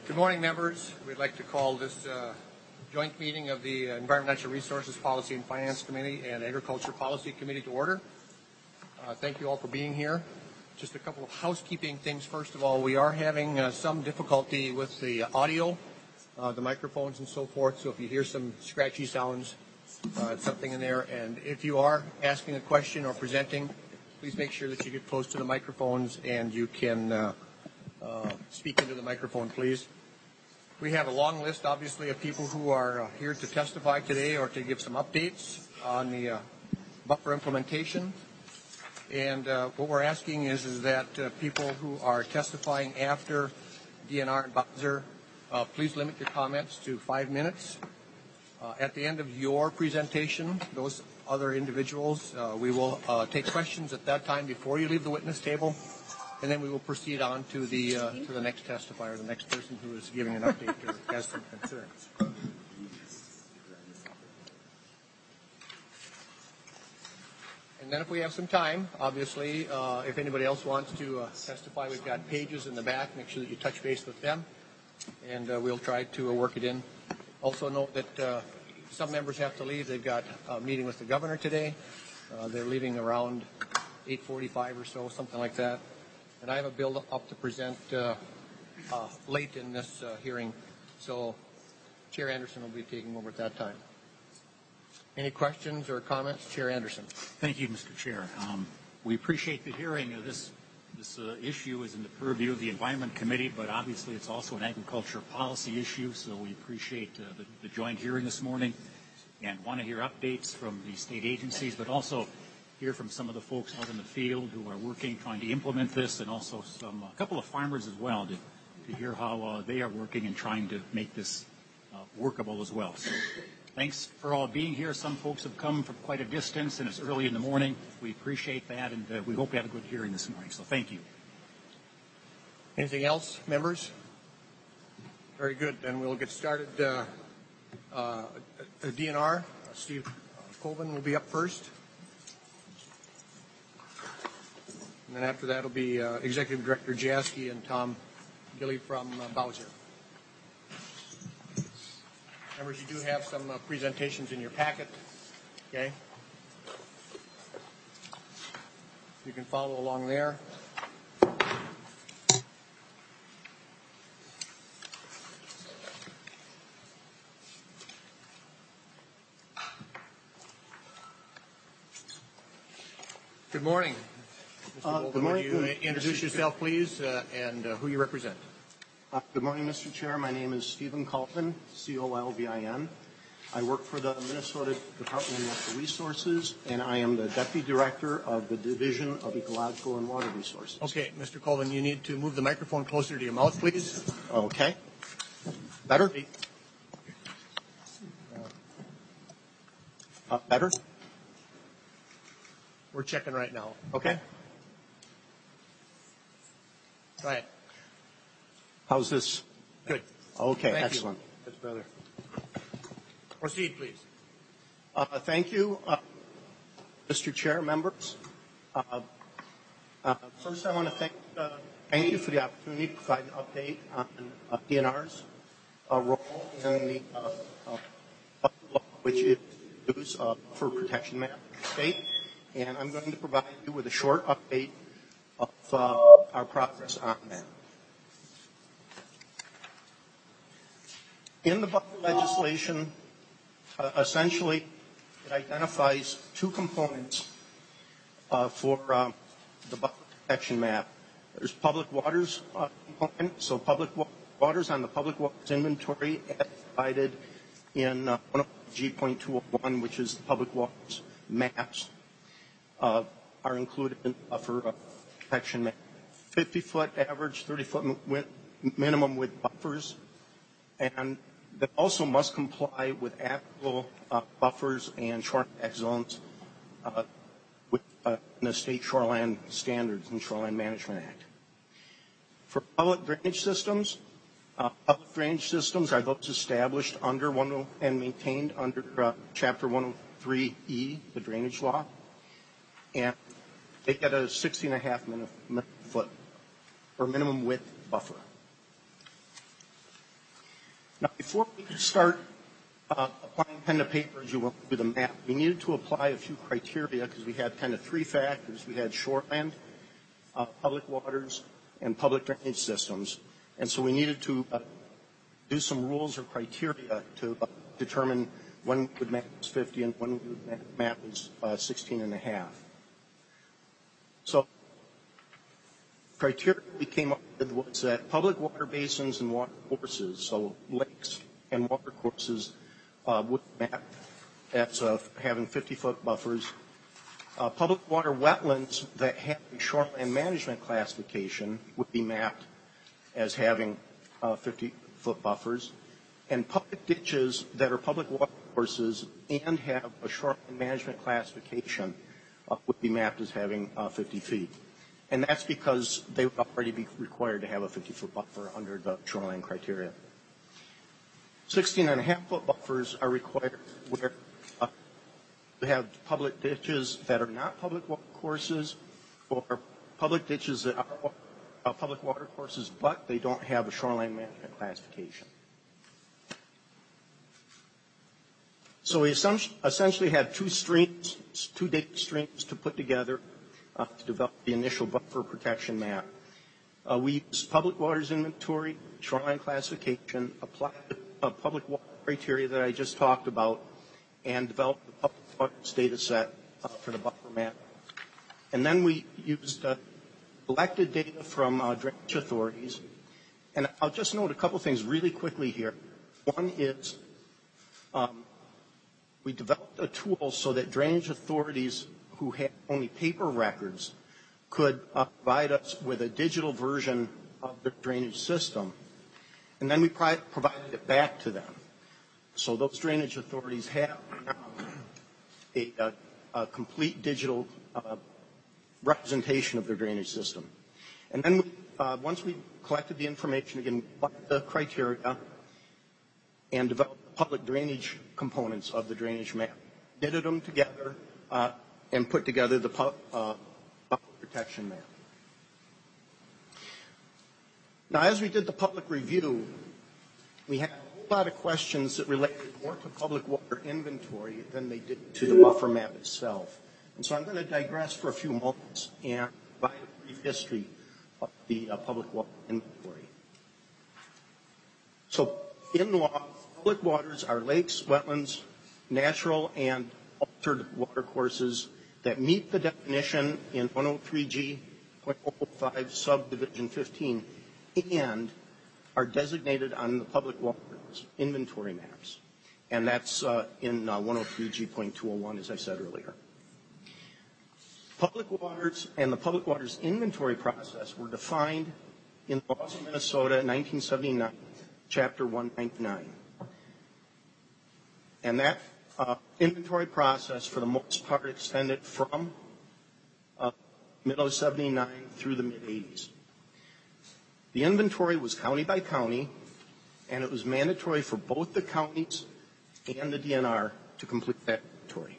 Good morning, members. We'd like to call this joint meeting of the Environmental Resources Policy and Finance Committee and Agriculture Policy Committee to order. Thank you all for being here. Just a couple of housekeeping things. First of all, we are having some difficulty with the audio, the microphones and so forth, so if you hear some scratchy sounds, it's something in there. And if you are asking a question or presenting, please make sure that you get close to the microphones and you can speak into the microphone, please. We have a long list, obviously, of people who are here to testify today or to give some updates on the buffer implementation. And what we're asking is that people who are testifying after DNR and Bowser, please limit your comments to 5 minutes. At the end of your presentation, those other individuals, we will take questions at that time before you leave the witness table, and then we will proceed on to the next testifier, the next person who is giving an update or has some concerns. And then if we have some time, obviously, if anybody else wants to testify, we've got pages in the back. Make sure that you touch base with them, and we'll try to work it in. Also note that some members have to leave. They've got a meeting with the governor today. They're leaving around 8:45 or so, something like that. And I have a bill up to present late in this hearing, so Chair Anderson will be taking over at that time. Any questions or comments? Chair Anderson. Thank you, Mr. Chair. We appreciate the hearing. This issue is in the purview of the Environment Committee, but obviously it's also an agriculture policy issue, so we appreciate the joint hearing this morning and want to hear updates from the state agencies, but also hear from some of the folks out in the field who are working, trying to implement this, and also a couple of farmers as well to hear how they are working and trying to make this workable as well. So thanks for all being here. Some folks have come from quite a distance, and it's early in the morning. We appreciate that, and we hope you have a good hearing this morning. So thank you. Anything else, members? Very good. Then we'll get started. DNR, Steve Colvin will be up first. And then after that will be Executive Director Jaski and Tom Gilly from Bowser. Members, you do have some presentations in your packet, okay? You can follow along there. Good morning. Mr. Bolden, Good morning. would you introduce yourself, please, and who you represent? Good morning, Mr. Chair. My name is Stephen Colvin, C-O-L-V-I-N. I work for the Minnesota Department of Natural Resources, and I am the Deputy Director of the Division of Ecological and Water Resources. Okay, Mr. Colvin, you need to move the microphone closer to your mouth, please. Okay. Better? Better? We're checking right now. Okay. Go ahead. How's this? Good. Okay, Thank excellent. You. That's better. Proceed, please. Thank you, Mr. Chair, members. First, I want to thank you for the opportunity to provide an update on DNR's role in the law, which is used for protection map state. And I'm going to provide you with a short update of our progress on that. In the buffer legislation, essentially, it identifies two components for the buffer protection map. There's public waters component, so public waters on the public waters inventory as provided in 103G.201, which is the public waters maps, are included in the buffer protection map. 50-foot average, 30-foot minimum with buffers, and that also must comply with applicable buffers and shoreline zones with the state shoreline standards and Shoreline Management Act. For public drainage systems are those established under and maintained under Chapter 103E, the drainage law, and they get a 60.5 foot or minimum width buffer. Now, before we start applying pen to paper as you went through the map, we needed to apply a few criteria because we had kind of three factors. We had shoreland, public waters, and public drainage systems. And so we needed to do some rules or criteria to determine when we would map as 50 and when we would map as 16 and a half. So criteria we came up with was that public water basins and water courses, so lakes and water courses, would map as having 50-foot buffers. Public water wetlands that have a shoreline management classification would be mapped as having 50-foot buffers. And public ditches that are public water courses and have a shoreline management classification would be mapped as having 50 feet. And that's because they would already be required to have a 50-foot buffer under the shoreline criteria. 16.5-foot buffers are required where we have public ditches that are not public water courses or public ditches that are public water courses, but they don't have a shoreline management classification. So we essentially had two data streams to put together to develop the initial buffer protection map. We used public waters inventory, shoreline classification, applied the public water criteria that I just talked about, and developed the public waters data set for the buffer map. And then we used collected data from drainage authorities. And I'll just note a couple things really quickly here. One is we developed a tool so that drainage authorities who had only paper records could provide us with a digital version of the drainage system. And then we provided it back to them. So those drainage authorities have now a complete digital representation of their drainage system. And then once we collected the information, again, we applied the criteria and developed the public drainage components of the drainage map, knitted them together, and put together the buffer protection map. Now, as we did the public review, we had a whole lot of questions that related more to public water inventory than they did to the buffer map itself. And so I'm going to digress for a few moments and provide a brief history of the public water inventory. So in law, public waters are lakes, wetlands, natural and altered water courses that meet the definition in 103G.005 subdivision 15 and are designated on the public waters inventory maps. And that's in 103G.201, as I said earlier. Public waters and the public waters inventory process were defined in the laws of Minnesota in 1979, Chapter 199. And that inventory process, for the most part, extended from middle of 79 through the mid-80s. The inventory was county by county, and it was mandatory for both the counties and the DNR to complete that inventory.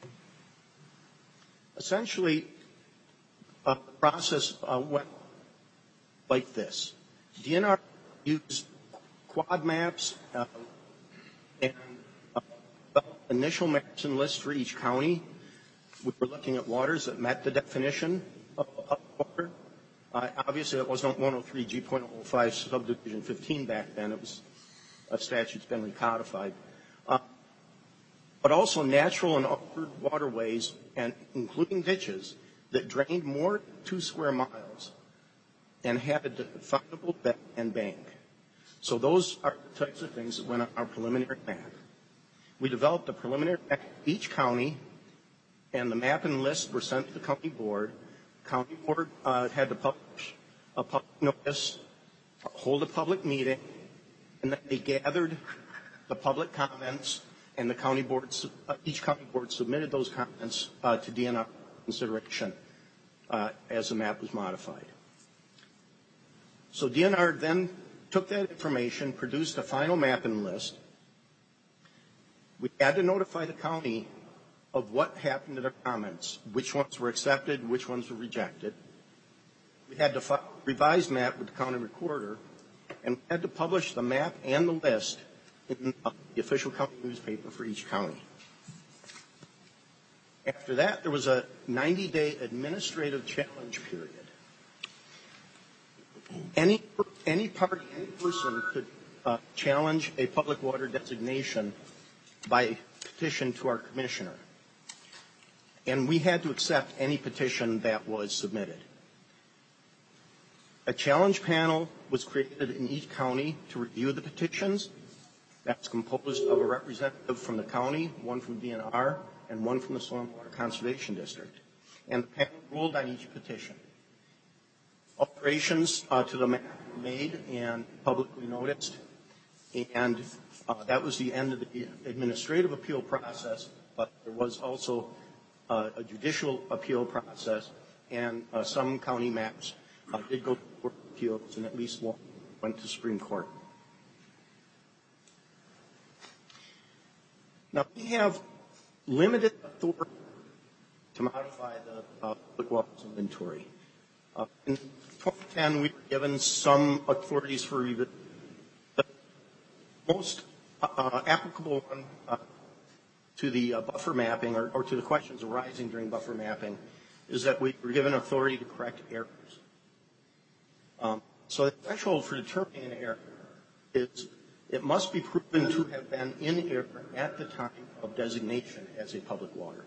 Essentially, the process went like this. DNR used quad maps and initial maps and lists for each county. We were looking at waters that met the definition of water. Obviously, it wasn't 103G.005 subdivision 15 back then. It was a statute's been recodified. But also natural and altered waterways, and including ditches, that drained more than 2 square miles and had a definable bed and bank. So those are the types of things that went on our preliminary map. We developed a preliminary map for each county, and the map and list were sent to the county board. County board had to publish a public notice, hold a public meeting, and then they gathered the public comments, and the county boards, each county board submitted those comments to DNR consideration as the map was modified. So DNR then took that information, produced a final map and list. We had to notify the county of what happened to their comments, which ones were accepted, which ones were rejected. We had to file a revised map with the county recorder, and we had to publish the map and the list in the official county newspaper for each county. After that, there was a 90-day administrative challenge period. Any party, any person could challenge a public water designation by petition to our commissioner. And we had to accept any petition that was submitted. A challenge panel was created in each county to review the petitions. That's composed of a representative from the county, one from DNR, and one from the Soil and Water Conservation District. And the panel ruled on each petition. Alterations to the map were made and publicly noticed. And that was the end of the administrative appeal process, but there was also a judicial appeal process, and some county maps did go to court of appeals, and at least one went to Supreme Court. Now, we have limited authority to modify the public waters inventory. In 2010, we were given some authorities for review. The most applicable one to the buffer mapping or to the questions arising during buffer mapping is that we were given authority to correct errors. So the threshold for determining an error is it must be proven to have been in error at the time of designation as a public water.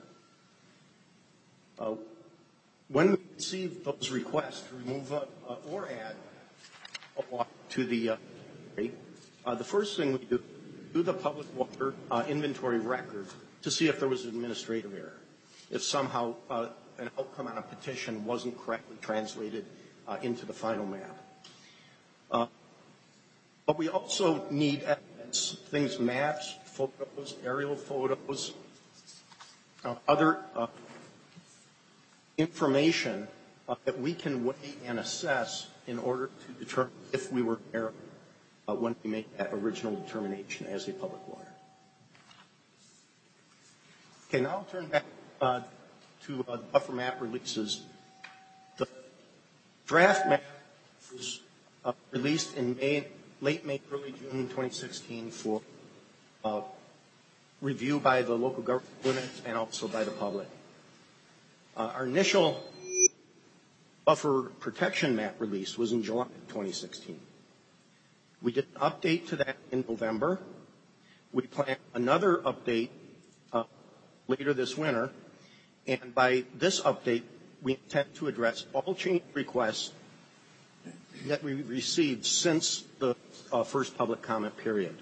When we receive those requests to remove or add a water to the first thing we do the public water inventory record to see if there was an administrative error, if somehow an outcome on a petition wasn't correctly translated into the final map. But we also need evidence, things, maps, photos, aerial photos, other information that we can weigh and assess in order to determine if we were in error when we make that original determination as a public water. Okay, now I'll turn back to the buffer map releases. The draft map was released in late May, early June 2016 for review by the local government units and also by the public. Our initial buffer protection map release was in July 2016. We did an update to that in November. We plan another update later this winter, and by this update, we intend to address all change requests that we received since the first public comment period.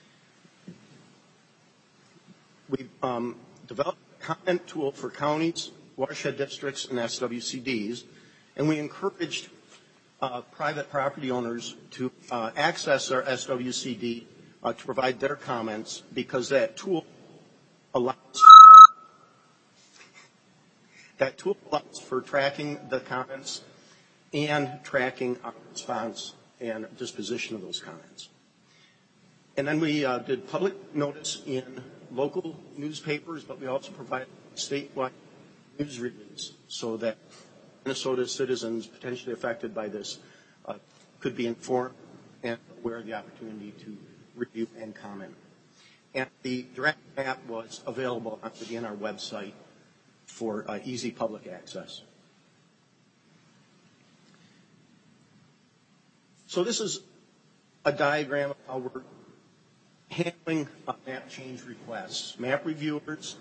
We've developed a comment tool for counties, watershed districts, and SWCDs, and we encouraged private property owners to access our SWCD to provide their comments, because that tool allows for tracking the comments and tracking our response and disposition of those comments. And then we did public notice in local newspapers, but we also provided statewide news release so that Minnesota citizens potentially affected by this could be informed and aware of the opportunity to review and comment. And the draft map was available on the DNR website for easy public access. So this is a diagram of how we're handling map change requests. Map reviewers,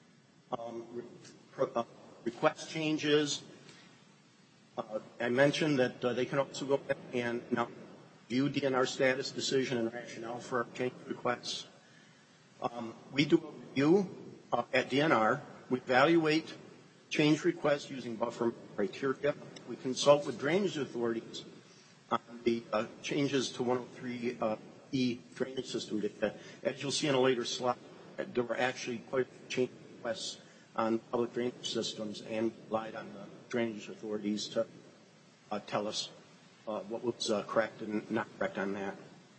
request changes. I mentioned that they can also go ahead and now view DNR status, decision, and rationale for our change requests. We do a review at DNR. We evaluate change requests using buffer criteria. We consult with drainage authorities on the changes to 103E drainage system data. As you'll see in a later slide, there were actually quite a few change requests on public drainage systems, and relied on the drainage authorities to tell us what was correct and not correct on that.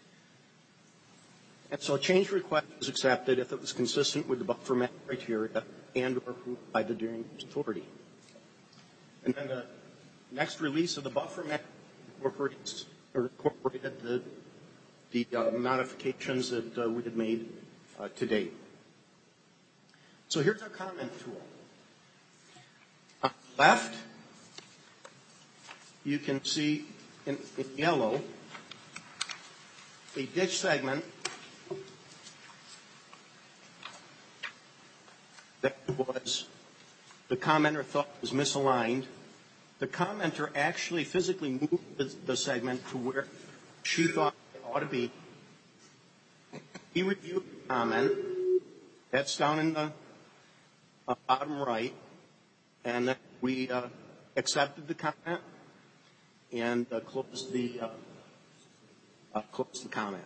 And so a change request was accepted if it was consistent with the buffer map criteria and or approved by the drainage authority. And then the next release of the buffer map incorporated the the modifications that we had made to date. So here's our comment tool. On the left, you can see in yellow a ditch segment that was, the commenter thought was misaligned. The commenter actually physically moved the segment to where she thought it ought to be. We reviewed the comment. That's down in the bottom right. And then we accepted the comment and closed the comment.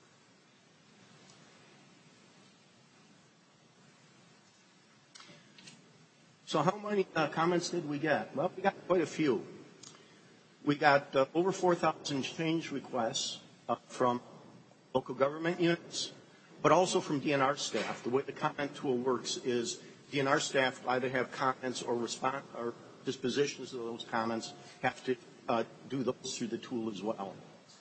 So how many comments did we get? Well, we got quite a few. We got over 4,000 change requests from local government units, but also from DNR staff. The way the comment tool works is DNR staff either have comments or dispositions of those comments have to do those through the tool as well.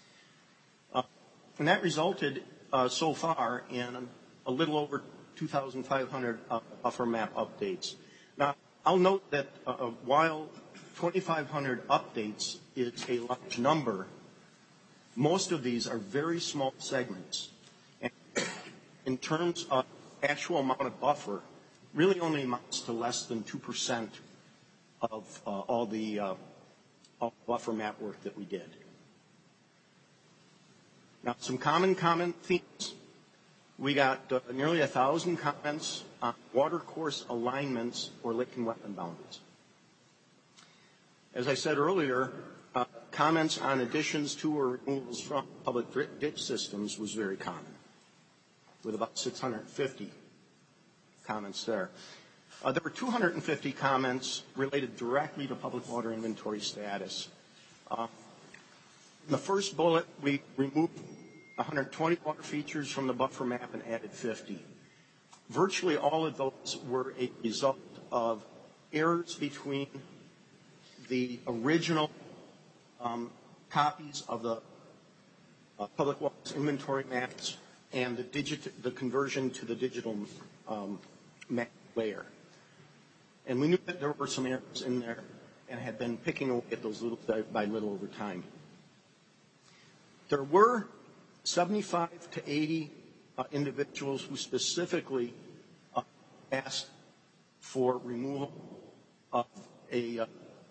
And that resulted so far in a little over 2,500 buffer map updates. Now, I'll note that while 2,500 updates is a large number, most of these are very small segments. And in terms of actual amount of buffer, really only amounts to less than 2% of all the buffer map work that we did. Now, some common comment themes. We got nearly 1,000 comments on watercourse alignments or lake and wetland boundaries. As I said earlier, comments on additions to or removals from public ditch systems was very common, with about 650 comments there. There were 250 comments related directly to public water inventory status. In the first bullet, we removed 120 water features from the buffer map and added 50. Virtually all of those were a result of errors between the original copies of the public waters inventory maps and the conversion to the digital map layer. And we knew that there were some errors in there and had been picking away at those little by little over time. There were 75 to 80 individuals who specifically asked for removal of a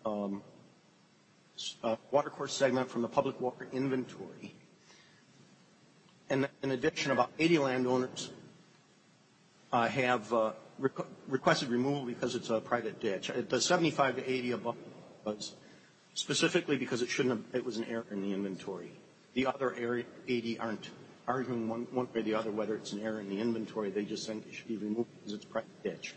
watercourse segment from the public water inventory. And in addition, about 80 landowners have requested removal because it's a private ditch. The 75 to 80 above was specifically because it was an error in the inventory. The other 80 aren't arguing one way or the other whether it's an error in the inventory. They just think it should be removed because it's a private ditch.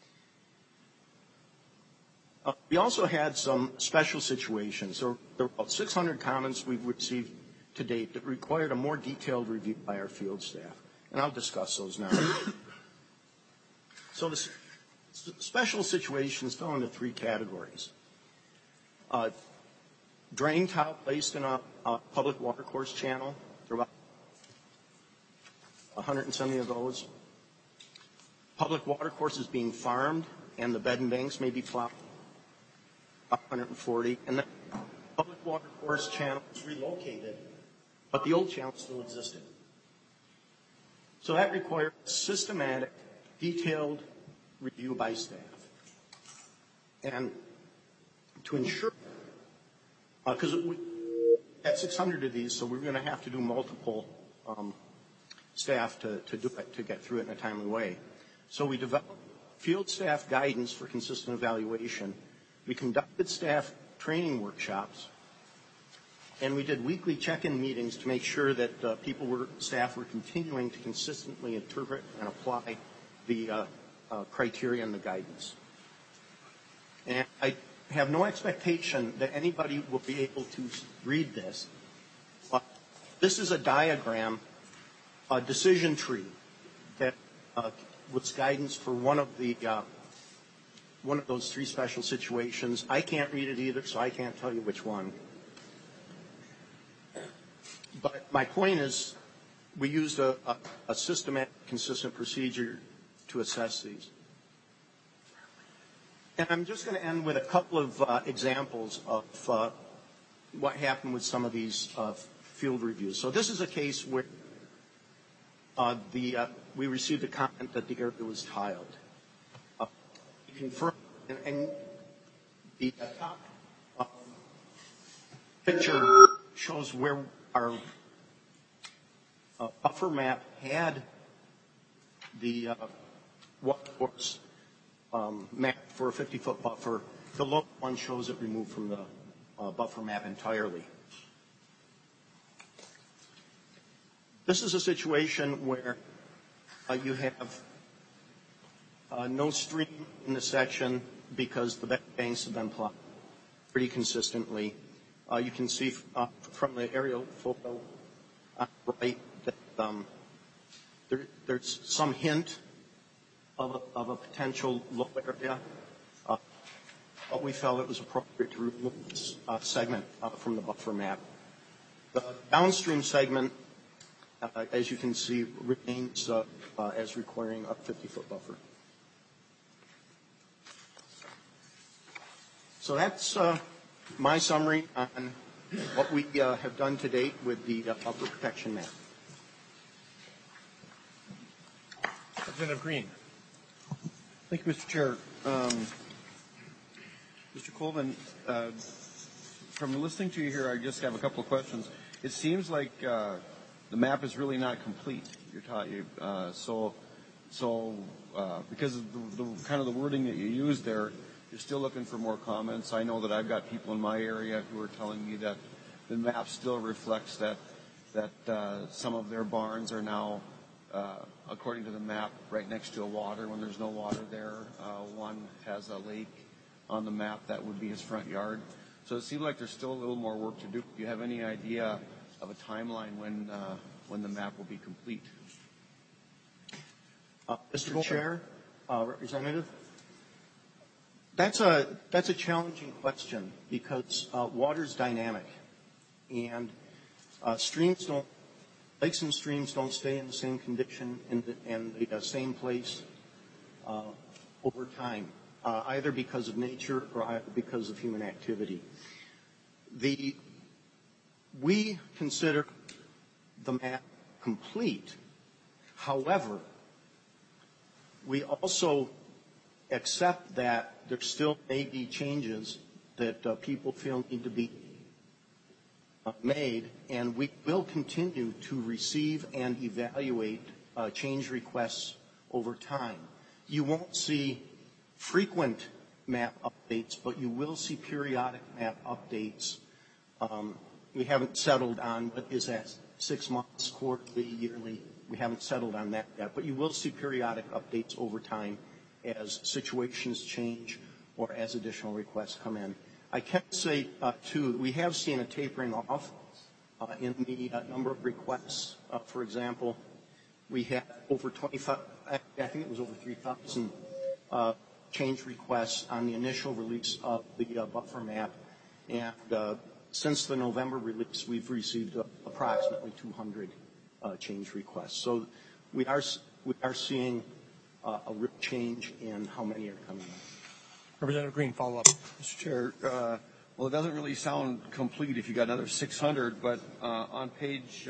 We also had some special situations. There were about 600 comments we've received to date that required a more detailed review by our field staff, and I'll discuss those now. So the special situations fell into three categories. Drain tile placed in a public watercourse channel. There were about 170 of those. Public watercourses being farmed and the bed and banks may be plowed. 140. And then public watercourse channel was relocated, but the old channel still existed. So that required systematic, detailed review by staff. And to ensure, because we had 600 of these, so we're going to have to do multiple staff to do it, to get through it in a timely way. So we developed field staff guidance for consistent evaluation. We conducted staff training workshops, and we did weekly check-in meetings to make sure that staff were continuing to consistently interpret and apply the criteria and the guidance. And I have no expectation that anybody will be able to read this, but this is a diagram, a decision tree that was guidance for one of those three special situations. I can't read it either, so I can't tell you which one. But my point is, we used a systematic, consistent procedure to assess these. And I'm just going to end with a couple of examples of what happened with some of these field reviews. So this is a case where we received a comment that the area was tiled. We confirmed, and the top picture shows where our buffer map had the watercourse map for a 50-foot buffer. The lower one shows it removed from the buffer map entirely. This is a situation where you have no stream in the section because the banks have been plowed pretty consistently. You can see from the aerial photo on the right that there's some hint of a potential low area. But we felt it was appropriate to remove this segment from the buffer map. The downstream segment, as you can see, remains as requiring a 50-foot buffer. So that's my summary on what we have done to date with the buffer protection map. Representative Green. Thank you, Mr. Chair. Mr. Colvin, from listening to you here, I just have a couple of questions. It seems like the map is really not complete. So because of the kind of the wording that you used there, you're still looking for more comments. I know that I've got people in my area who are telling me that the map still reflects that some of their barns are now, according to the map, right next to a water when there's no water there. One has a lake on the map that would be his front yard. So it seems like there's still a little more work to do. Do you have any idea of a timeline when the map will be complete? Mr. Chair, Representative, that's a challenging question because water's dynamic, and lakes and streams don't stay in the same condition in the same place over time, either because of nature or either because of human activity. We consider the map complete. However, we also accept that there still may be changes that people feel need to be made, and we will continue to receive and evaluate change requests over time. You won't see frequent map updates, but you will see periodic map updates. We haven't settled on what is that, 6 months, quarterly, yearly. We haven't settled on that yet, but you will see periodic updates over time as situations change or as additional requests come in. I can say, too, we have seen a tapering off in the number of requests. For example, we had over 25, I think it was over 3,000 change requests on the initial release of the buffer map. And since the November release, we've received approximately 200 change requests. So we are seeing a real change in how many are coming in. Representative Green, follow up. Mr. Chair, well, it doesn't really sound complete if you got another 600, but on page,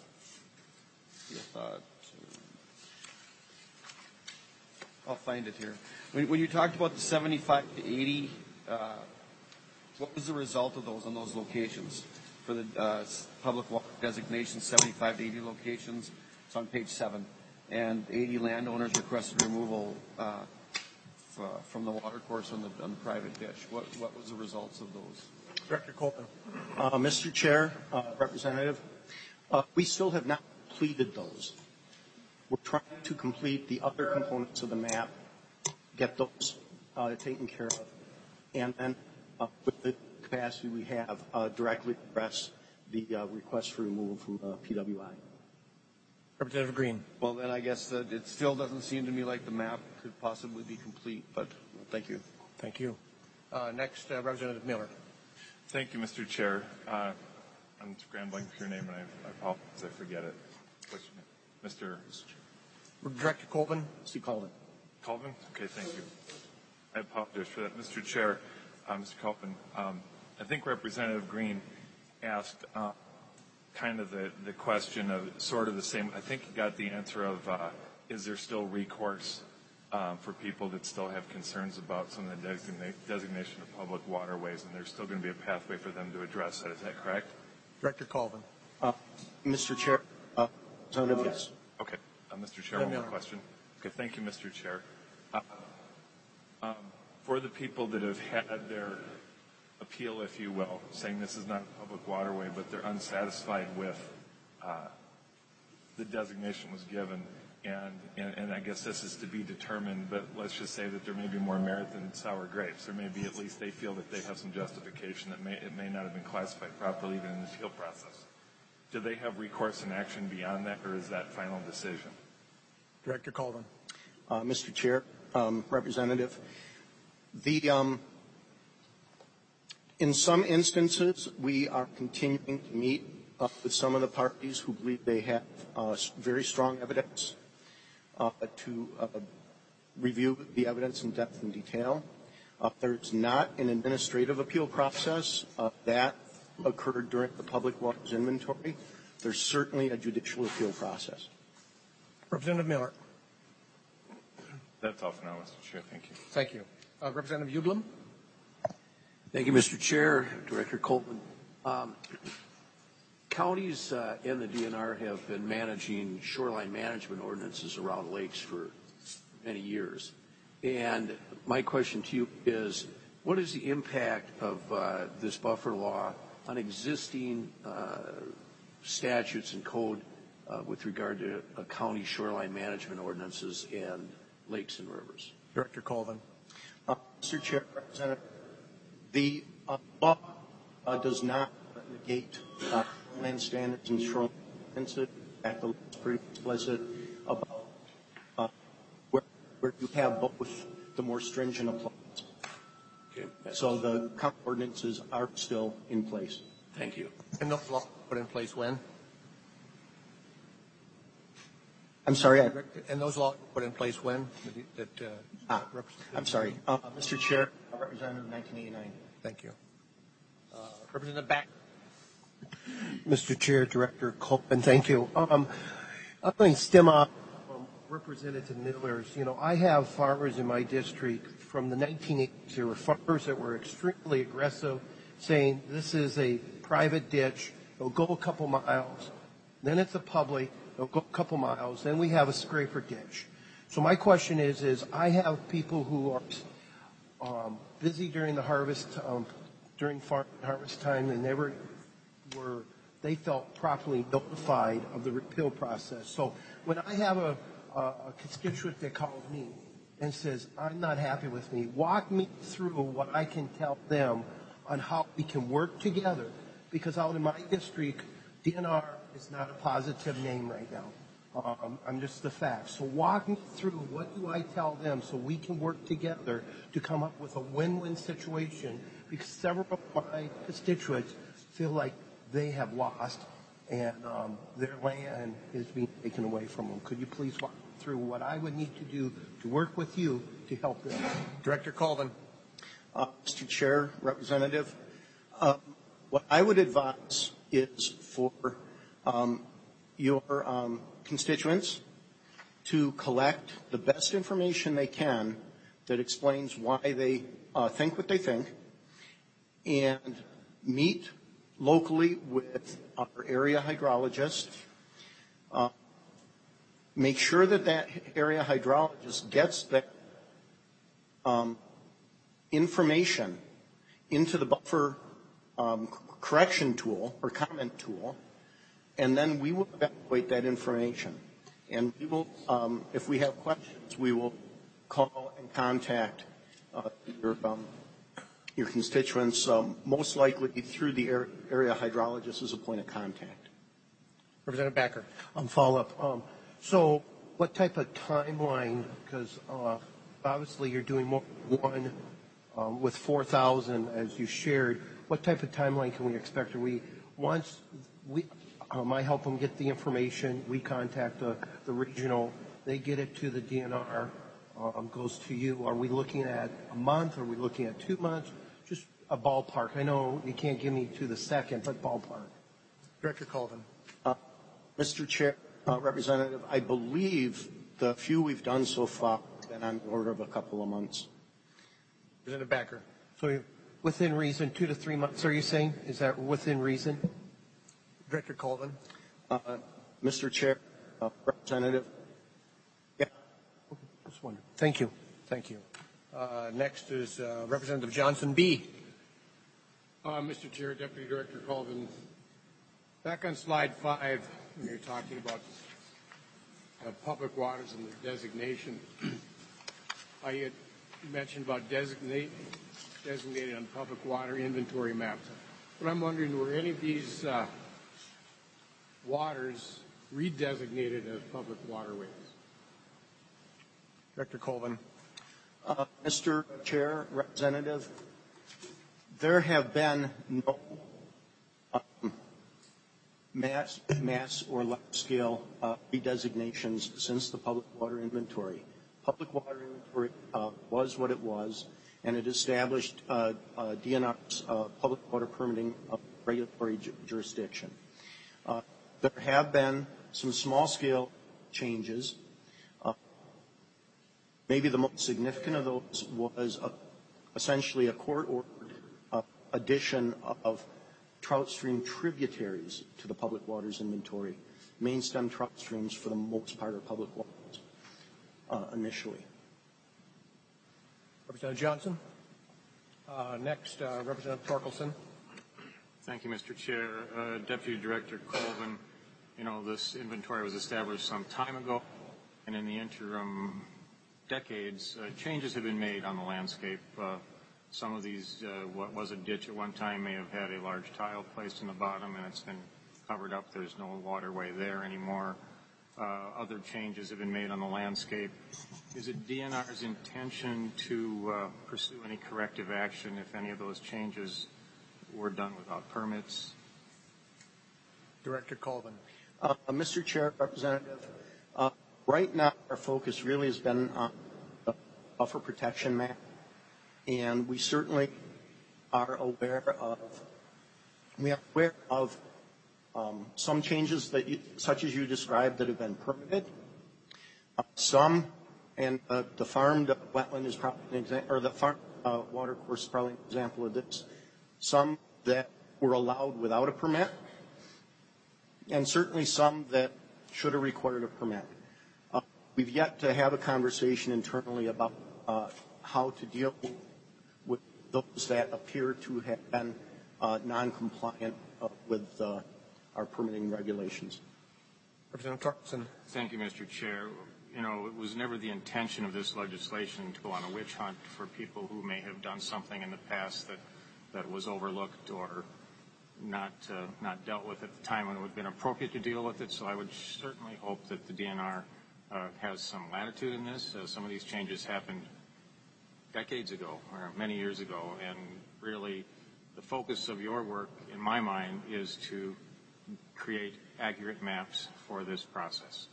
I'll find it here. When you talked about the 75 to 80, what was the result of those on those locations for the public water designation, 75 to 80 locations? It's on page 7. And 80 landowners requested removal from the water course on the private ditch. What was the results of those? Director Colvin. Mr. Chair, Representative, we still have not completed those. We're trying to complete the other components of the map, get those taken care of, and then with the capacity we have, directly address the request for removal from PWI. Representative Green. Well, then I guess that it still doesn't seem to me like the map could possibly be complete, but thank you. Thank you. Next, Representative Miller. Thank you, Mr. Chair. I'm scrambling for your name, and I apologize, I forget it. What's your name? Mr. Director Colvin. Mr. Colvin. Colvin? Okay, thank you. I apologize for that. Mr. Chair, Mr. Colvin, I think Representative Green asked kind of the question of sort of the same. I think he got the answer of is there still recourse for people that still have concerns about some of the designation of public waterways, and there's still going to be a pathway for them to address that. Is that correct? Director Colvin. Mr. Chair, Representative, yes. Okay. Mr. Chair, one more question. Okay, thank you, Mr. Chair. For the people that have had their appeal, if you will, saying this is not a public waterway, but they're unsatisfied with the designation was given, and I guess this is to be determined, but let's just say that there may be more merit than sour grapes. There may be at least they feel that they have some justification that it may not have been classified properly even in the appeal process. Do they have recourse and action beyond that, or is that final decision? Director Colvin. Mr. Chair, Representative, in some instances, we are continuing to meet with some of the parties who believe they have very strong evidence to review the evidence in depth and detail. There's not an administrative appeal process that occurred during the public waters inventory. There's certainly a judicial appeal process. Representative Miller. That's all for now, Mr. Chair. Thank you. Thank you. Representative Udlum. Thank you, Mr. Chair. Director Colvin. Counties and the DNR have been managing shoreline management ordinances around lakes for many years. And my question to you is, what is the impact of this buffer law on existing statutes and code with regard to county shoreline management ordinances and lakes and rivers? Director Colvin. Mr. Chair, Representative, the law does not negate land standards and shoreline ordinances. In fact, the law is pretty explicit about where you have both the more stringent applies. Okay. So the county ordinances are still in place. Thank you. And those laws put in place when? I'm sorry. And those laws were put in place when? I'm sorry. Mr. Chair, Representative 1989. Thank you. Representative Back. Mr. Chair, Director Colvin, thank you. I'm going to stem off Representative Miller's. You know, I have farmers in my district from the 1980s. There were farmers that were extremely aggressive, saying this is a private ditch. It'll go a couple miles. Then it's a public. It'll go a couple miles. Then we have a scraper ditch. So my question is I have people who are busy during the harvest, during farm harvest time, and they felt properly notified of the repeal process. So when I have a constituent that calls me and says, I'm not happy with me, walk me through what I can tell them on how we can work together. Because out in my district, DNR is not a positive name right now. I'm just the facts. So walk me through what do I tell them so we can work together to come up with a win-win situation, because several of my constituents feel like they have lost and their land is being taken away from them. Could you please walk me through what I would need to do to work with you to help them? Director Colvin. Mr. Chair, Representative, what I would advise is for your constituents to collect the best information they can that explains why they think what they think, and meet locally with our area hydrologist. Make sure that that area hydrologist gets that information into the buffer correction tool or comment tool, and then we will evaluate that information. And we will, if we have questions, we will call and contact your constituents, most likely through the area hydrologist as a point of contact. Representative Backer. Follow up. So what type of timeline, because obviously you're doing more than one with 4,000 as you shared, what type of timeline can we expect? I help them get the information. We contact the regional. They get it to the DNR. Goes to you. Are we looking at a month? Are we looking at 2 months? Just a ballpark. I know you can't give me to the second, but ballpark. Director Colvin. Mr. Chair, Representative, I believe the few we've done so far have been on the order of a couple of months. Representative Backer. So you're within reason, 2 to 3 months, are you saying? Is that within reason? Director Colvin. Mr. Chair, Representative. Yeah. Just wondering. Thank you. Thank you. Next is Representative Johnson B. Mr. Chair, Deputy Director Colvin, back on slide 5, when you're talking about public waters and the designation, I had mentioned about designated on public water inventory maps. But I'm wondering, were any of these waters redesignated as public waterways? Director Colvin. Mr. Chair, Representative, there have been no mass or large-scale redesignations since the public water inventory. Public water inventory was what it was, and it established DNR's public water permitting regulatory jurisdiction. There have been some small-scale changes. Maybe the most significant of those was essentially a court-ordered addition of trout stream tributaries to the public waters inventory. Main stem trout streams, for the most part, are public waters initially. Representative Johnson. Next, Representative Torkelson. Thank you, Mr. Chair. Deputy Director Colvin, you know, this inventory was established some time ago, and in the interim decades, changes have been made on the landscape. Some of these, what was a ditch at one time, may have had a large tile placed in the bottom, and it's been covered up. There's no waterway there anymore. Other changes have been made on the landscape. Is it DNR's intention to pursue any corrective action if any of those changes were done without permits? Director Colvin. Mr. Chair, Representative, right now our focus really has been on the buffer protection map, and we certainly are aware of some changes that such as you described that have been permitted. Some, and the farmed wetland is probably an example, or the farmed water course is probably an example of this. Some that were allowed without a permit, and certainly some that should have required a permit. We've yet to have a conversation internally about how to deal with those that appear to have been non-compliant with our permitting regulations. Representative Torkelson. Thank you, Mr. Chair. You know, it was never the intention of this legislation to go on a witch hunt for people who may have done something in the past that was overlooked or not dealt with at the time when it would have been appropriate to deal with it. So I would certainly hope that the DNR has some latitude in this. Some of these changes happened decades ago or many years ago, and really the focus of your work, in my mind, is to create accurate maps for this process.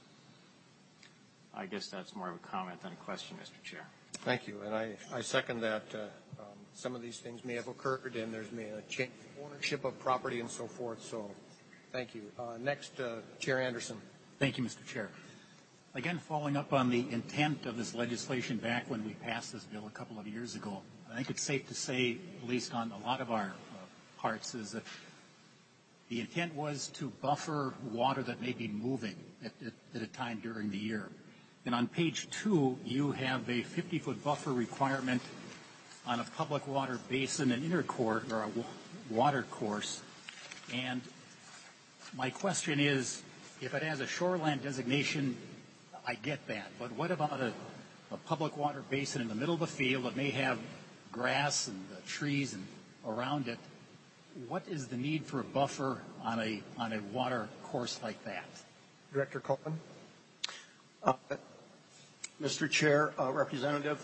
I guess that's more of a comment than a question, Mr. Chair. Thank you, and I second that. Some of these things may have occurred, and there's been a change of ownership of property and so forth. So, thank you. Next, Chair Anderson. Thank you, Mr. Chair. Again, following up on the intent of this legislation back when we passed this bill a couple of years ago, I think it's safe to say, at least on a lot of our parts, is that the intent was to buffer water that may be moving at a time during the year. And on page 2, you have a 50-foot buffer requirement on a public water basin, an intercourse or a water course. And my question is, if it has a shoreline designation, I get that. But what about a public water basin in the middle of a field that may have grass and trees and around it? What is the need for a buffer on a water course like that? Director Colvin. Mr. Chair, Representative,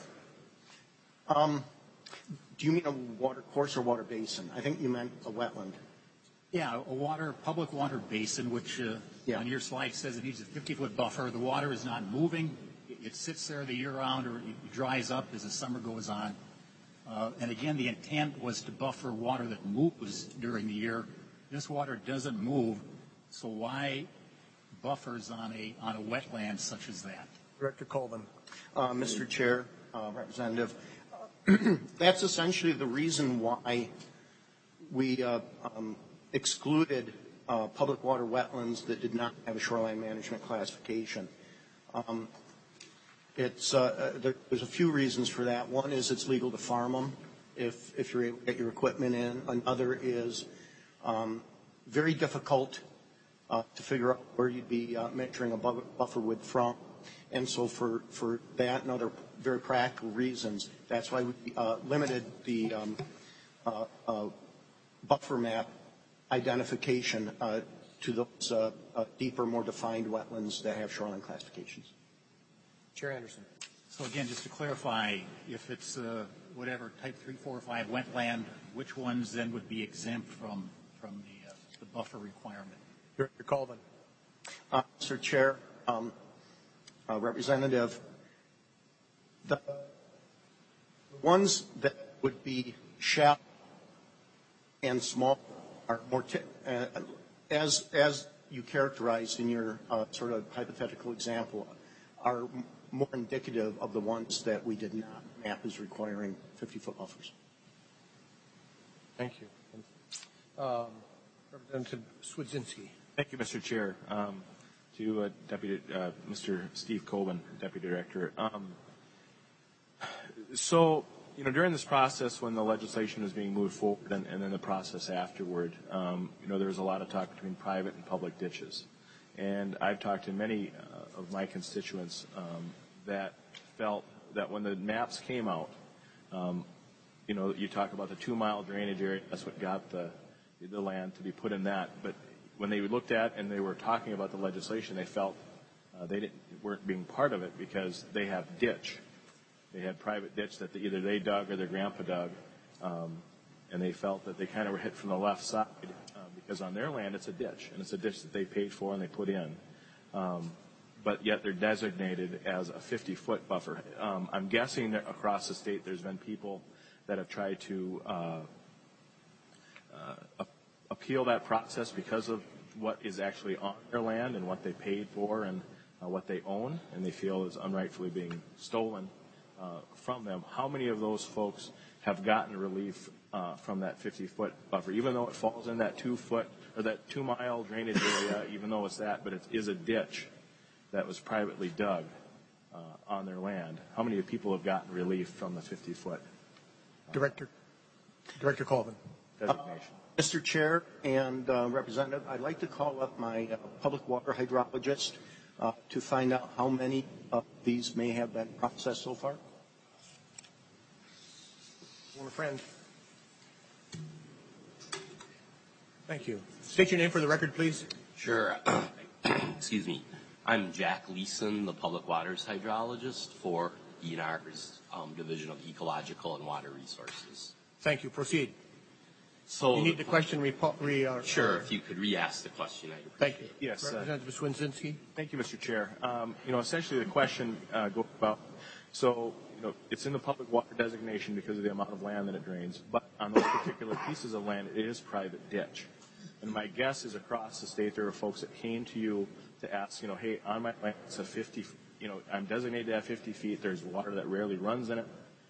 do you mean a water course or water basin? I think you meant a wetland. Yeah, public water basin, which on your slide says it needs a 50-foot buffer. The water is not moving. It sits there the year round, or it dries up as the summer goes on. And again, the intent was to buffer water that moves during the year. This water doesn't move, so why buffers on a wetland such as that? Director Colvin. Mr. Chair, Representative, that's essentially the reason why we excluded public water wetlands that did not have a shoreline management classification. There's a few reasons for that. One is it's legal to farm them if you're able to get your equipment in. Another is very difficult to figure out where you'd be measuring a buffer width from. And so for that and other very practical reasons, that's why we limited the buffer map identification to those deeper, more defined wetlands that have shoreline classifications. Chair Anderson. So again, just to clarify, if it's whatever type 3, 4, or 5 wetland, which ones then would be exempt from the buffer requirement? Director Colvin. Mr. Chair, Representative, the ones that would be shallow and small are more as you characterized in your sort of hypothetical example, are more indicative of the ones that we did not map as requiring 50-foot buffers. Thank you. Representative Swedzinski. Thank you, Mr. Chair. To Deputy Mr. Steve Colvin, Deputy Director. So, during this process, when the legislation was being moved forward, and then the process afterward, there was a lot of talk between private and public ditches, and I've talked to many of my constituents that felt that when the maps came out, you talk about the 2-mile drainage area. That's what got the land to be put in that, but when they looked at and they were talking about the legislation, they felt they weren't being part of it because they have ditch. They had private ditch that either they dug or their grandpa dug, and they felt that they kind of were hit from the left side because on their land it's a ditch, and it's a ditch that they paid for and they put in. But yet they're designated as a 50-foot buffer. I'm guessing that across the state there's been people that have tried to appeal that process because of what is actually on their land and what they paid for and what they own, and they feel is unrightfully being stolen from them. How many of those folks have gotten relief from that 50-foot buffer, even though it falls in that 2-foot or that 2-mile drainage area, even though it's that, but it is a ditch that was privately dug on their land? How many people have gotten relief from the 50-foot Director Colvin. designation? Mr. Chair and Representative, I'd like to call up my public water hydrologist to find out how many of these may have been processed so far. Former friend. Thank you. State your name for the record, please. Sure. Excuse me. I'm Jack Leeson, the public waters hydrologist for DNR's Division of Ecological and Water Resources. Thank you. Proceed. So you need the question sure, if you could re-ask the question, I'd appreciate it. Thank you. Yes. Representative Swedzinski. Thank you, Mr. Chair. Essentially the question goes about, it's in the public water designation because of the amount of land that it drains, but on those particular pieces of land, it is private ditch. And my guess is across the state there are folks that came to you to ask, hey, on my land it's a 50, I'm designated at 50 feet, there's water that rarely runs in it.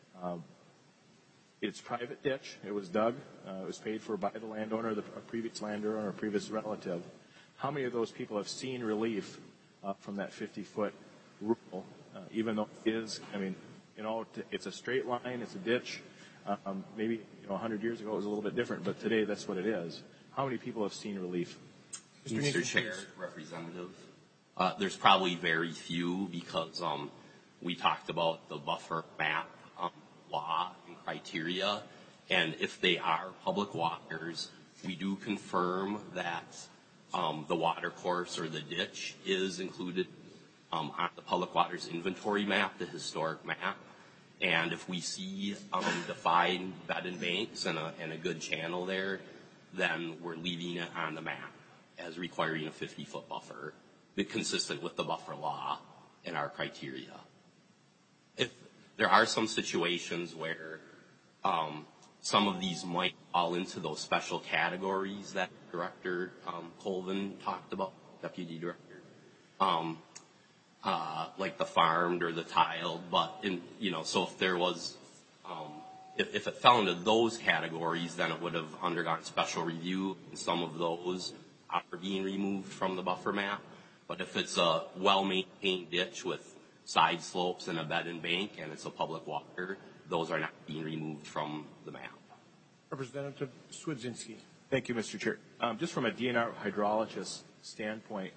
It's private ditch. It was dug. It was paid for by the landowner, a previous landowner, or a previous relative. How many of those people have seen relief from that 50-foot rule, even though it is, it's a straight line, it's a ditch. Maybe 100 years ago it was a little bit different, but today that's what it is. How many people have seen relief? Mr. Chair, Representative, there's probably very few because we talked about the buffer map law and criteria, and if they are public waters, we do confirm that the water course or the ditch is included on the public waters inventory map, the historic map. And if we see defined bed and banks and a good channel there, then we're leaving it on the map as requiring a 50-foot buffer, consistent with the buffer law and our criteria. If there are some situations where some of these might fall into those special categories that Director Colvin talked about, Deputy Director, like the farmed or the tiled, but so if there was, if it fell into those categories, then it would have undergone special review, and some of those are being removed from the buffer map. But if it's a well-maintained ditch with side slopes and a bed and bank, and it's a public water, those are not being removed from the map. Representative Swedzinski. Thank you, Mr. Chair. Just from a DNR hydrologist standpoint,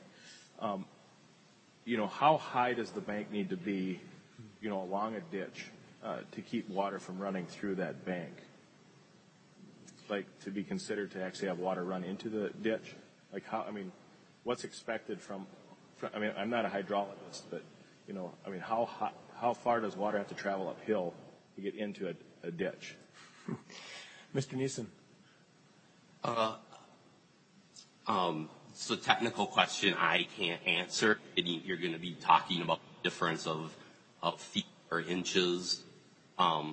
how high does the bank need to be, along a ditch to keep water from running through that bank? Like, to be considered to actually have water run into the ditch? Like, what's expected from I'm not a hydrologist, but, how far does water have to travel uphill to get into a ditch? Mr. Neeson. It's a technical question I can't answer. You're going to be talking about the difference of feet or inches. Thank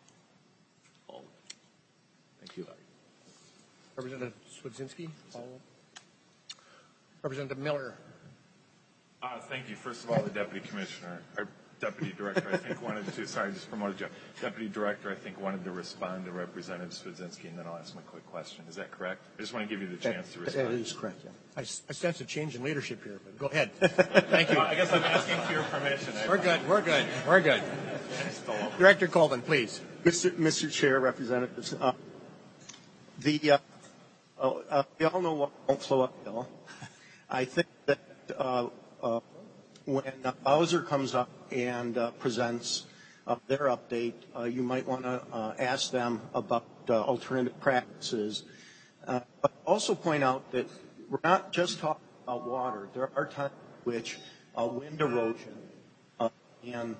you. Representative Swedzinski. Representative Miller. Thank you. First of all, the Deputy Commissioner, or Deputy Director, I think wanted to, sorry, just promoted you. Deputy Director, I think wanted to respond to Representative Swedzinski, and then I'll ask my quick question. Is that correct? I just want to give you the chance to respond. That is correct, yeah. I sense a change in leadership here, but go ahead. Thank you. I guess I'm asking for your permission. We're good. Director Colvin, please. Mr. Chair, Representatives, we all know what won't flow uphill. I think that when Bowser comes up and presents their update, you might want to ask them about alternative practices, but also point out that we're not just talking about water. There are times in which wind erosion and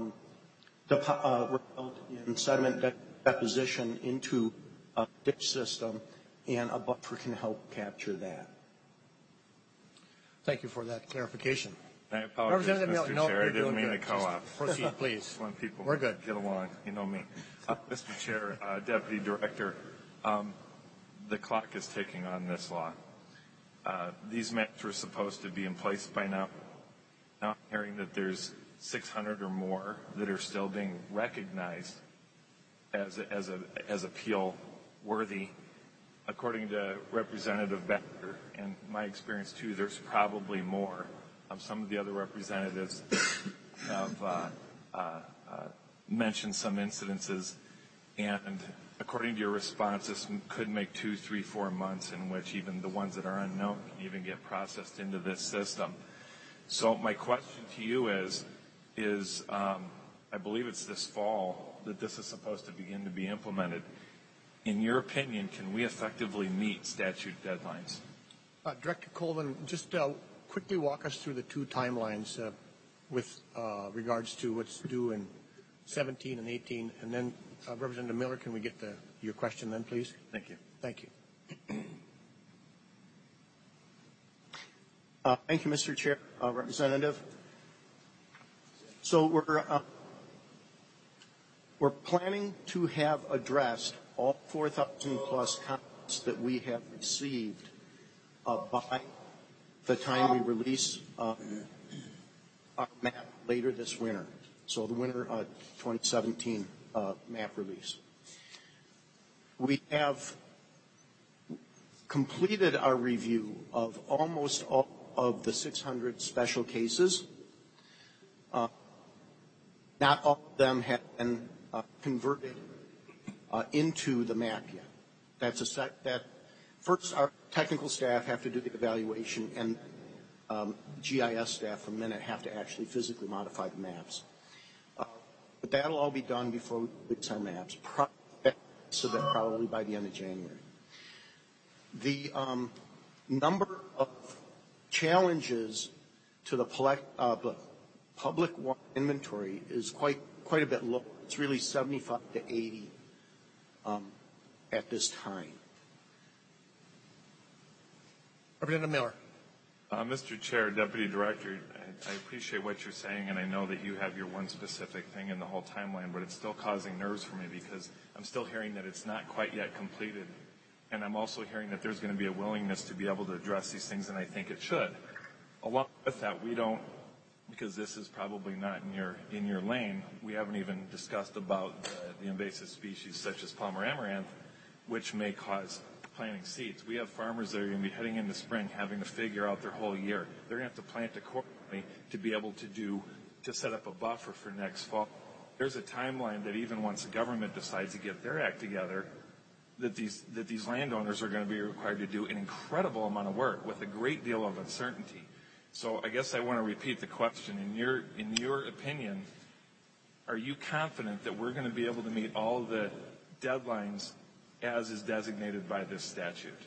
result in sediment deposition into a ditch system, and a buffer can help capture that. Thank you for that clarification. I apologize, Mr. Chair. I didn't mean to co-op. Proceed, please. When people We're good. Get along. You know me. Mr. Chair, Deputy Director, the clock is ticking on this law. These maps were supposed to be in place by now. Now I'm hearing that there's 600 or more that are still being recognized as appeal worthy. According to Representative Becker, and my experience too, there's probably more. Some of the other representatives have mentioned some incidences, and according to your response, this could make 2, 3, 4 months in which even the ones that are unknown can even get processed into this system. So my question to you is I believe it's this fall that this is supposed to begin to be implemented. In your opinion, can we effectively meet statute deadlines? Director Colvin, just quickly walk us through the two timelines with regards to what's due in 17 and 18, and then Representative Miller, can we get your question then, please? Thank you. Thank you. Thank you, Mr. Chair, Representative. So we're planning to have addressed all 4,000 plus comments that we have received by the time we release our map later this winter. So the winter 2017 map release. We have completed our review of almost all of the 600 special cases. Not all of them have been converted into the map yet. That first, our technical staff have to do the evaluation, and GIS staff from Minute have to actually physically modify the maps. But that'll all be done before we release our maps, so that probably by the end of January. The number of challenges to the public water inventory is quite a bit low. It's really 75 to 80 at this time. Representative Miller. Mr. Chair, Deputy Director, I appreciate what you're saying, and I know that you have your one specific thing in the whole timeline, but it's still causing nerves for me because I'm still hearing that it's not quite yet completed, and I'm also hearing that there's going to be a willingness to be able to address these things, and I think it should. Along with that, we don't, because this is probably not in your lane, we haven't even discussed about the invasive species such as Palmer amaranth, which may cause planting seeds. We have farmers that are going to be heading into spring having to figure out their whole year. They're going to have to plant accordingly to be able to set up a buffer for next fall. There's a timeline that even once the government decides to get their act together, that these landowners are going to be required to do an incredible amount of work with a great deal of uncertainty. So I guess I want to repeat the question. In your opinion, are you confident that we're going to be able to meet all the deadlines as is designated by this statute?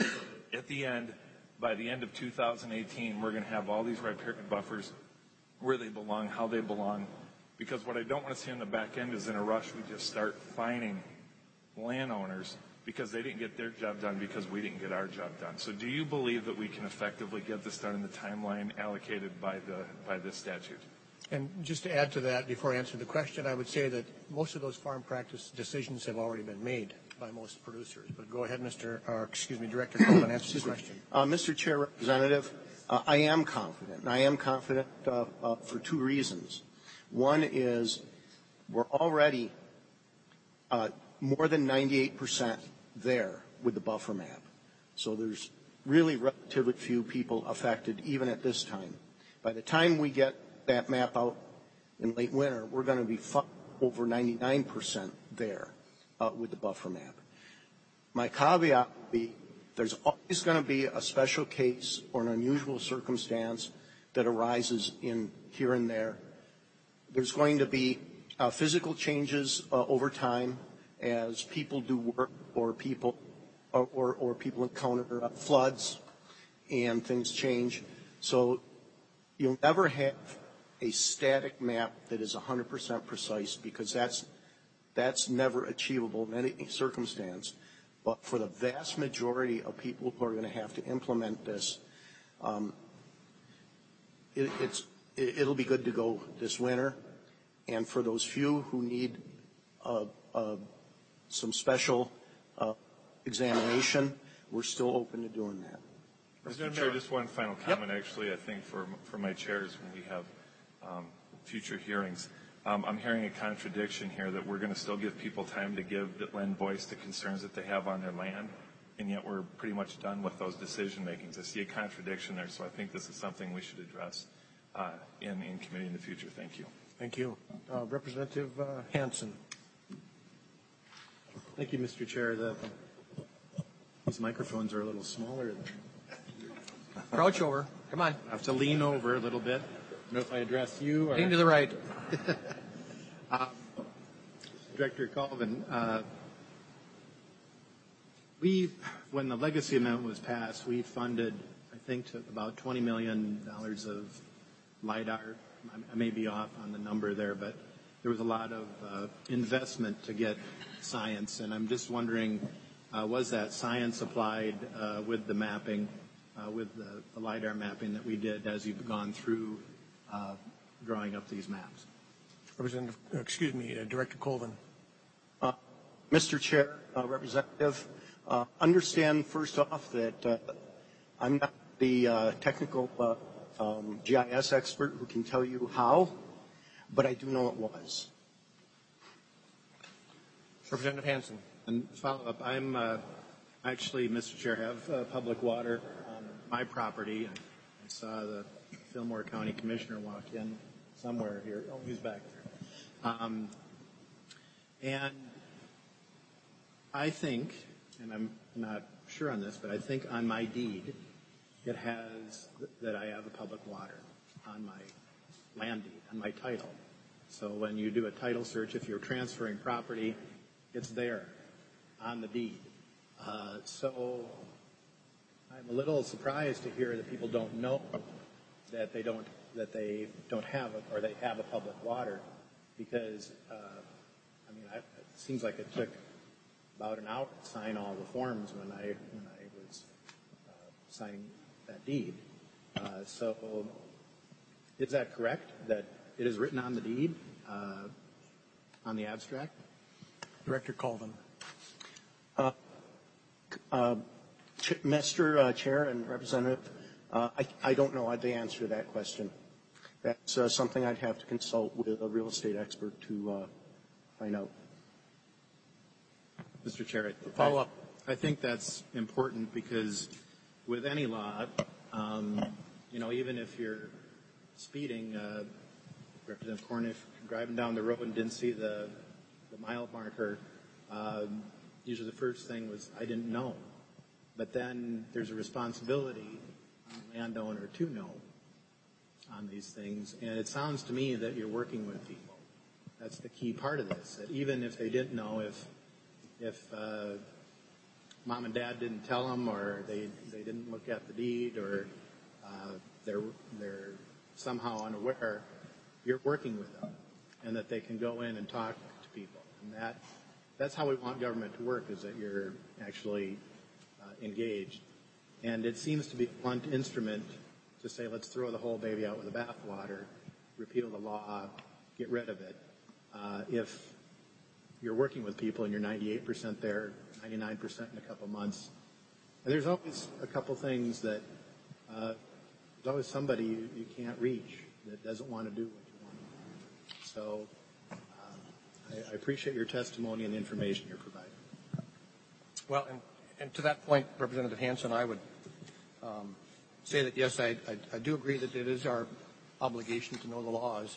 By the end of 2018, we're going to have all these riparian buffers where they belong, how they belong. Because what I don't want to see on the back end is in a rush we just start fining landowners because they didn't get their job done because we didn't get our job done. So do you believe that we can effectively get this done in the timeline allocated by this statute? And just to add to that, before I answer the question, I would say that most of those farm practice decisions have already been made by most producers. But go ahead, Director Colvin, answer the question. Mr. Chair, Representative, I am confident, and I am confident for two reasons. One is we're already more than 98% there with the buffer map. So there's really relatively few people affected even at this time. By the time we get that map out in late winter, we're going to be over 99% there with the buffer map. My caveat would be there's always going to be a special case or an unusual circumstance that arises in here and there. There's going to be physical changes over time as people do work or people encounter floods and things change. So you'll never have a static map that is 100% precise because that's never achievable in any circumstance. But for the vast majority of people who are going to have to implement this, it'll be good to go this winter. And for those few who need some special examination, we're still open to doing that. Mr. Chair, just one final comment, actually, I think for my chairs when we have future hearings. I'm hearing a contradiction here that we're going to still give people time to lend voice to concerns that they have on their land, and yet we're pretty much done with those decision makings. I see a contradiction there, so I think this is something we should address in committee in the future. Thank you. Thank you. Representative Hansen. Thank you, Mr. Chair. These microphones are a little smaller. Crouch over. Come on. I have to lean over a little bit. I don't know if I address you or... Lean to the right. Director Colvin, when the legacy amendment was passed, we funded, I think, to about $20 million of LIDAR. I may be off on the number there, but there was a lot of investment to get science, and I'm just wondering, was that science applied with the mapping, with the LIDAR mapping that we did as you've gone through drawing up these maps? Director Colvin. Mr. Chair, Representative, understand first off that I'm not the technical GIS expert who can tell you how, but I do know it was. Representative Hansen. And follow up, I'm actually, Mr. Chair, have public water on my property. I saw the Fillmore County Commissioner walk in somewhere here. Oh, he's back there. And I think, and I'm not sure on this, but I think on my deed it has that I have a public water on my land deed, on my title. So when you do a title search, if you're transferring property, it's there on the deed. So I'm a little surprised to hear that people don't know that they don't have or they have a public water, because it seems like it took about an hour to sign all the forms when I was signing that deed. So is that correct, that it is written on the deed, on the abstract? Director Colvin. Mr. Chair and Representative, I don't know the answer to that question. That's something I'd have to consult with a real estate expert to find out. Mr. Chair, Follow up. I think that's important because with any law, even if you're speeding, Representative Cornish, driving down the road and didn't see the mile marker, usually the first thing was, I didn't know. But then there's a responsibility on the landowner to know on these things. And it sounds to me that you're working with people. That's the key part of this, that even if they didn't know, if mom and dad didn't tell them, or they didn't look at the deed, or they're somehow unaware, you're working with them, and that they can go in and talk to people. And that's how we want government to work, is that you're actually engaged. And it seems to be a blunt instrument to say, let's throw the whole baby out with the bathwater, repeal the law, get rid of it. If you're working with people and you're 98% there, 99% in a couple months, and there's always a couple things that there's always somebody you can't reach that doesn't want to do what you want. So I appreciate your testimony and the information you're providing. Well, and to that point, Representative Hansen, I would say that, yes, I do agree that it is our obligation to know the laws.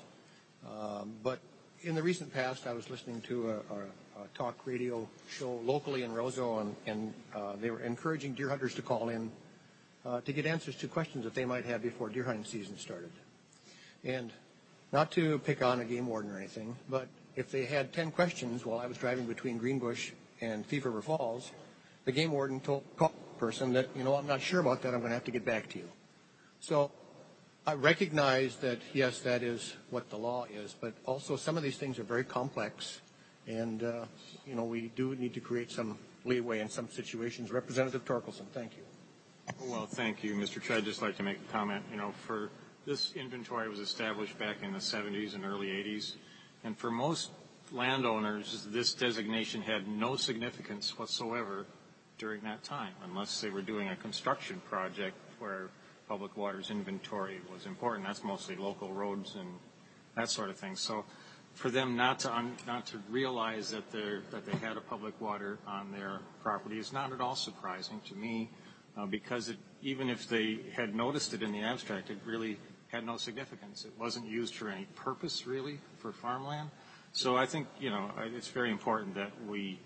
But in the recent past, I was listening to a talk radio show locally in Roseau, and they were encouraging deer hunters to call in to get answers to questions that they might have before deer hunting season started. And not to pick on a game warden or anything, but if they had 10 questions while I was driving between Greenbush and Thief River Falls, the game warden called the person that, I'm not sure about that, I'm going to have to get back to you. So I recognize that, yes, that is what the law is, but also some of these things are very complex, and, we do need to create some leeway in some situations. Representative Torkelson, thank you. Well, thank you, Mr. Chair. I'd just like to make a comment. For this inventory was established back in the 70s and early 80s, and for most landowners, this designation had no significance whatsoever during that time, unless they were doing a construction project where public waters inventory was important. That's mostly local roads and that sort of thing. So for them not to realize that they had a public water on their property is not at all surprising to me, because even if they had noticed it in the abstract, it really had no significance. It wasn't used for any purpose, really, for farmland. So I think, it's very important that we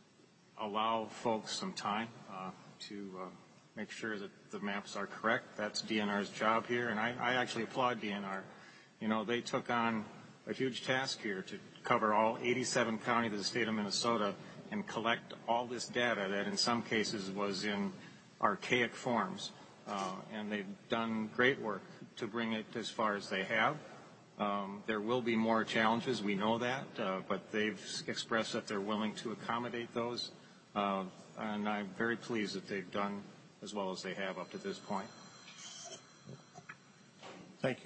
allow folks some time to make sure that the maps are correct. That's DNR's job here, and I actually applaud DNR. They took on a huge task here to cover all 87 counties of the state of Minnesota and collect all this data that in some cases was in archaic forms. And they've done great work to bring it as far as they have. There will be more challenges, we know that, but they've expressed that they're willing to accommodate those. And I'm very pleased that they've done as well as they have up to this point. Thank you.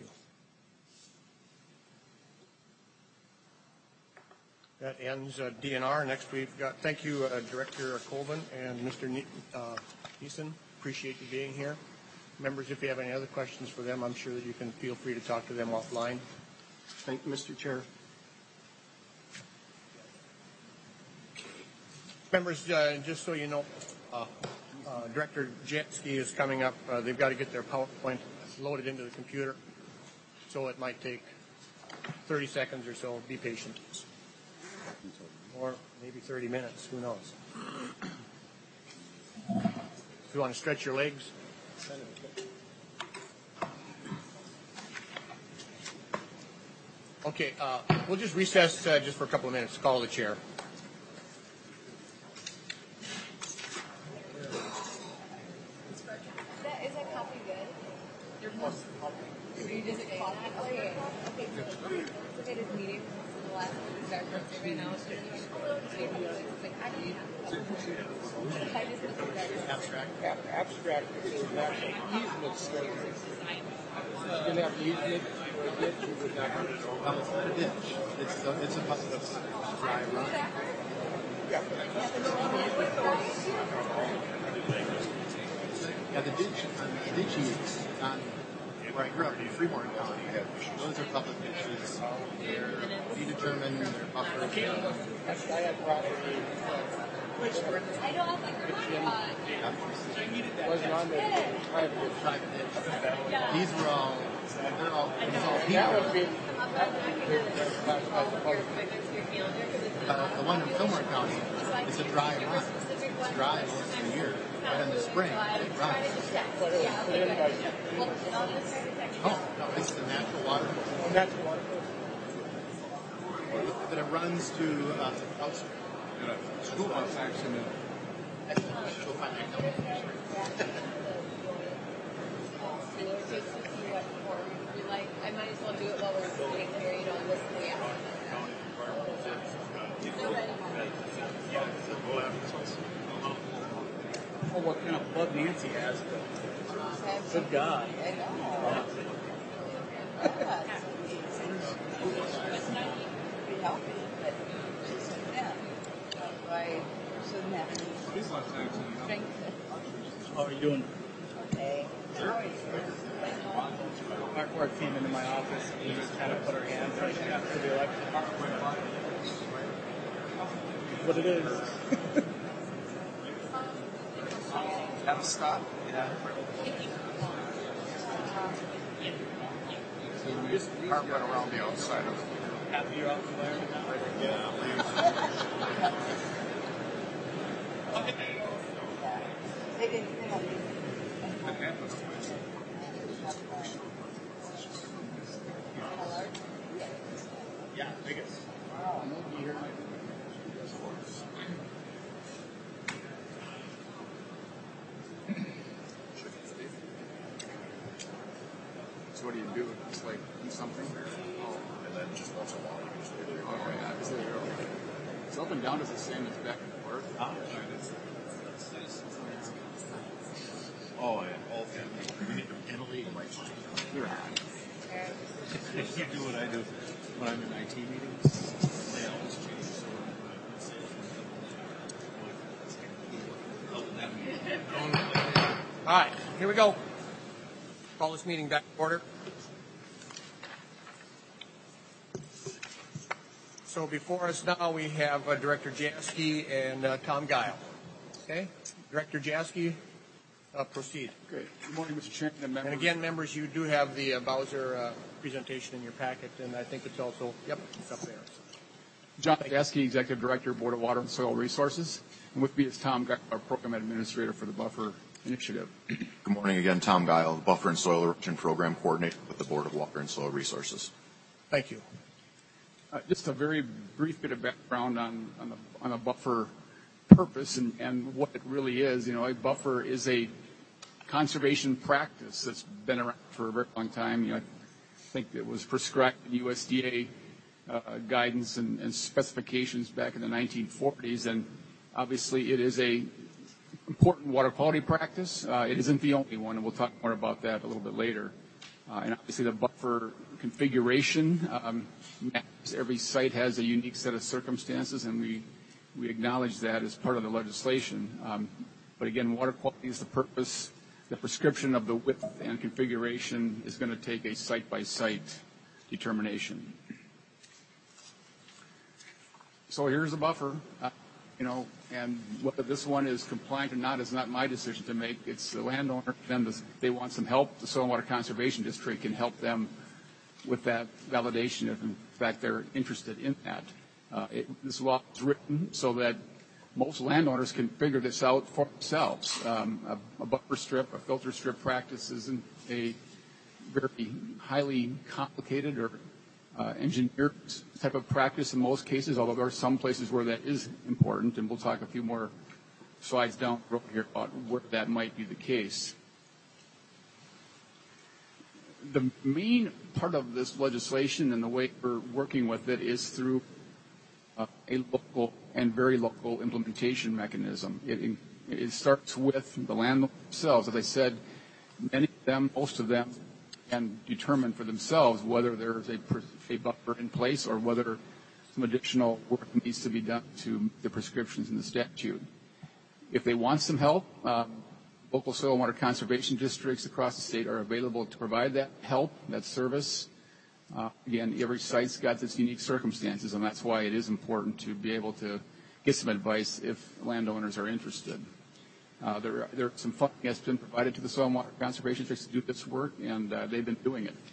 That ends DNR. Next we've got, thank you, Director Colvin and Mr. Neeson. Appreciate you being here. Members, if you have any other questions for them, I'm sure that you can feel free to talk to them offline. Thank you, Mr. Chair. Members, just so you know, Director Jansky is coming up. They've got to get their PowerPoint loaded into the computer, so it might take 30 seconds or so. Be patient. Or maybe 30 minutes. Who knows? If you want to stretch your legs. Okay, we'll just recess just for a couple of minutes. Call the chair. Is that copy good? Are you just calling that? Okay. Okay, this meeting, the last exact right now. It's like, I don't know. I just missed the Abstract is actually easement story. You're going to have easement or a ditch, you would not have Well, it's not a ditch. It's a public dry run. Yeah. Yeah, the ditches on where I grew up in Fremont County, those are public ditches. They're predetermined, they're buffered. I had property. Wasn't on the Private ditch. These were all, they're all people. That would be classified as a public. The one in Fillmore County is a dry run. It's dry most of the year. But in the spring, it runs. Oh, no, it's the natural water. Natural water. But it runs to house. School bus accident. She'll find that I might as well do it while we're waiting here, you know, listen to you. Oh, what kind of blood Nancy has. Good God. I know. Pretty healthy, but yeah. I shouldn't have any strength. How are you doing? Okay. Mark Ward came into my office and he just kind of put her hands right after the election. What it is. Have a stop? Yeah. So we just went around the outside of it. Happy you're off the land now? Yeah. They didn't. Yeah, biggest. So what do you do? Just like do something? Oh. And then just once in a while you can just do it. Oh, yeah. Is it so up and down is the same as back and forth? Oh, yeah. Okay. Italy. You're on. You do what I do when I'm in IT meetings. They always change. All right, here we go. Call this meeting back to order. So before us now, we have Director Jaski and Tom Guile. Okay, Director Jaski, proceed. Great. Good morning, Mr. Chairman and members. And again, members, you do have the Bowser presentation in your packet, and I think it's also, yep, it's up there. John Jaski, Executive Director, Board of Water and Soil Resources. And with me is Tom Guile, our Program Administrator for the Buffer Initiative. Good morning again, Tom Guile, Buffer and Soil Erosion Program Coordinator with the Board of Water and Soil Resources. Thank you. Just a very brief bit of background on a buffer purpose and what it really is. You know, a buffer is a conservation practice that's been around for a very long time. You know, I think it was prescribed in USDA guidance and specifications back in the 1940s, and obviously it is a important water quality practice. It isn't the only one, and we'll talk more about that a little bit later. And obviously the buffer configuration matters. Every site has a unique set of circumstances, and we acknowledge that as part of the legislation. But again, water quality is the purpose. The prescription of the width and configuration is going to take a site-by-site determination. So here's a buffer. And whether this one is compliant or not is not my decision to make. It's the landowner. Then they want some help. The Soil and Water Conservation District can help them with that validation if, in fact, they're interested in that. This law is written so that most landowners can figure this out for themselves. A buffer strip, a filter strip practice isn't a very highly complicated or engineered type of practice in most cases, although there are some places where that is important, and we'll talk a few more slides down the road here about where that might be the case. The main part of this legislation and the way we're working with it is through a local and very local implementation mechanism. It starts with the landlords themselves. As I said, many of them, most of them, can determine for themselves whether there's a buffer in place or whether some additional work needs to be done to meet the prescriptions in the statute. If they want some help, local soil and water conservation districts across the state are available to provide that help, that service. Again, every site's got its unique circumstances, and that's why it is important to be able to get some advice if landowners are interested. There are some funding that's been provided to the soil and water conservation districts to do this work, and they've been doing it.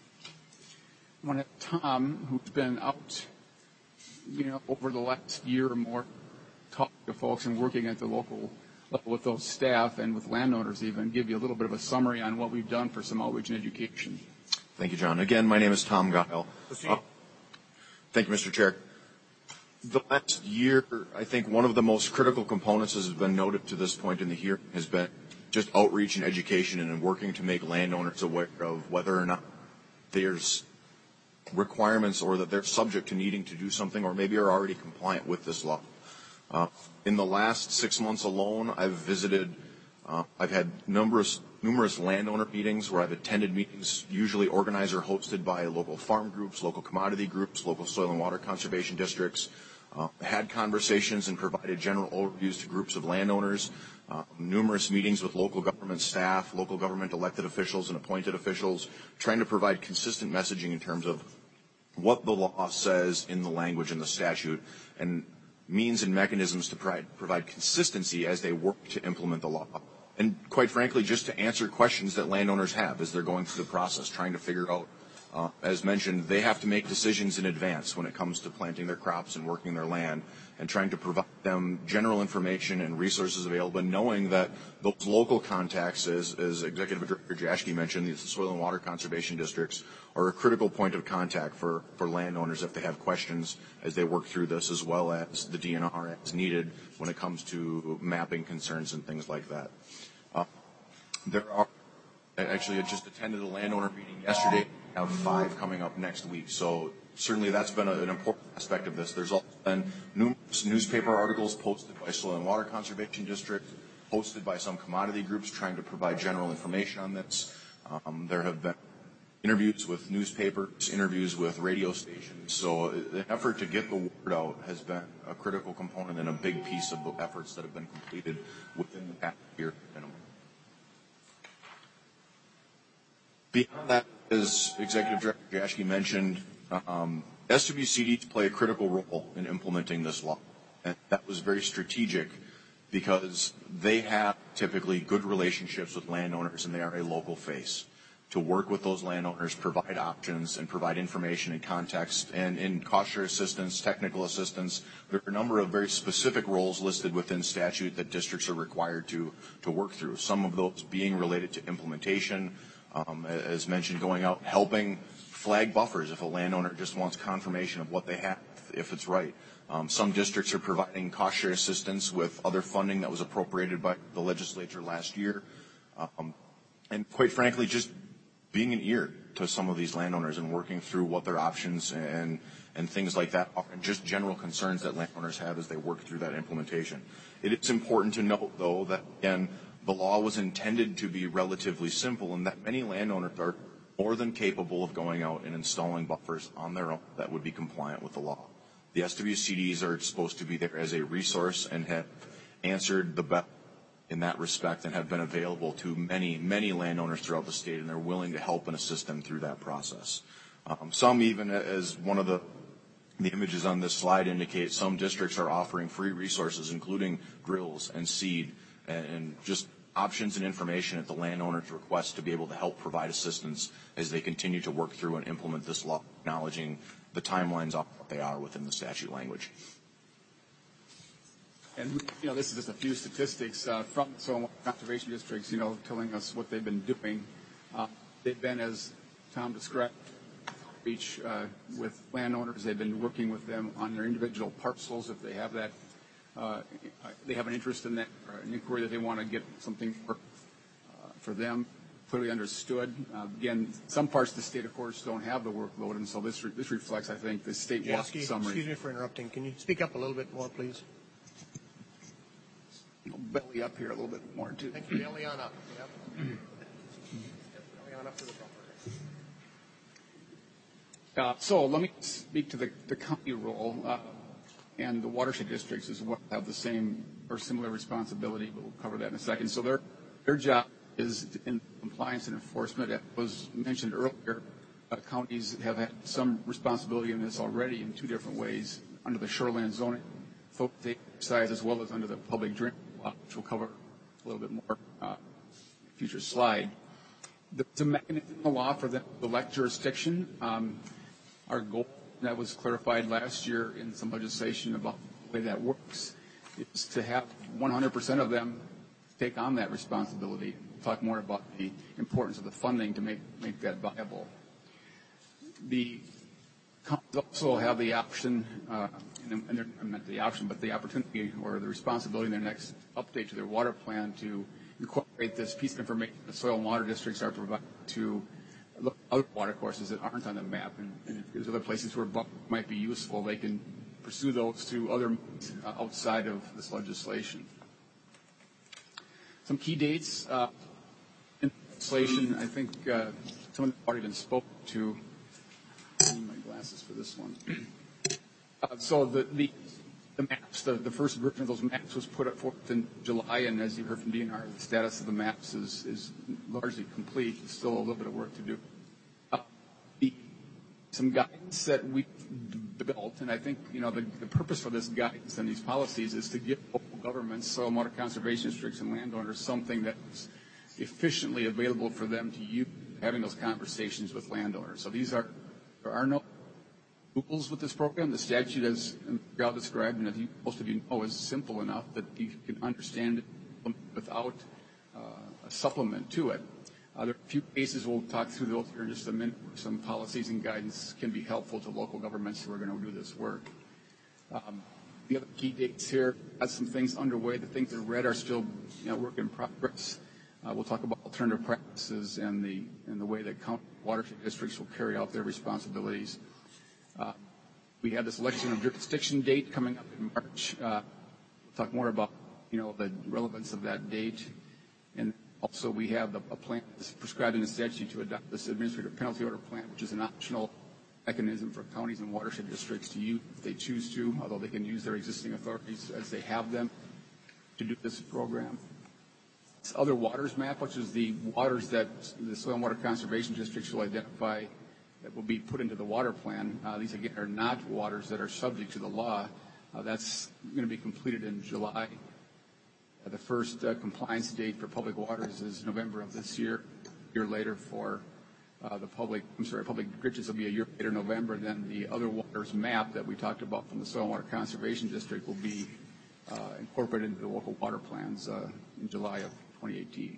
I want to have Tom, who's been out, over the last year or more, talking to folks and working at the local level with those staff and with landowners even, give you a little bit of a summary on what we've done for some outreach and education. Thank you, John. Again, my name is Tom Guile. Thank you, Mr. Chair. The last year, I think one of the most critical components, as has been noted to this point in the hearing, has been just outreach and education and working to make landowners aware of whether or not there's requirements or that they're subject to needing to do something or maybe are already compliant with this law. In the last 6 months alone, I've had numerous landowner meetings where I've attended meetings, usually organized or hosted by local farm groups, local commodity groups, local soil and water conservation districts, had conversations and provided general overviews to groups of landowners, numerous meetings with local government staff, local government elected officials and appointed officials, trying to provide consistent messaging in terms of what the law says in the language in the statute and means and mechanisms to provide consistency as they work to implement the law. And quite frankly, just to answer questions that landowners have as they're going through the process, trying to figure out, as mentioned, they have to make decisions in advance when it comes to planting their crops and working their land and trying to provide them general information and resources available, and knowing that those local contacts, as Executive Director Jaschke mentioned, the soil and water conservation districts are a critical point of contact for landowners if they have questions as they work through this, as well as the DNR as needed when it comes to mapping concerns and things like that. Actually, I just attended a landowner meeting yesterday. I have 5 coming up next week. So certainly that's been an important aspect of this. There's also been numerous newspaper articles posted by Soil and Water Conservation District, posted by some commodity groups trying to provide general information on this. There have been interviews with newspapers, interviews with radio stations. So the effort to get the word out has been a critical component and a big piece of the efforts that have been completed within the past year minimum. Beyond that, as Executive Director Jaschke mentioned, SWCDs play a critical role in implementing this law. And that was very strategic because they have typically good relationships with landowners and they are a local face to work with those landowners, provide options, and provide information and context. And in cost share assistance, technical assistance, there are a number of very specific roles listed within statute that districts are required to work through. Some of those being related to implementation, as mentioned, going out, helping flag buffers if a landowner just wants confirmation of what they have, if it's right. Some districts are providing cost share assistance with other funding that was appropriated by the legislature last year. And quite frankly, just being an ear to some of these landowners and working through what their options and things like that are, and just general concerns that landowners have as they work through that implementation. It is important to note, though, that, again, the law was intended to be relatively simple and that many landowners are more than capable of going out and installing buffers on their own that would be compliant with the law. The SWCDs are supposed to be there as a resource and have answered the bell in that respect and have been available to many, many landowners throughout the state, and they're willing to help and assist them through that process. Some even, as one of the images on this slide indicate, some districts are offering free resources, including drills and seed and just options and information at the landowner's request to be able to help provide assistance as they continue to work through and implement this law, acknowledging the timelines of what they are within the statute language. And, this is just a few statistics from the soil and water conservation districts, telling us what they've been doing. They've been, as Tom described, reach with landowners. They've been working with them on their individual parcels if they have that. They have an interest in that, or an inquiry that they want to get something for them. clearly understood. Again, some parts of the state, of course, don't have the workload, and so this reflects, I think, the statewide summary. Excuse me for interrupting. Can you speak up a little bit more, please? Belly up here a little bit more, too. Thank you. Belly on up. Yep. Belly on up to the buffer. So let me speak to the county role, and the watershed districts as well have the same or similar responsibility. We'll cover that in a second. So their job is in compliance and enforcement. As was mentioned earlier, counties have had some responsibility in this already in two different ways, under the shoreline zoning exercise as well as under the public drinking law, which we'll cover a little bit more future slide. There's a mechanism in the law for them to elect jurisdiction. Our goal, that was clarified last year in some legislation about the way that works, is to have 100% of them take on that responsibility. We'll talk more about the importance of the funding to make that viable. The counties also have the option, not the option, but the opportunity or the responsibility in their next update to their water plan to incorporate this piece of information the soil and water districts are providing to look at other water courses that aren't on the map. And if there's other places where buffer might be useful, they can pursue those through other means outside of this legislation. Some key dates in legislation, I think some of them have already been spoken to. I need my glasses for this one. So the maps, the first version of those maps was put forth in July, and as you heard from DNR, the status of the maps is largely complete. There's still a little bit of work to do. Some guidance that we built, and I think the purpose for this guidance and these policies is to give local governments, soil and water conservation districts, and landowners something that's efficiently available for them to use having those conversations with landowners. So there are no rules with this program. The statute, as Gal described, and as most of you know, is simple enough that you can understand it without a supplement to it. There are a few cases, we'll talk through those here in just a minute, where some policies and guidance can be helpful to local governments who are going to do this work. The other key dates here, got some things underway. The things that are red are still work in progress. We'll talk about alternative practices and the way that county watershed districts will carry out their responsibilities. We have this election of jurisdiction date coming up in March. We'll talk more about the relevance of that date. And also we have a plan that's prescribed in the statute to adopt this administrative penalty order plan, which is an optional mechanism for counties and watershed districts to use if they choose to, although they can use their existing authorities as they have them to do this program. This other waters map, which is the waters that the soil and water conservation districts will identify that will be put into the water plan. These, again, are not waters that are subject to the law. That's going to be completed in July. The first compliance date for public waters is November of this year. A year later for public ditches will be a year later, November. Then the other waters map that we talked about from the Soil and Water Conservation District will be incorporated into the local water plans in July of 2018.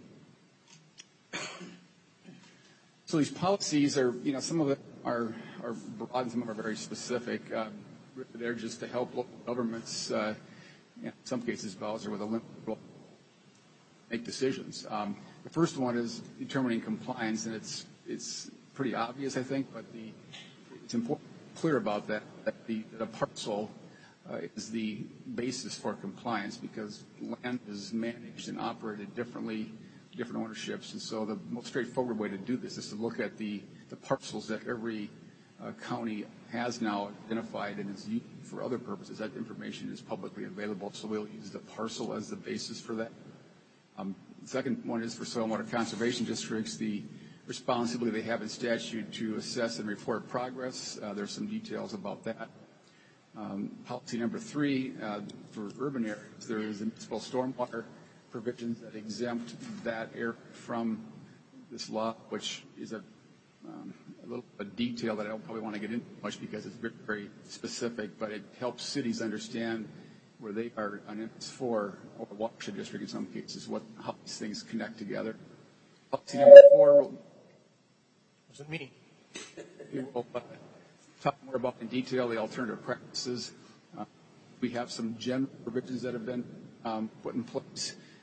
So these policies are, some of them are broad and some of them are very specific. They're just to help local governments, in some cases, Bowser with a limited role, make decisions. The first one is determining compliance, and it's pretty obvious, I think, but it's important to be clear about that a parcel is the basis for compliance because land is managed and operated differently, different ownerships, and so the most straightforward way to do this is to look at the parcels that every county has now identified and is used for other purposes. That information is publicly available, so we'll use the parcel as the basis for that. The second one is for soil and water conservation districts, the responsibility they have in statute to assess and report progress. There's some details about that. Policy number 3, for urban areas, there is municipal stormwater provisions that exempt that area from this law, which is a little detail that I don't probably want to get into much because it's very, very specific, but it helps cities understand where they are on MS4 or a watershed district in some cases, how these things connect together. Policy number 4 wasn't me. We will talk more about in detail the alternative practices. We have some general provisions that have been put in place.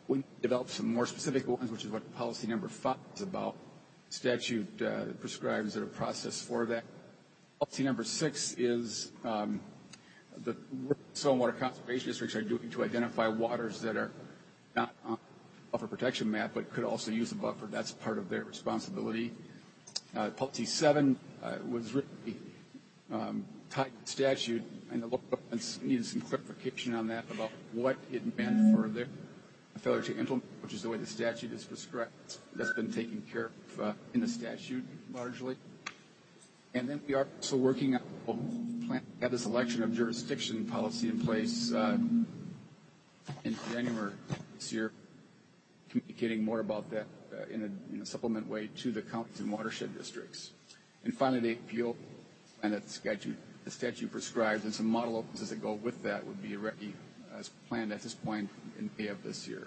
We developed some more specific ones, which is what policy number 5 is about. Statute prescribes a process for that. Policy number 6 is the soil and water conservation districts are doing to identify waters that are not on the buffer protection map but could also use a buffer. That's part of their responsibility. Policy 7 was really tied to statute, and the local governments needed some clarification on that about what it meant for their failure to implement, which is the way the statute is prescribed. That's been taken care of in the statute largely. And then we are also working on plan to have this election of jurisdiction policy in place in January this year, communicating more about that in a supplement way to the counties and watershed districts. And finally, the appeal plan that the statute prescribes and some model opens that go with that would be ready as planned at this point in May of this year.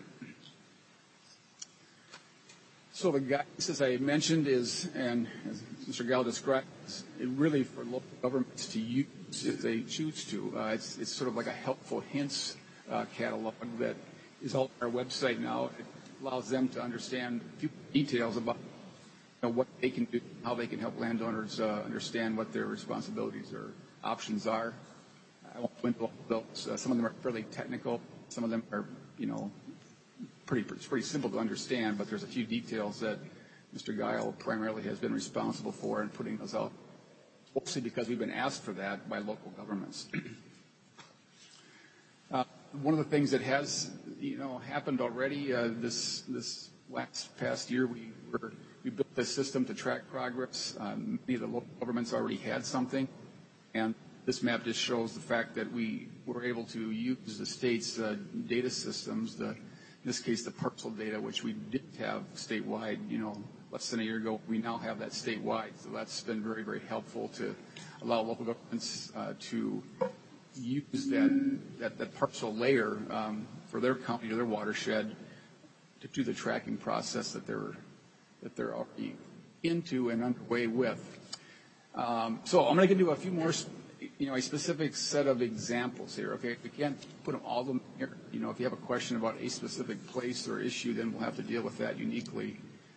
So the guidance, as I mentioned, is, and as Mr. Gall described, is really for local governments to use if they choose to. It's sort of like a helpful hints catalog that is on our website now. It allows them to understand a few details about what they can do, how they can help landowners understand what their responsibilities or options are. I won't go into all of those. Some of them are fairly technical. Some of them are, pretty simple to understand, but there's a few details that Mr. Guile primarily has been responsible for in putting those out, mostly because we've been asked for that by local governments. One of the things that has, happened already this past year, we built this system to track progress. Many of the local governments already had something, and this map just shows the fact that we were able to use the state's data systems, in this case, the parcel data, which we didn't have statewide, less than a year ago. We now have that statewide, so that's been very, very helpful to allow local governments to use that parcel layer for their county or their watershed to do the tracking process that they're already into and underway with. So I'm going to give you a few more, a specific set of examples here. Okay, we can't put them all of them here. If you have a question about a specific place or issue, then we'll have to deal with that uniquely.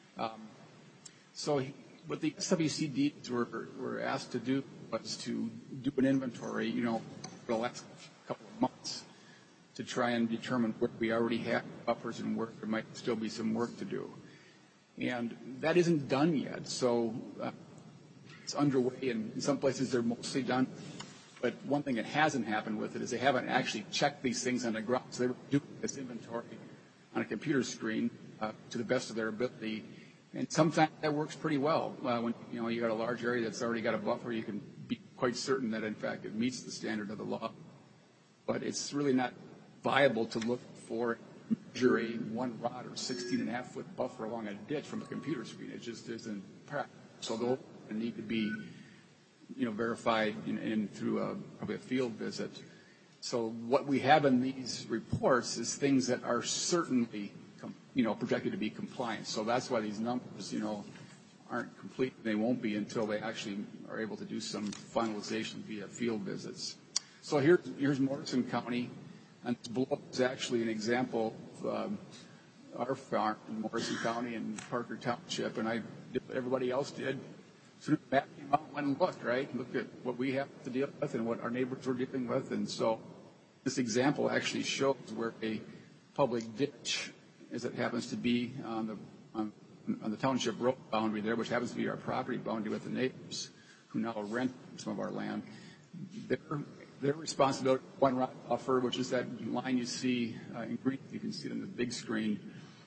So what the SWCDs were asked to do was to do an inventory, for the last couple of months to try and determine where we already have buffers and where there might still be some work to do. And that isn't done yet, so it's underway, and in some places they're mostly done. But one thing that hasn't happened with it is they haven't actually checked these things on the ground. So they were doing this inventory on a computer screen to the best of their ability. And sometimes that works pretty well. When you got a large area that's already got a buffer, you can be quite certain that in fact it meets the standard of the law. But it's really not viable to look for measure a 1 rod or 16.5-foot buffer along a ditch from a computer screen. It just isn't practical. So they'll need to be verified through probably a field visit. So what we have in these reports is things that are certainly, projected to be compliant. So that's why these numbers, aren't complete. They won't be until they actually are able to do some finalization via field visits. So here's Morrison County, and this blow-up is actually an example of our farm in Morrison County and Parker Township, and I did what everybody else did. So the map came out, went and looked, right? Looked at what we have to deal with and what our neighbors were dealing with. And so this example actually shows where a public ditch, as it happens to be on the township road boundary there, which happens to be our property boundary with the neighbors who now rent some of our land. Their responsibility, 1 rod buffer, which is that line you see in green, you can see it on the big screen.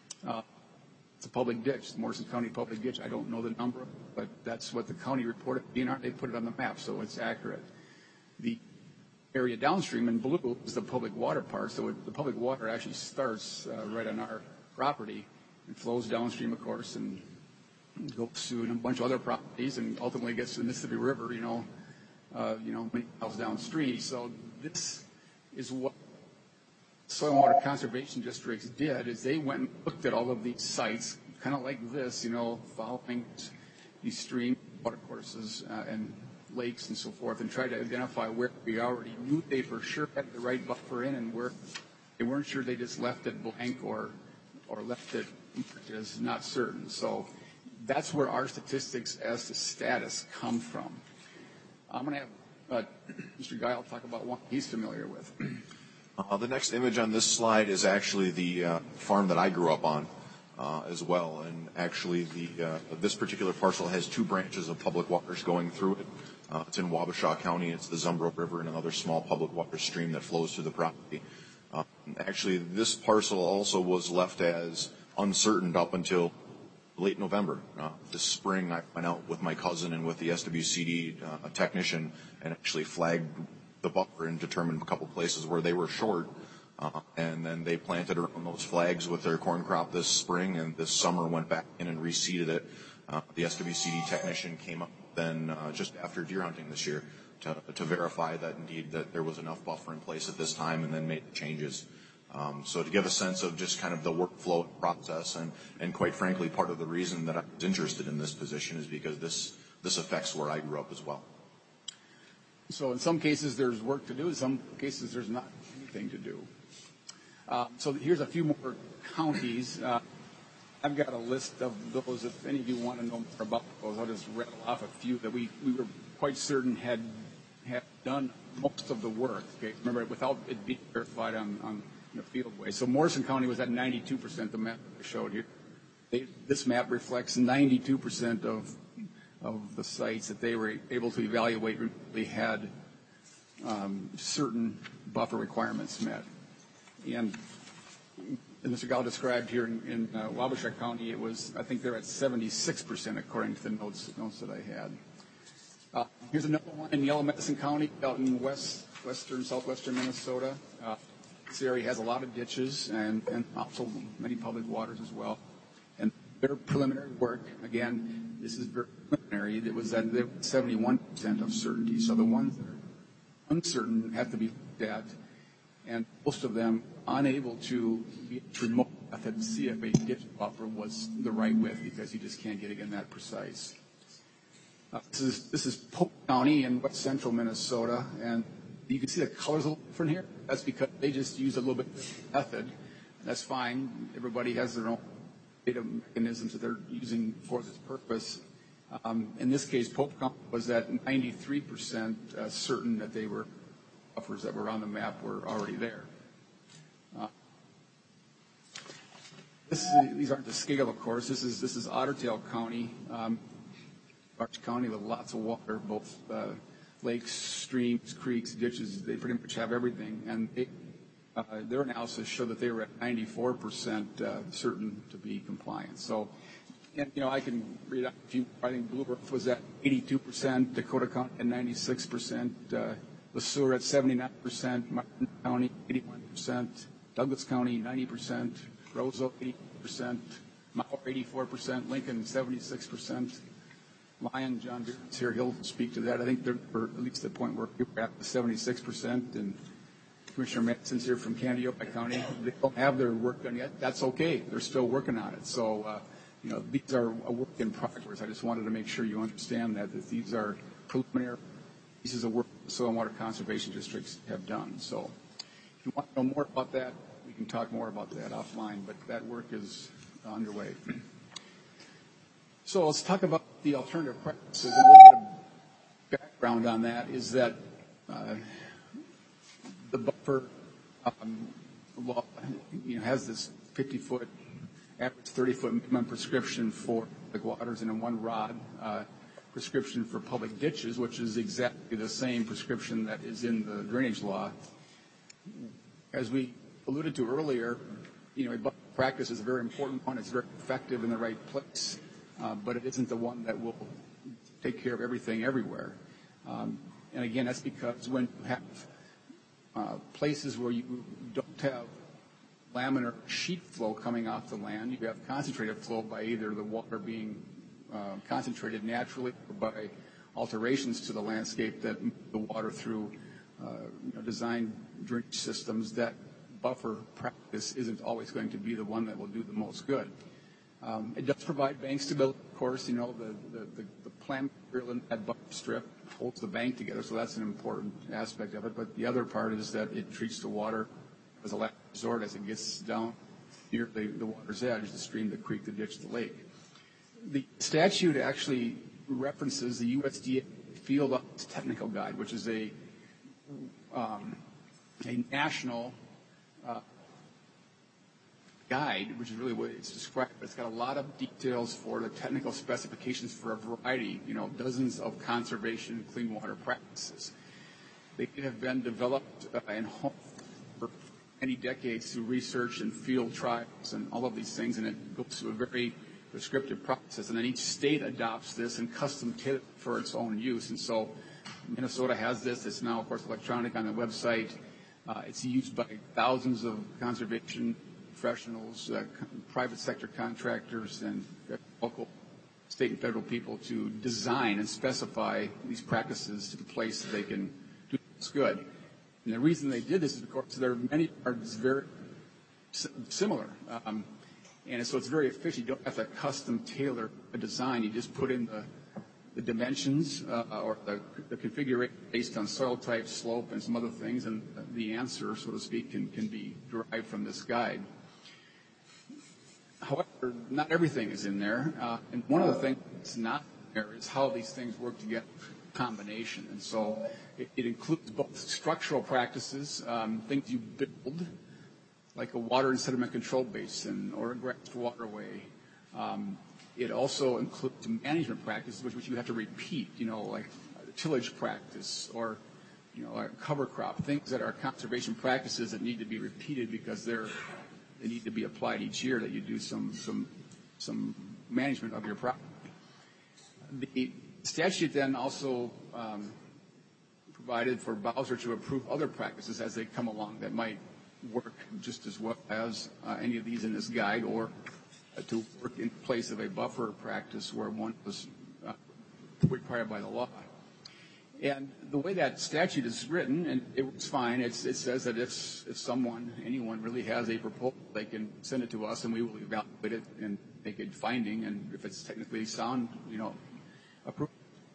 It's a public ditch, Morrison County public ditch. I don't know the number, but that's what the county reported. DNR, they put it on the map, so it's accurate. The area downstream in blue is the public water part. So the public water actually starts right on our property and flows downstream, of course, and goes to a bunch of other properties and ultimately gets to the Mississippi River, many miles downstream. So this is what soil and water conservation districts did, is they went and looked at all of these sites, kind of like this, following these stream water courses and lakes and so forth, and tried to identify where we already knew they for sure had the right buffer in and where they weren't sure they just left it blank or or left it as not certain. So that's where our statistics as to status come from. I'm going to have Mr. Guile talk about one he's familiar with. The next image on this slide is actually the farm that I grew up on as well. And actually, this particular parcel has two branches of public waters going through it. It's in Wabasha County. It's the Zumbro River and another small public water stream that flows through the property. Actually, this parcel also was left as uncertain up until late November. This spring, I went out with my cousin and with the SWCD technician and actually flagged the buffer and determined a couple places where they were short. And then they planted around those flags with their corn crop this spring, and this summer went back in and reseeded it. The SWCD technician came up then just after deer hunting this year to verify that indeed that there was enough buffer in place at this time, and then made the changes. So to give a sense of just kind of the workflow process, and quite frankly, part of the reason that I was interested in this position is because this affects where I grew up as well. So in some cases there's work to do, in some cases there's not anything to do. So here's a few more counties. I've got a list of those. If any of you want to know more about those, I'll just rattle off a few that we were quite certain had done most of the work. Okay, remember, without it being verified on the fieldway. So Morrison County was at 92%. The map that I showed here. This map reflects 92% of the sites that they were able to evaluate really had certain buffer requirements met. And as Mr. Gall described here in Wabasha County, it was, I think they're at 76% according to the notes that I had. Here's another one in Yellow Medicine County out in southwestern Minnesota. This area has a lot of ditches and also many public waters as well. And their preliminary work, again, this is very preliminary, it was at 71% of certainty. So the ones that are uncertain have to be looked at, and most of them unable to be a remote method to see if a ditch buffer was the right width, because you just can't get it in that precise. This is Polk County in west central Minnesota, and you can see the colors a little different here. That's because they just use a little bit different method. That's fine. Everybody has their own data mechanisms that they're using for this purpose. In this case, Polk County was at 93% certain that they were buffers that were on the map were already there. These aren't the scale, of course. This is Otter Tail County, large county with lots of water, both lakes, streams, creeks, ditches. They pretty much have everything. And their analysis showed that they were at 94% certain to be compliant. So, and, I can read out a few. I think Blue Earth was at 82%, Dakota County at 96%, Le Sueur at 79%, Martin County 81%, Douglas County 90%, Roseau 80%, Mauer 84%, Lincoln 76%. Lyon, John Beard's here. He'll speak to that. I think they're at least the point where we're at 76%. And Commissioner Matson's here from Candiota County. They don't have their work done yet. That's okay. They're still working on it. So, these are a work in progress. I just wanted to make sure you understand that these are preliminary pieces of work the Soil and Water Conservation Districts have done. So if you want to know more about that, we can talk more about that offline, but that work is underway. So let's talk about the alternative practices. And a little bit of background on that is that the buffer law has this 50-foot, average 30-foot minimum prescription for public waters and a one rod prescription for public ditches, which is exactly the same prescription that is in the drainage law. As we alluded to earlier, a buffer practice is a very important one. It's very effective in the right place. But it isn't the one that will take care of everything everywhere. And again, that's because when you have places where you don't have laminar sheet flow coming off the land, you have concentrated flow by either the water being concentrated naturally or by alterations to the landscape that move the water through designed drainage systems. That buffer practice isn't always going to be the one that will do the most good. It does provide bank stability, of course. The plant material in that buffer strip holds the bank together, so that's an important aspect of it. But the other part is that it treats the water as a last resort as it gets down near the water's edge, the stream, the creek, the ditch, the lake. The statute actually references the USDA Field Office Technical Guide, which is a national guide, which is really what it's described. It's got a lot of details for the technical specifications for a variety, dozens of conservation and clean water practices. They have been developed and honed for many decades through research and field trials and all of these things, and it goes through a very prescriptive process. And then each state adopts this and custom tailored for its own use. And so Minnesota has this. It's now, of course, electronic on the website. It's used by thousands of conservation professionals, private sector contractors, and local, state, and federal people to design and specify these practices to the place that they can do this good. And the reason they did this is, of course, there are many parts very similar. And so it's very efficient. You don't have to custom tailor a design. You just put in the dimensions or the configuration based on soil type, slope, and some other things, and the answer, so to speak, can be derived from this guide. However, not everything is in there. And one of the things that's not in there is how these things work together, combination. And so it includes both structural practices, things you build, like a water and sediment control basin or a grassed waterway. It also includes management practices, which you have to repeat, like tillage practice or, a cover crop, things that are conservation practices that need to be repeated because they need to be applied each year, that you do some management of your property. The statute then also provided for Bowser to approve other practices as they come along that might work just as well as any of these in this guide, or to work in place of a buffer practice where one was required by the law. And the way that statute is written, and it works fine, it says that if anyone really has a proposal, they can send it to us and we will evaluate it and make a finding, and if it's technically sound, approve.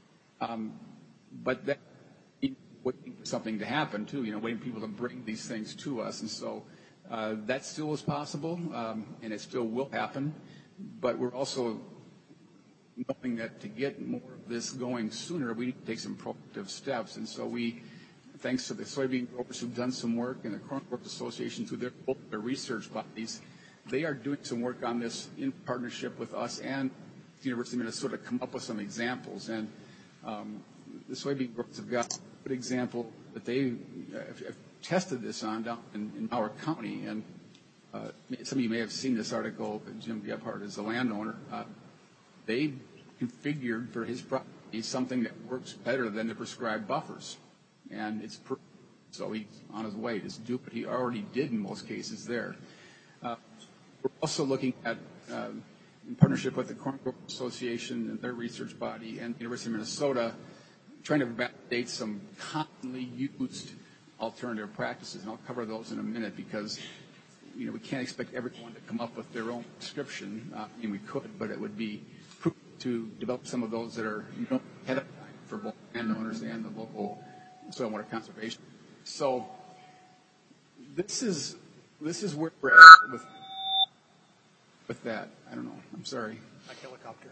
But that waiting for something to happen too, waiting for people to bring these things to us. And so that still is possible, and it still will happen. But we're also knowing that to get more of this going sooner, we need to take some proactive steps. And so thanks to the soybean growers who've done some work and the Corn Growers Association through their research bodies, they are doing some work on this in partnership with us and the University of Minnesota to come up with some examples. And the soybean growers have got a good example that they have tested this on down in Howard County. And some of you may have seen this article. Jim Gebhardt is the landowner. They configured for his property something that works better than the prescribed buffers. And it's so he's on his way to do what he already did in most cases there. We're also looking at, in partnership with the Corn Growers Association and their research body and the University of Minnesota, trying to validate some commonly used alternative practices. And I'll cover those in a minute because, we can't expect everyone to come up with their own prescription. We could, but it would be prudent to develop some of those that are ahead of time for both landowners and the local soil and water conservation. So this is where we're at with that. I don't know. I'm sorry. Like helicopter.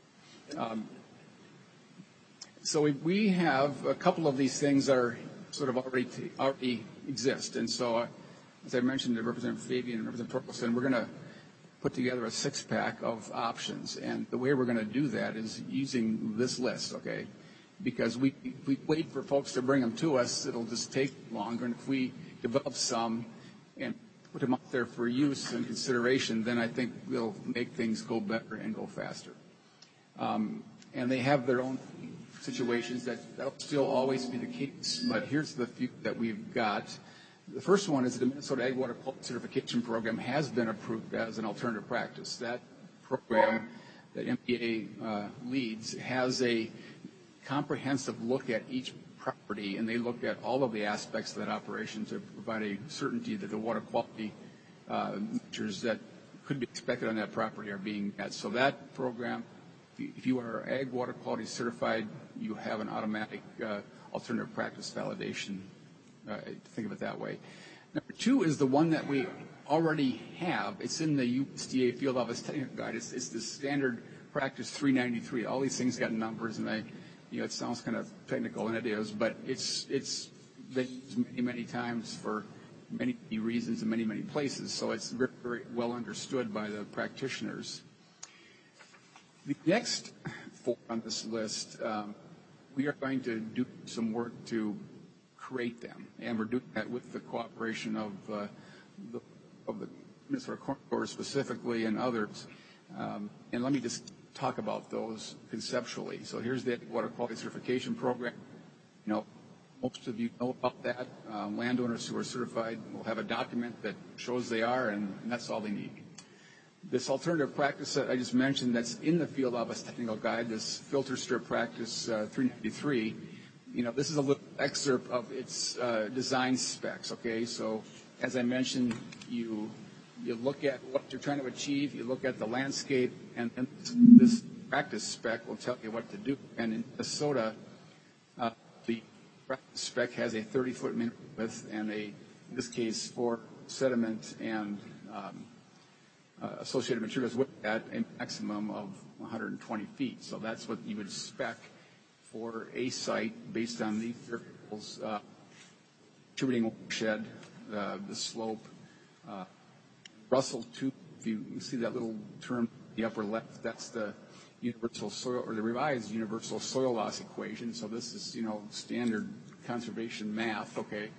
So we have a couple of these things that are sort of already exist. And so, as I mentioned to Representative Fabian and Representative Torkelson, we're going to put together a six-pack of options. And the way we're going to do that is using this list, okay? Because if we wait for folks to bring them to us, it'll just take longer. And if we develop some and put them up there for use and consideration, then I think we'll make things go better and go faster. And they have their own situations that'll still always be the case. But here's the few that we've got. The first one is the Minnesota Ag Water Quality Certification Program has been approved as an alternative practice. That program that MPA leads has a comprehensive look at each property, and they look at all of the aspects of that operation to provide a certainty that the water quality measures that could be expected on that property are being met. So that program, if you are Ag Water Quality Certified, you have an automatic alternative practice validation. Think of it that way. Number two is the one that we already have. It's in the USDA Field Office Technical Guide. It's the standard practice 393. All these things got numbers, and it sounds kind of technical, and it is, but it's been used many, many times for many reasons in many, many places. So it's very, very well understood by the practitioners. The next four on this list, we are going to do some work to create them, and we're doing that with the cooperation of the Minnesota Corps Corps specifically and others. And let me just talk about those conceptually. So here's the Water Quality Certification Program. Most of you know about that. Landowners who are certified will have a document that shows they are, and that's all they need. This alternative practice that I just mentioned that's in the Field Office Technical Guide, this filter strip practice 393, this is a little excerpt of its design specs, okay? So as I mentioned, you look at what you're trying to achieve, you look at the landscape, and then this practice spec will tell you what to do. And in Minnesota, the practice spec has a 30-foot minimum width and in this case, for sediment and associated materials with that, a maximum of 120 feet. So that's what you would spec for a site based on these variables, contributing watershed, the slope, Russell 2, if you see that little term in the upper left, that's the universal soil, or the revised universal soil loss equation. So this is, standard conservation math, okay,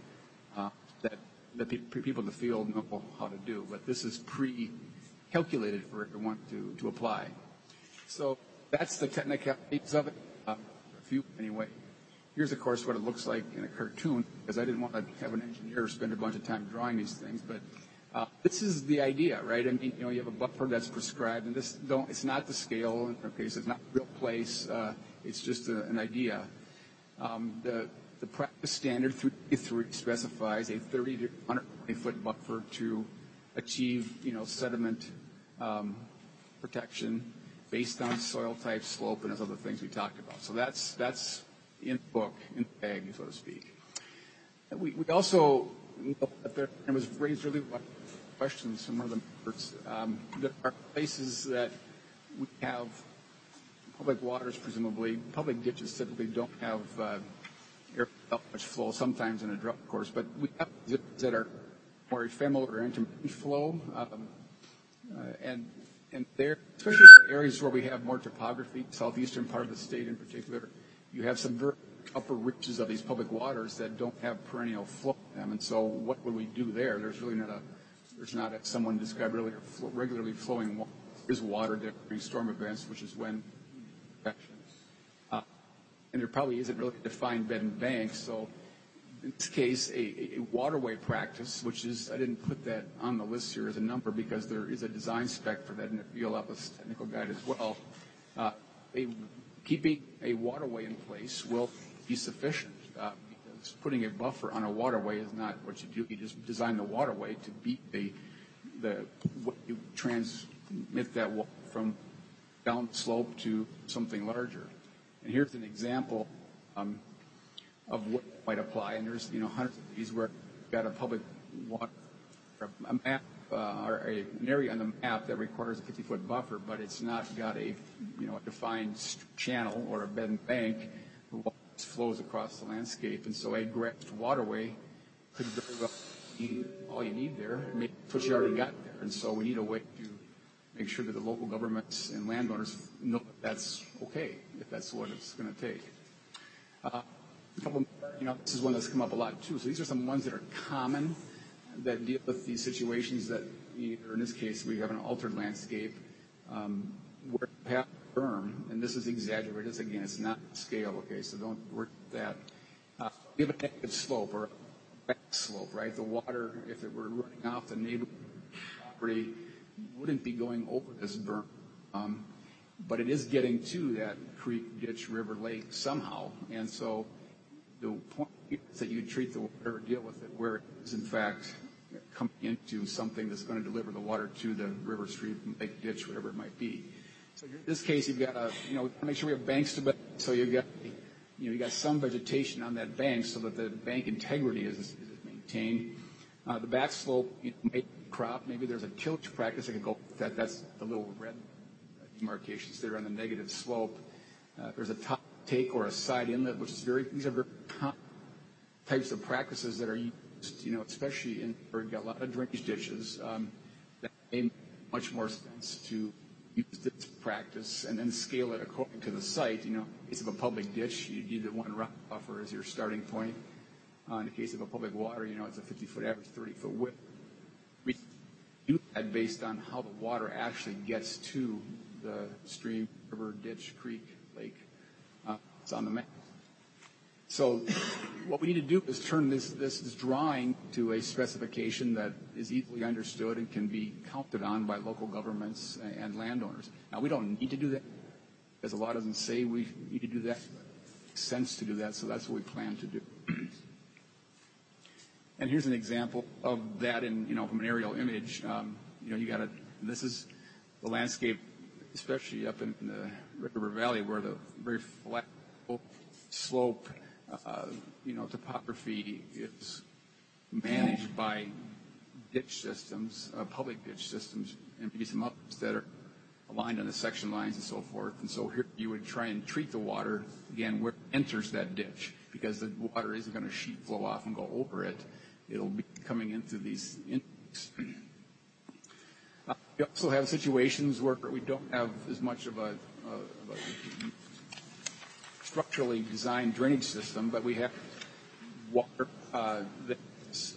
that people in the field know how to do. But this is pre-calculated for everyone to apply. So that's the technicalities of it, a few anyway. Here's, of course, what it looks like in a cartoon, because I didn't want to have an engineer spend a bunch of time drawing these things, but this is the idea, right? I mean, you have a buffer that's prescribed, and it's not the scale, in our case, it's not the real place, it's just an idea. The practice standard 3 specifies a 30 to 120-foot buffer to achieve, sediment protection based on soil type, slope, and those other things we talked about. So that's in the book, in the bag, so to speak. We also know that there was raised really a lot of questions from one of the members. There are places that we have public waters, presumably. Public ditches typically don't have much flow, sometimes in a drought, of course, but we have ditches that are more ephemeral or intermittent flow, and there, especially in the areas where we have more topography, southeastern part of the state in particular, you have some very upper reaches of these public waters that don't have perennial flow in them. And so what would we do there? There's really not as someone described earlier, regularly flowing water. There's water there during storm events, which is when protection. And there probably isn't really a defined bed and bank. So in this case, a waterway practice, which is, I didn't put that on the list here as a number because there is a design spec for that in the Field Office Technical Guide as well. Keeping a waterway in place will be sufficient because putting a buffer on a waterway is not what you do. You just design the waterway to beat what you transmit that water from down the slope to something larger. And here's an example of what might apply. And there's hundreds of these where you've got a public water, a map or an area on the map that requires a 50-foot buffer, but it's not got a defined channel or a bed and bank. The water flows across the landscape, and so a grassed waterway could very well be all you need there. Maybe what you already got there, and so we need a way to make sure that the local governments and landowners know that that's okay, if that's what it's going to take. A couple, this is one that's come up a lot too. So these are some ones that are common that deal with these situations that either, in this case, we have an altered landscape where we have a berm, and this is exaggerated. This, again, it's not scale, okay, so don't work with that. We have a negative slope or a back slope, right? The water, if it were running off the neighborhood property, wouldn't be going over this berm, but it is getting to that creek, ditch, river, lake somehow, and so the point is that you treat the water or deal with it where it is, in fact, coming into something that's going to deliver the water to the river, stream, lake, ditch, whatever it might be. So in this case, you've got to make sure we have banks to, so you got some vegetation on that bank so that the bank integrity is maintained. The back slope may crop. Maybe there's a tillage practice that could go. That's the little red demarcations there on the negative slope. There's a top take or a side inlet, which is these are very common types of practices that are used, especially where you've got a lot of drainage ditches. That may make much more sense to use this practice and then scale it according to the site. In the case of a public ditch, you need the one rock buffer as your starting point. In the case of a public water, it's a 50-foot average, 30-foot width. We do that based on how the water actually gets to the stream, river, ditch, creek, lake. It's on the map. So what we need to do is turn this drawing to a specification that is easily understood and can be counted on by local governments and landowners. Now, we don't need to do that, because the law doesn't say we need to do that. It makes sense to do that, so that's what we plan to do. And here's an example of that from an aerial image. This is the landscape, especially up in the River Valley, where the very flat slope, topography is managed by ditch systems, public ditch systems, and maybe some others that are aligned on the section lines and so forth. And so here you would try and treat the water, again, where it enters that ditch, because the water isn't going to sheet flow off and go over it. It'll be coming into these intakes. We also have situations where we don't have as much of a structurally designed drainage system, but we have water that's,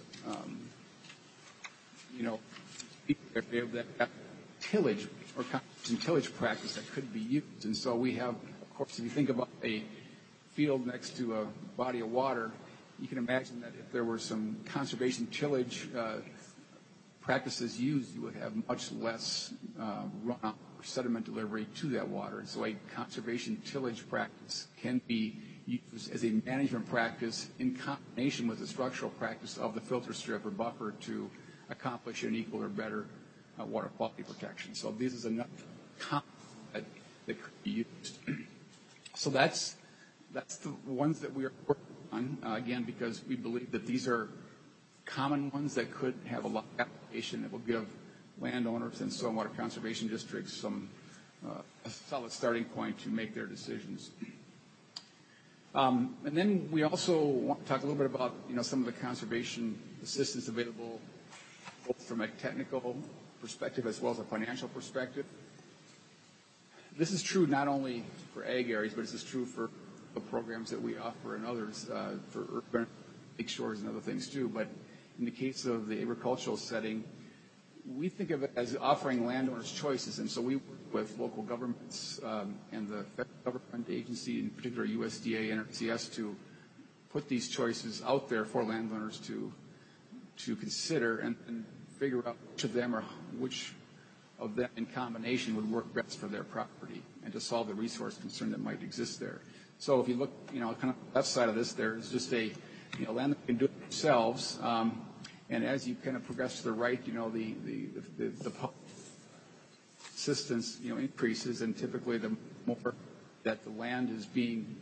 that have tillage or tillage practice that could be used. And so we have, of course, if you think about a field next to a body of water, you can imagine that if there were some conservation tillage practices used, you would have much less runoff or sediment delivery to that water. And so a conservation tillage practice can be used as a management practice in combination with the structural practice of the filter strip or buffer to accomplish an equal or better water quality protection. So this is another concept that could be used. So that's the ones that we are working on, again, because we believe that these are common ones that could have a lot of application that will give landowners and stormwater conservation districts a solid starting point to make their decisions. And then we also want to talk a little bit about some of the conservation assistance available, both from a technical perspective as well as a financial perspective. This is true not only for ag areas, but this is true for the programs that we offer and others for urban lake shores and other things too. But in the case of the agricultural setting, we think of it as offering landowners choices. And so we work with local governments and the federal government agency, in particular USDA and NRCS, to put these choices out there for landowners to consider and figure out which of them in combination would work best for their property and to solve the resource concern that might exist there. So if you look, kind of the left side of this, there is just land that can do it themselves. And as you kind of progress to the right, the assistance, increases, and typically the more that the land is being,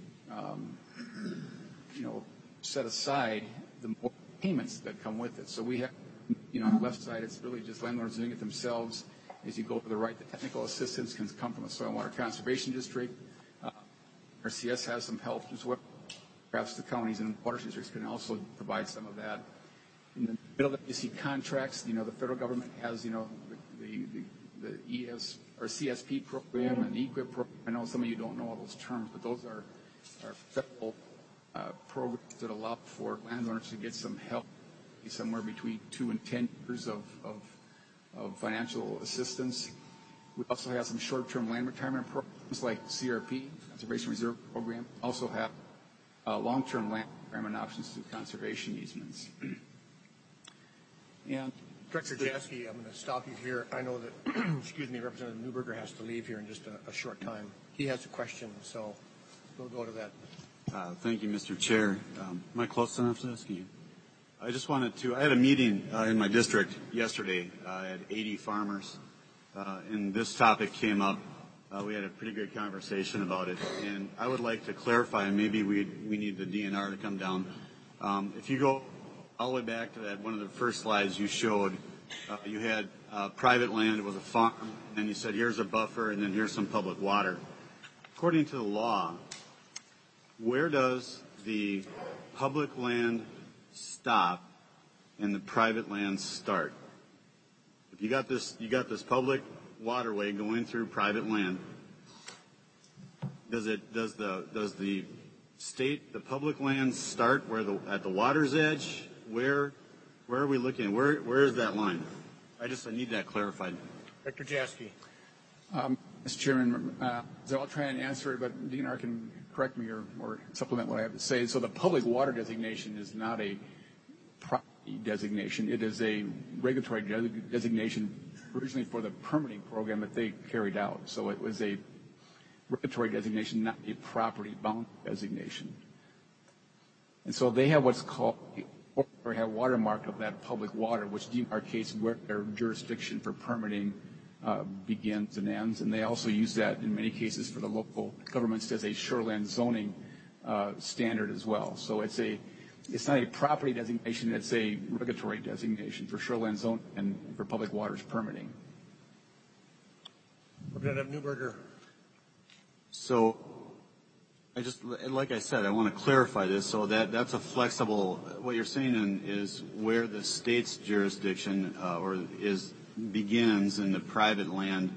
set aside, the more payments that come with it. So we have, on the left side, it's really just landlords doing it themselves. As you go to the right, the technical assistance can come from a soil and water conservation district. RCS has some help as well. Perhaps the counties and water districts can also provide some of that. In the middle, you see contracts. The federal government has, the ES or CSP program and the EQIP program. I know some of you don't know all those terms, but those are federal programs that allow for landowners to get some help, somewhere between 2 and 10 years of financial assistance. We also have some short-term land retirement programs like CRP, Conservation Reserve Program. Also have long-term land retirement options through conservation easements. And Director Jaski, I'm going to stop you here. I know that, Representative Newberger has to leave here in just a short time. He has a question, so we'll go to that. Thank you, Mr. Chair. Am I close enough to this? I just wanted to, I had a meeting in my district yesterday. I had 80 farmers, and this topic came up. We had a pretty good conversation about it, and I would like to clarify, and maybe we need the DNR to come down. If you go all the way back to that one of the first slides you showed You had private land, it was a farm, and then you said here's a buffer, and then here's some public water. According to the law, where does the public land stop and the private land start? If you got this public waterway going through private land, does the state, the public land start at the water's edge? Where are we looking? Where is that line? I need that clarified. Director Jaschke. Mr. Chairman, so I'll try and answer it, but DNR can correct me or supplement what I have to say. So the public water designation is not a property designation. It is a regulatory designation originally for the permitting program that they carried out. So it was a regulatory designation, not a property bound designation. And so they have what's called or have watermark of that public water, which demarcates where their jurisdiction for permitting begins and ends. And they also use that in many cases for the local governments as a shoreline zoning standard as well. So it's not a property designation, it's a regulatory designation for shoreline zoning and for public waters permitting. Representative Newberger. So like I said, I want to clarify this so that's a flexible, what you're saying is where the state's jurisdiction begins in the private land,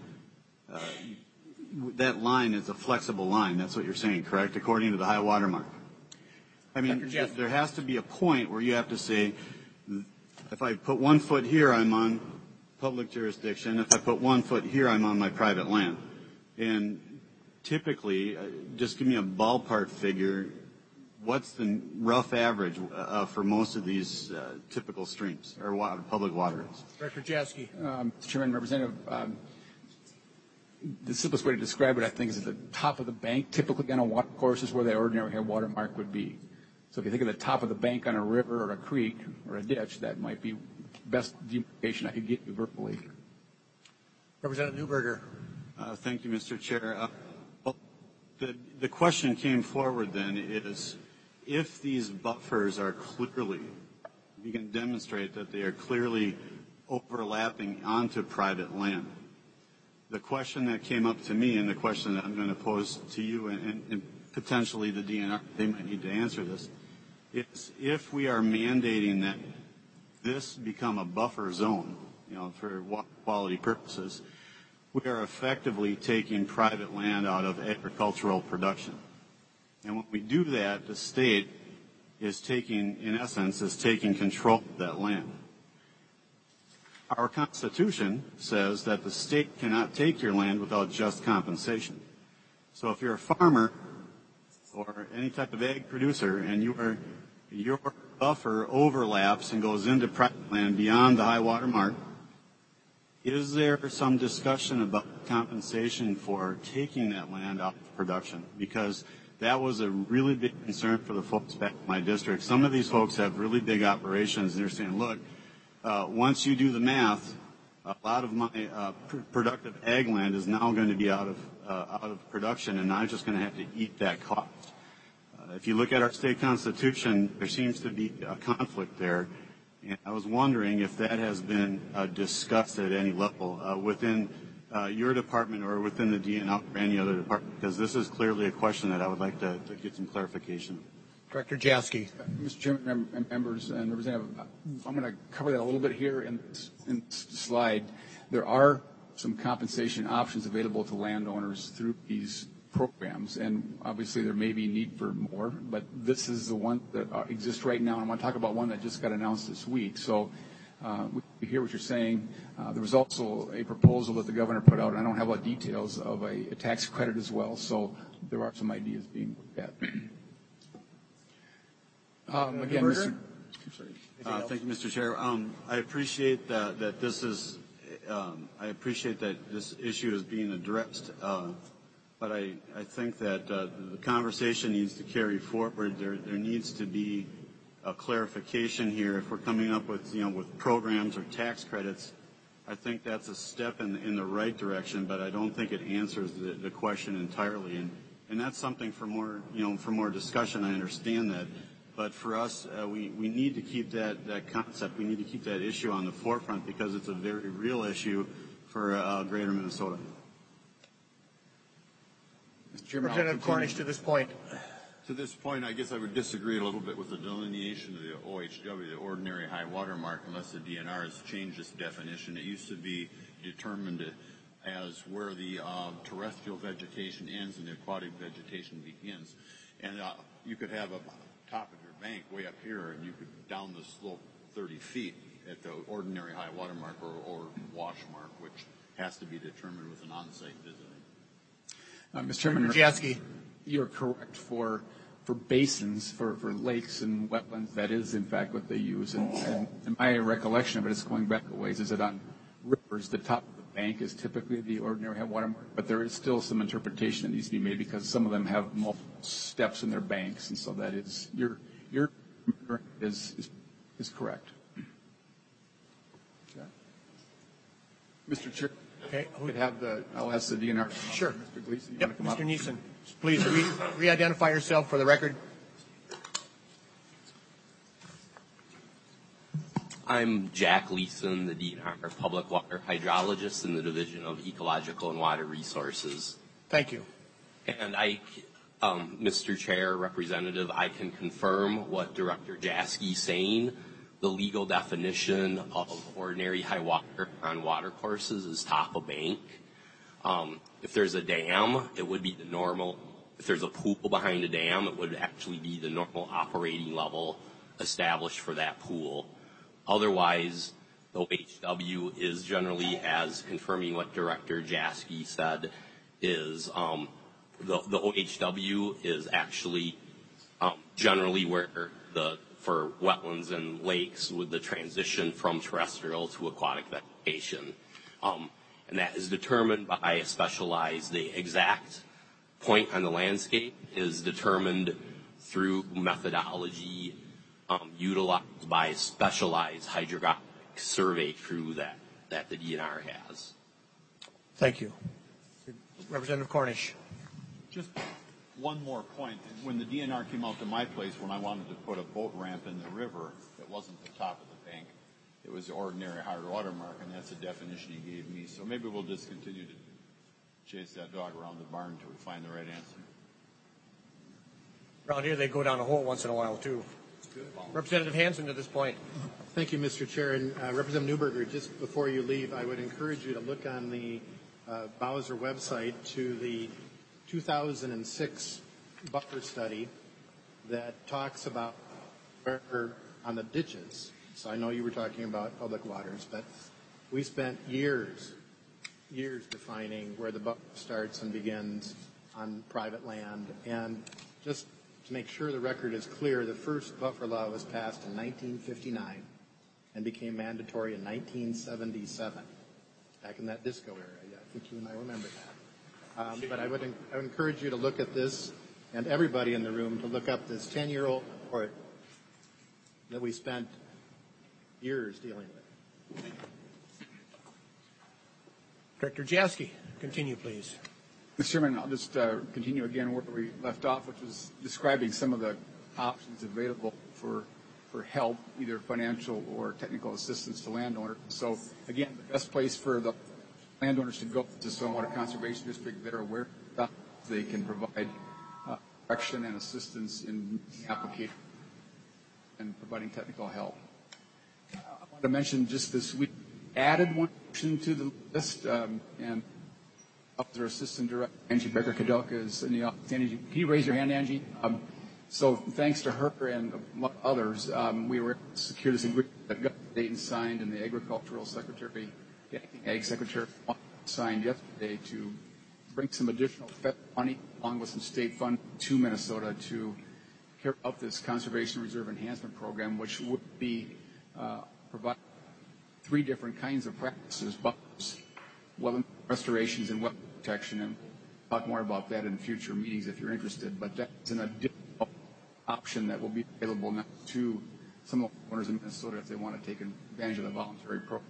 that line is a flexible line. That's what you're saying, correct? According to the high water mark. I mean, there has to be a point where you have to say, if I put 1 foot here, I'm on public jurisdiction. If I put 1 foot here, I'm on my private land. And typically, just give me a ballpark figure, what's the rough average for most of these typical streams or public waters? Director Jaschke. Mr. Chairman, Representative, the simplest way to describe it, I think, is at the top of the bank, typically on a water course is where the ordinary high water mark would be. So if you think of the top of the bank on a river or a creek or a ditch, that might be best demarcation I could get you verbally. Representative Newberger. Thank you, Mr. Chair. The question came forward then is, if these buffers are clearly, you can demonstrate that they are clearly overlapping onto private land. The question that came up to me and the question that I'm going to pose to you and potentially the DNR, they might need to answer this, is if we are mandating that this become a buffer zone, for water quality purposes, we are effectively taking private land out of agricultural production. And when we do that, the state is taking control of that land. Our Constitution says that the state cannot take your land without just compensation. So if you're a farmer or any type of ag producer and your buffer overlaps and goes into private land beyond the high water mark, is there some discussion about compensation for taking that land out of production? Because that was a really big concern for the folks back in my district. Some of these folks have really big operations, and they're saying, look, once you do the math, a lot of my productive ag land is now going to be out of production, and I'm just going to have to eat that cost. If you look at our state constitution, there seems to be a conflict there. And I was wondering if that has been discussed at any level within your department or within the DNR or any other department, because this is clearly a question that I would like to get some clarification. Director Jaschke. Mr. Chairman and members and Representative, I'm going to cover that a little bit here in this slide. There are some compensation options available to landowners through these programs, and obviously there may be need for more, but this is the one that exists right now, and I want to talk about one that just got announced this week. So we hear what you're saying. There was also a proposal that the governor put out, and I don't have all the details, of a tax credit as well, so there are some ideas being looked at. Again, thank you, Mr. Chair. I appreciate that this is. I appreciate that this issue is being addressed, but I think that the conversation needs to carry forward. There needs to be a clarification here. If we're coming up with with programs or tax credits, I think that's a step in the right direction, but I don't think it answers the question entirely. And that's something for more for more discussion. I understand that. But for us, we need to keep that concept, we need to keep that issue on the forefront because it's a very real issue for greater Minnesota. Mr. Chairman, Representative Cornish, to this point. To this point, I guess I would disagree a little bit with the delineation of the OHW, the ordinary high water mark, unless the DNR has changed its definition. It used to be determined as where the terrestrial vegetation ends and the aquatic vegetation begins. And you could have a top of your bank way up here, and you could down the slope 30 feet at the ordinary high water mark or wash mark, which has to be determined with an on-site visit. Mr. Chairman, you're correct for basins, for lakes and wetlands. That is, in fact, what they use. And in my recollection of it, it's going back a ways, is that on rivers, the top of the bank is typically the ordinary high water mark, but there is still some interpretation that needs to be made because some of them have multiple steps in their banks, and so that is your is correct. Okay. Mr. Chair. Okay. I'll ask the DNR. Sure. Mr. Gleason, yep. Mr. Neeson, please re-identify yourself for the record. I'm Jack Leeson, the DNR Public Water Hydrologist in the Division of Ecological and Water Resources. Thank you. And Mr. Chair, Representative, I can confirm what Director Jaschke's saying. The legal definition of ordinary high water on water courses is top of bank. If there's a dam, it would be the normal. If there's a pool behind a dam, it would actually be the normal operating level established for that pool. Otherwise, the OHW is generally, as confirming what Director Jaschke said, is the OHW is actually generally where for wetlands and lakes with the transition from terrestrial to aquatic vegetation. And that is determined by the exact point on the landscape is determined through methodology utilized by a specialized hydrographic survey crew that the DNR has. Thank you. Representative Cornish. Just one more point. When the DNR came out to my place when I wanted to put a boat ramp in the river, it wasn't the top of the bank. It was the ordinary high water mark, and that's the definition he gave me. So maybe we'll just continue to chase that dog around the barn until we find the right answer. Around here, they go down a hole once in a while, too. Representative Hansen to this point. Thank you, Mr. Chair. And Representative Newberger, just before you leave, I would encourage you to look on the Bowser website to the 2006 buffer study that talks about where on the ditches. So I know you were talking about public waters, but we spent years defining where the buffer starts and begins on private land. And just to make sure the record is clear, the first buffer law was passed in 1959 and became mandatory in 1977, back in that disco era. I think you and I remember that. But I would encourage you to look at this, and everybody in the room to look up this 10-year-old report that we spent years dealing with. Director Jaschke, continue, please. Mr. Chairman, I'll just continue again where we left off, which was describing some of the options available for help, either financial or technical assistance to landowners. So, again, the best place for the landowners to go to Stormwater Conservation District. They're aware that they can provide direction and assistance in application and providing technical help. I want to mention just this week, added one option to the list, and Officer Assistant Director Angie Becker-Kadelka is in the office. Angie, can you raise your hand, Angie? So thanks to her and others, we were able to secure this agreement that Governor Dayton signed and the Agricultural Secretary, the Acting Ag Secretary, signed yesterday to bring some additional federal money along with some state funds to Minnesota to carry out this Conservation Reserve Enhancement Program, which would be provide 3 different kinds of practices, buffers, wetland restorations, and wetland protection. And we'll talk more about that in future meetings if you're interested. But that's an additional option that will be available now to some of the owners in Minnesota if they want to take advantage of the voluntary program.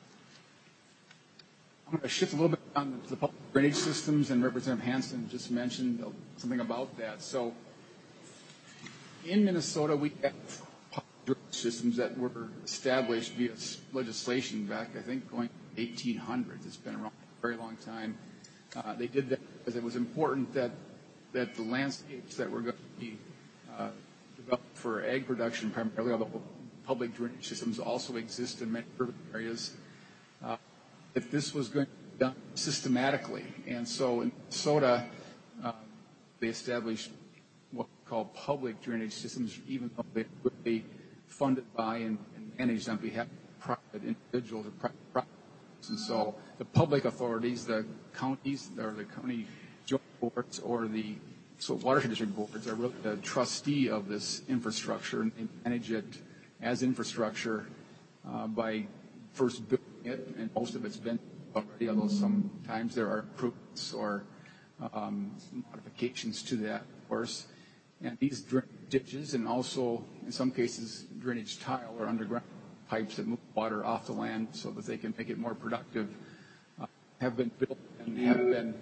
I'm going to shift a little bit on to the public drainage systems, and Representative Hansen just mentioned something about that. So In Minnesota, we have drainage systems that were established via legislation back, I think, going 1800s. It's been around for a very long time. They did that because it was important that the landscapes that were going to be developed for ag production primarily, although public drainage systems also exist in many urban areas, that this was going to be done systematically. And so in Minnesota, they established what we call public drainage systems, even though they were really funded by and managed on behalf of private individuals or private properties. And so the public authorities, the counties or the county joint boards or the watershed district boards are really the trustee of this infrastructure, and they manage it as infrastructure by first building it, and most of it's been already, although sometimes there are improvements or modifications to that, of course. And these drainage ditches and also, in some cases, drainage tile or underground pipes that move water off the land so that they can make it more productive have been built and have been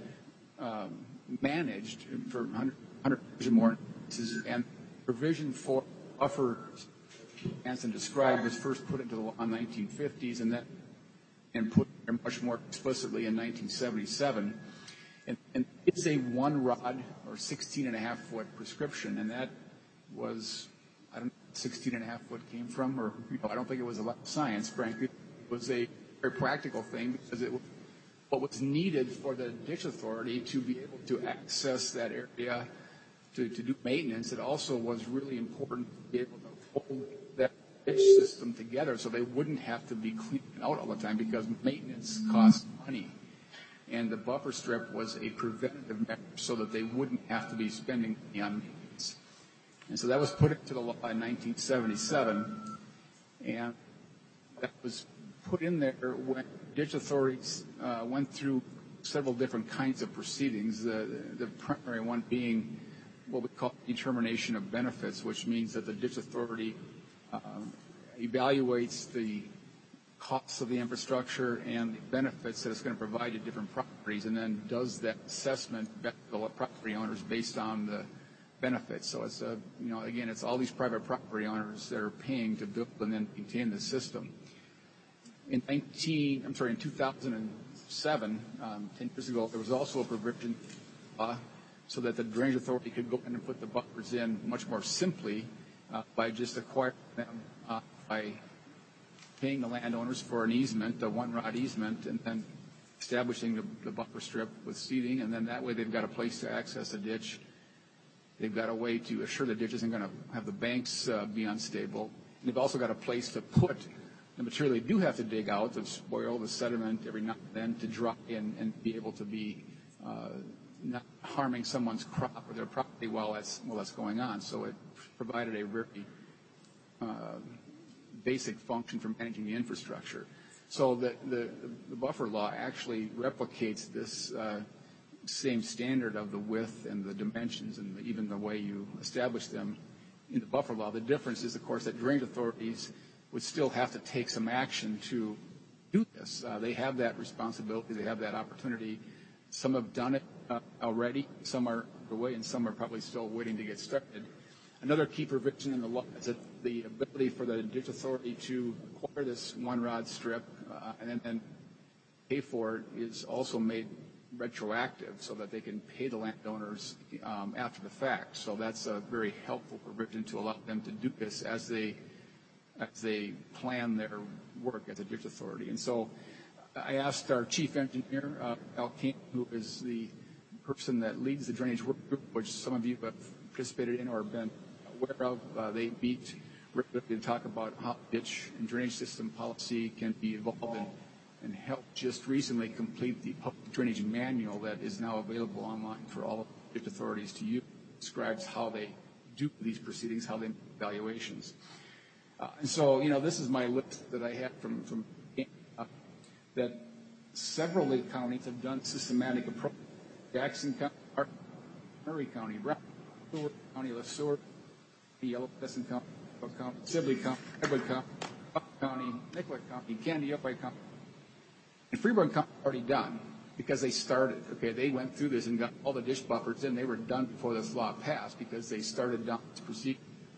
managed for 100 years or more. And provision for buffer, as described, was first put into the law in the 1950s and put there much more explicitly in 1977. And it's a 1 rod or 16.5-foot prescription, and that was, I don't know where 16.5-foot came from, or I don't think it was a lot of science, frankly. It was a very practical thing because it was what was needed for the ditch authority to be able to access that area to do maintenance. It also was really important to be able to hold that ditch system together so they wouldn't have to be cleaning out all the time because maintenance costs money. And the buffer strip was a preventative measure so that they wouldn't have to be spending money on maintenance. And so that was put into the law in 1977, and that was put in there when ditch authorities went through several different kinds of proceedings, the primary one being what we call determination of benefits, which means that the ditch authority evaluates the costs of the infrastructure and the benefits that it's going to provide to different properties, and then does that assessment back to the property owners based on the benefits. So it's again, it's all these private property owners that are paying to build and then maintain the system. In 2007, 10 years ago, there was also a provision so that the drainage authority could go in and put the buffers in much more simply by just acquiring them by paying the landowners for an easement, a 1 rod easement, and then establishing the buffer strip with seeding, and then that way they've got a place to access a ditch. They've got a way to assure the ditch isn't going to have the banks be unstable. And they've also got a place to put the material they do have to dig out, the spoil, the sediment every now and then to dry and be able to be not harming someone's crop or their property while that's going on. So it provided a very basic function for managing the infrastructure. So the buffer law actually replicates this same standard of the width and the dimensions and even the way you establish them in the buffer law. The difference is, of course, that drainage authorities would still have to take some action to do this. They have that responsibility. They have that opportunity. Some have done it already. Some are underway, and some are probably still waiting to get started. Another key provision in the law is that the ability for the ditch authority to acquire this 1 rod strip and then pay for it is also made retroactive so that they can pay the landowners after the fact. So that's a very helpful provision to allow them to do this as they plan their work as a ditch authority. And so I asked our chief engineer, Al King, who is the person that leads the drainage work group, which some of you have participated in or been aware of. They meet regularly to talk about how ditch and drainage system policy can be evolved and helped just recently complete the public drainage manual that is now available online for all of the ditch authorities to use. It describes how they do these proceedings, how they make evaluations. And so, this is my list that I have from that several of the counties have done systematic approach. Jackson County, Murray County, Brown County, LeSueur, Yellowstone County, Sibley County, Edward County, Buck County, Nicollet County, Candiotway County, and Freeburg County already done because they started. Okay, they went through this and got all the ditch buffers in. They were done before this law passed because they started down this procedure.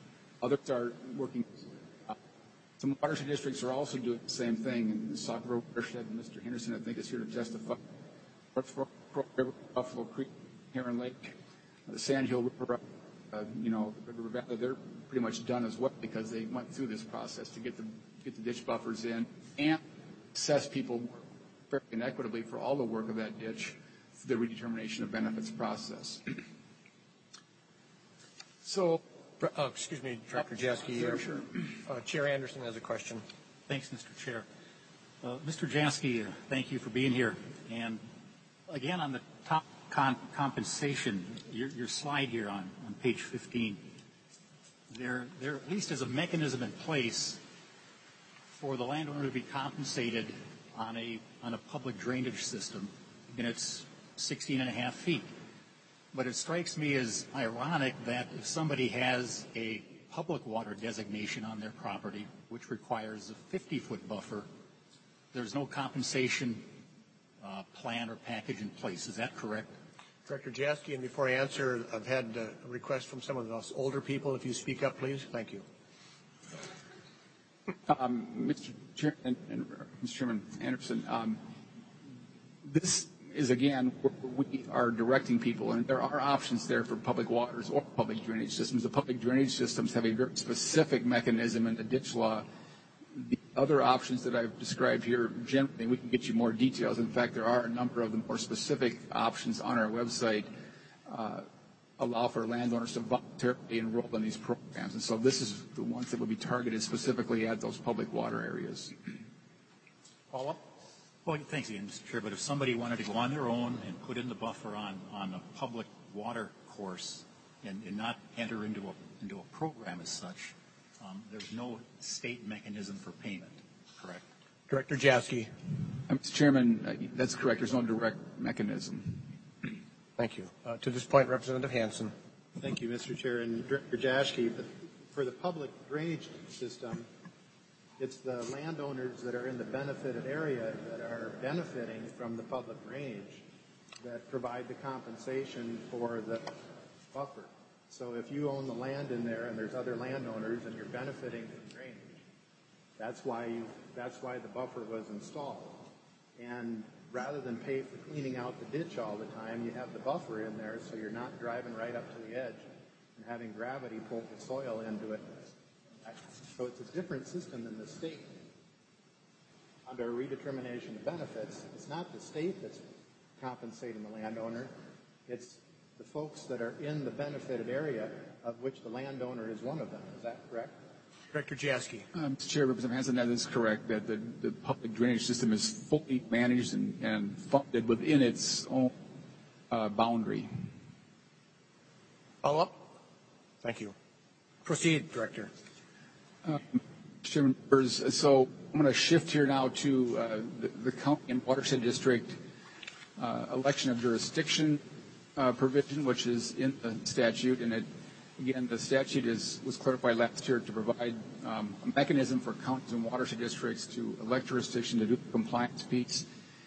Others are working. Some watershed districts are also doing the same thing. And Sauk River Watershed, and Mr. Henderson, I think, is here to testify. Pearl River, Buffalo Creek, Heron Lake, the Sand Hill River, the River Valley, they're pretty much done as well because they went through this process to get the ditch buffers in and assess people fairly and equitably for all the work of that ditch through the redetermination of benefits process. So, excuse me, Director Jaski. Sure. Chair Anderson has a question. Thanks, Mr. Chair. Mr. Jaski, thank you for being here. And again, on the top compensation, your slide here on page 15, there at least is a mechanism in place for the landowner to be compensated on a public drainage system, and it's 16.5 feet. But it strikes me as ironic that if somebody has a public water designation on their property, which requires a 50-foot buffer, there's no compensation plan or package in place. Is that correct? Director Jaski, and before I answer, I've had a request from some of us older people. If you speak up, please. Thank you. Mr. Chairman and Mr. Chairman Anderson, this is, again, where we are directing people, and there are options there for public waters or public drainage systems. The public drainage systems have a very specific mechanism in the ditch law. The other options that I've described here, generally, we can get you more details. In fact, there are a number of the more specific options on our website allow for landowners to voluntarily enroll in these programs. And so this is the ones that would be targeted specifically at those public water areas. Follow-up? Well, thanks again, Mr. Chair. But if somebody wanted to go on their own and put in the buffer on a public water course and not enter into a program as such, there's no state mechanism for payment, correct? Director Jaski. Mr. Chairman, that's correct. There's no direct mechanism. Thank you. To this point, Representative Hansen. Thank you, Mr. Chair. And Director Jaschke, for the public drainage system, it's the landowners that are in the benefited area that are benefiting from the public drainage that provide the compensation for the buffer. So if you own the land in there and there's other landowners and you're benefiting from drainage, that's why the buffer was installed. And rather than pay for cleaning out the ditch all the time, you have the buffer in there so you're not driving right up to the edge and having gravity pull the soil into it. So it's a different system than the state. Under a redetermination of benefits, it's not the state that's compensating the landowner. It's the folks that are in the benefited area, of which the landowner is one of them. Is that correct? Director Jaski. Mr. Chair, Representative Hansen, that is correct, that the public drainage system is fully managed and funded within its own boundary. Follow-up? Thank you. Proceed, Director. Mr. Chairman, so I'm going to shift here now to the county and watershed district election of jurisdiction provision, which is in the statute, and again, the statute was clarified last year to provide a mechanism for counties and watershed districts to elect jurisdiction to do the compliance piece.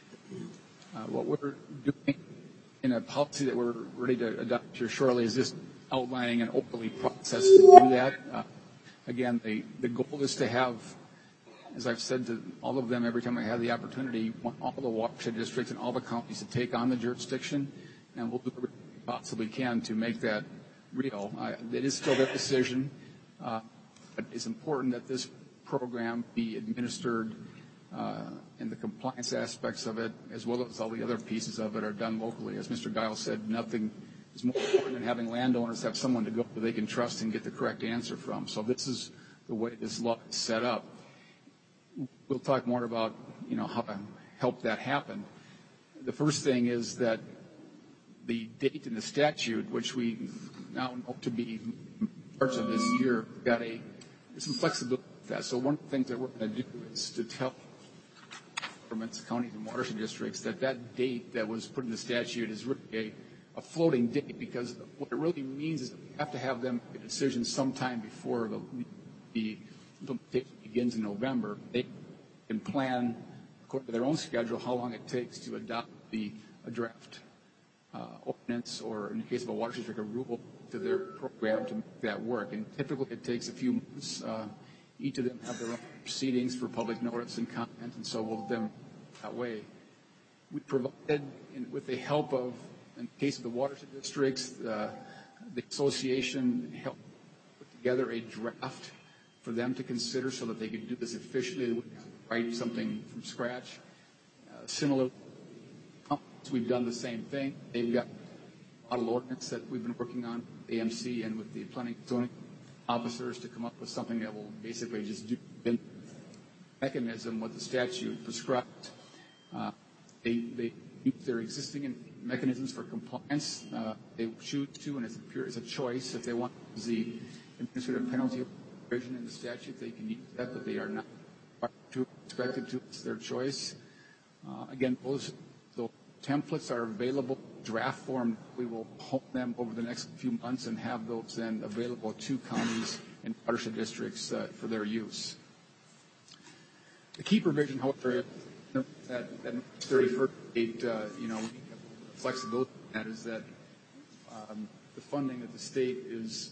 What we're doing in a policy that we're ready to adopt here shortly is just outlining an orderly process to do that. Again, the goal is to have, as I've said to all of them every time I have the opportunity, want all the watershed districts and all the counties to take on the jurisdiction, and we'll do everything we possibly can to make that real. It is still their decision, but it's important that this program be administered and the compliance aspects of it, as well as all the other pieces of it, are done locally. As Mr. Giles said, nothing is more important than having landowners have someone to go that they can trust and get the correct answer from. So this is the way this law is set up. We'll talk more about, how to help that happen. The first thing is that the date in the statute, which we now know to be March of this year, got some flexibility with that. So one of the things that we're going to do is to tell governments, counties, and watershed districts that date that was put in the statute is really a floating date, because what it really means is that we have to have them make a decision sometime before the implementation begins in November. They can plan, according to their own schedule, how long it takes to adopt a draft ordinance, or in the case of a watershed district, a rule to their program to make that work. And typically it takes a few months. Each of them have their own proceedings for public notice and comment, and so we'll do them that way. We provided, with the help of, in the case of the watershed districts, the association helped put together a draft for them to consider so that they could do this efficiently. They wouldn't have to write something from scratch. Similar, we've done the same thing. They've got a model ordinance that we've been working on, AMC and with the planning and zoning officers, to come up with something that will basically just do the mechanism what the statute prescribes. They use their existing mechanisms for compliance. They choose to, and it's a choice. If they want to use the administrative penalty provision in the statute, they can use that, but they are not expected to. It's their choice. Again, those templates are available draft form. We will hone them over the next few months and have those then available to counties and watershed districts for their use. The key provision, however, that 31st date, we have flexibility in that, is that the funding that the state is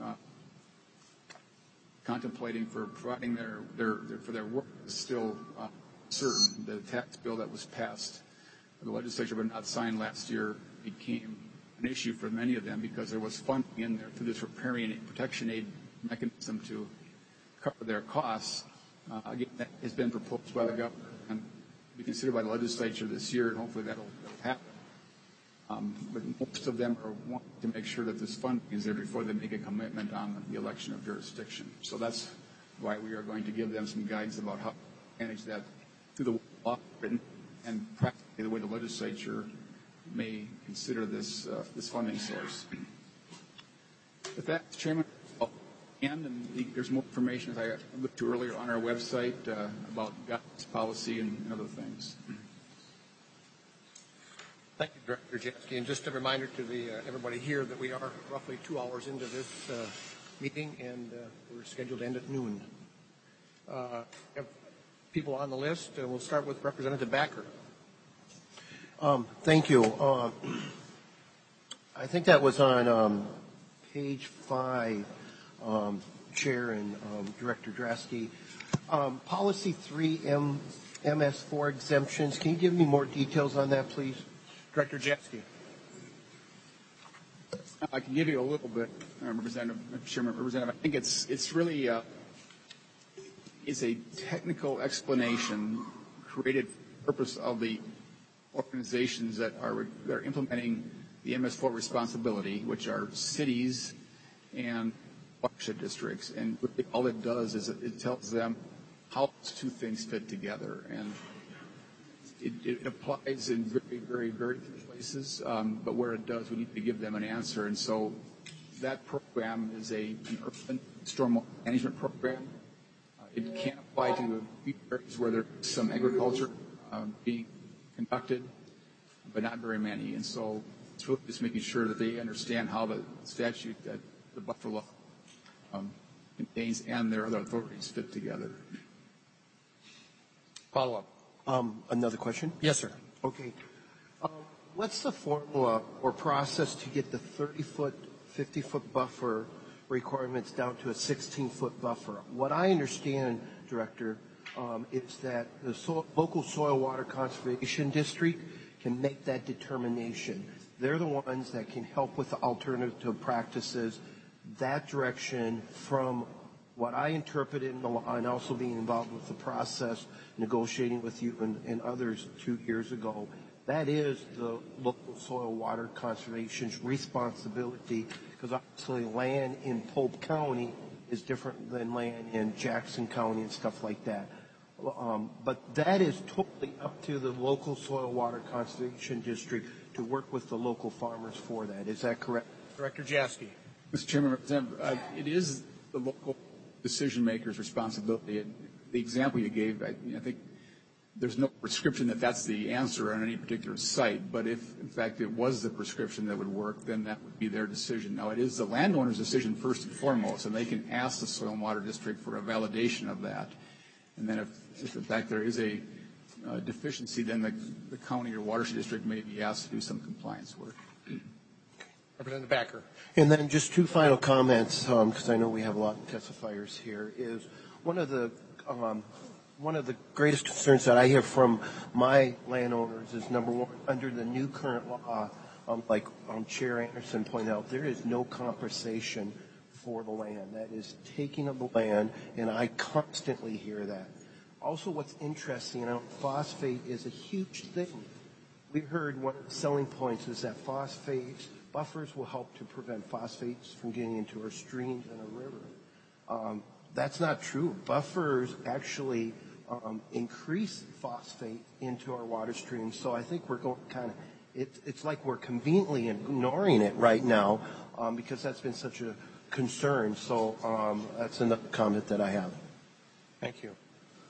contemplating for providing for their work is still certain. The tax bill that was passed by the legislature but not signed last year became an issue for many of them because there was funding in there through this riparian protection aid mechanism to cover their costs. Again, that has been proposed by the governor and be considered by the legislature this year, and hopefully that'll happen. But most of them are wanting to make sure that this funding is there before they make a commitment on the election of jurisdiction. So that's why we are going to give them some guidance about how to manage that through the law written and practically the way the legislature may consider this funding source. With that, Chairman, and there's more information, as I looked to earlier, on our website about guidance, policy, and other things. Thank you, Director Jansky. And just a reminder to everybody here that we are roughly 2 hours into this meeting, and we're scheduled to end at noon. We have people on the list. We'll start with Representative Backer. Thank you. I think that was on page 5, Chair and Director Drasky. Policy 3, MS4 exemptions. Can you give me more details on that, please? Director Jansky. I can give you a little bit, Representative. I think it's really is a technical explanation created for the purpose of the organizations that are implementing the MS4 responsibility, which are cities and watershed districts. And really all it does is it tells them how those two things fit together. And it applies in very, very, very few places, but where it does, we need to give them an answer. And so that program is an urban stormwater management program. It can apply to areas where there's some agriculture being conducted, but not very many. And so it's really just making sure that they understand how the statute that the buffer law contains and their other authorities fit together. Follow-up. Another question? Yes, sir. Okay. What's the formula or process to get the 30-foot, 50-foot buffer requirements down to a 16-foot buffer? What I understand, Director, is that the local soil water conservation district can make that determination. They're the ones that can help with the alternative practices. That direction, from what I interpreted in the law and also being involved with the process, negotiating with you and others 2 years ago, that is the local soil water conservation's responsibility, because obviously land in Polk County is different than land in Jackson County and stuff like that. But that is totally up to the local soil water conservation district to work with the local farmers for that. Is that correct? Director Jaski. Mr. Chairman, it is the local decision maker's responsibility. And the example you gave, I think there's no prescription that that's the answer on any particular site. But if, in fact, it was the prescription that would work, then that would be their decision. Now, it is the landowner's decision first and foremost, and they can ask the Soil and Water District for a validation of that. And then if in fact there is a deficiency, then the county or watershed district may be asked to do some compliance work. Representative Backer. And then just two final comments, because I know we have a lot of testifiers here, is one of the greatest concerns that I hear from my landowners is, number one, under the new current law, like Chair Anderson pointed out, there is no compensation for the land. That is taking of the land, and I constantly hear that. Also, what's interesting, phosphate is a huge thing. We heard one of the selling points is that phosphate buffers will help to prevent phosphates from getting into our streams and our river. That's not true. Buffers actually increase phosphate into our water streams. So I think we're going it's like we're conveniently ignoring it right now because that's been such a concern. So that's another comment that I have. Thank you.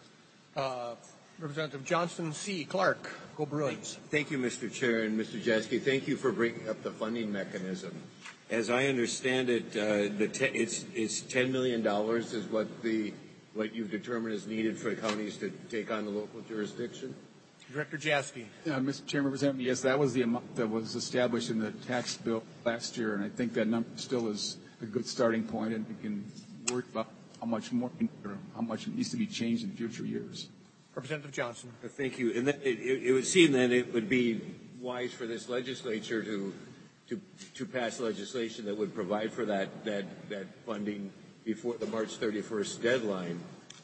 Representative Johnson C. Clark, go Bruins. Thank you, Mr. Chair, and Mr. Jaski. Thank you for bringing up the funding mechanism. As I understand it, it's $10 million is what you've determined is needed for counties to take on the local jurisdiction. Director Jaski. Mr. Chairman, Representative, yes, that was the amount that was established in the tax bill last year, and I think that number still is a good starting point, and we can work about how much more, or how much it needs to be changed in future years. Representative Johnson. Thank you. And then it would seem then it would be wise for this legislature to pass legislation that would provide for that funding before the March 31st deadline.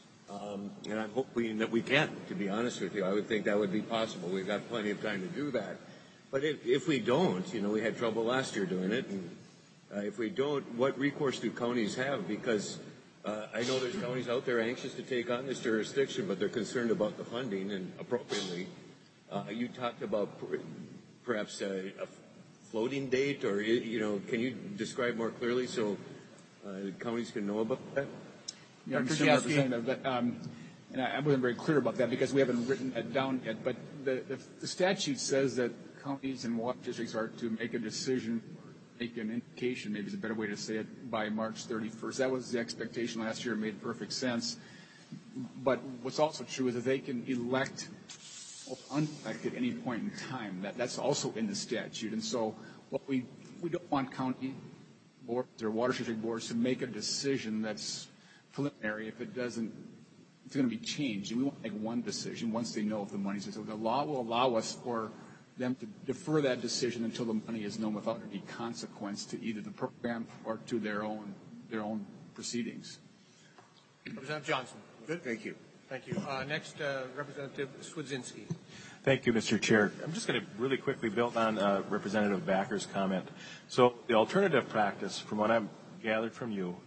And I'm hoping that we can, to be honest with you. I would think that would be possible. We've got plenty of time to do that. But if we don't, we had trouble last year doing it. And if we don't, what recourse do counties have? Because I know there's counties out there anxious to take on this jurisdiction, but they're concerned about the funding, and appropriately. You talked about perhaps a floating date, or can you describe more clearly so counties can know about that? Yeah, Mr. Representative, and I wasn't very clear about that because we haven't written that down yet. But the statute says that counties and water districts are to make a decision, make an indication, maybe is a better way to say it, by March 31st. That was the expectation last year. It made perfect sense. But what's also true is that they can elect or unelect at any point in time. That's also in the statute. And so what we don't want county boards or water district boards to make a decision that's preliminary if it doesn't, it's going to be changed. And we want to make one decision once they know if the money's there. So the law will allow us for them to defer that decision until the money is known without any consequence to either the program or to their own proceedings. Representative Johnson. Good. Thank you. Thank you. Next, Representative Swedzinski. Thank you, Mr. Chair. I'm just going to really quickly build on Representative Backer's comment. So the alternative practice, from what I've gathered from you,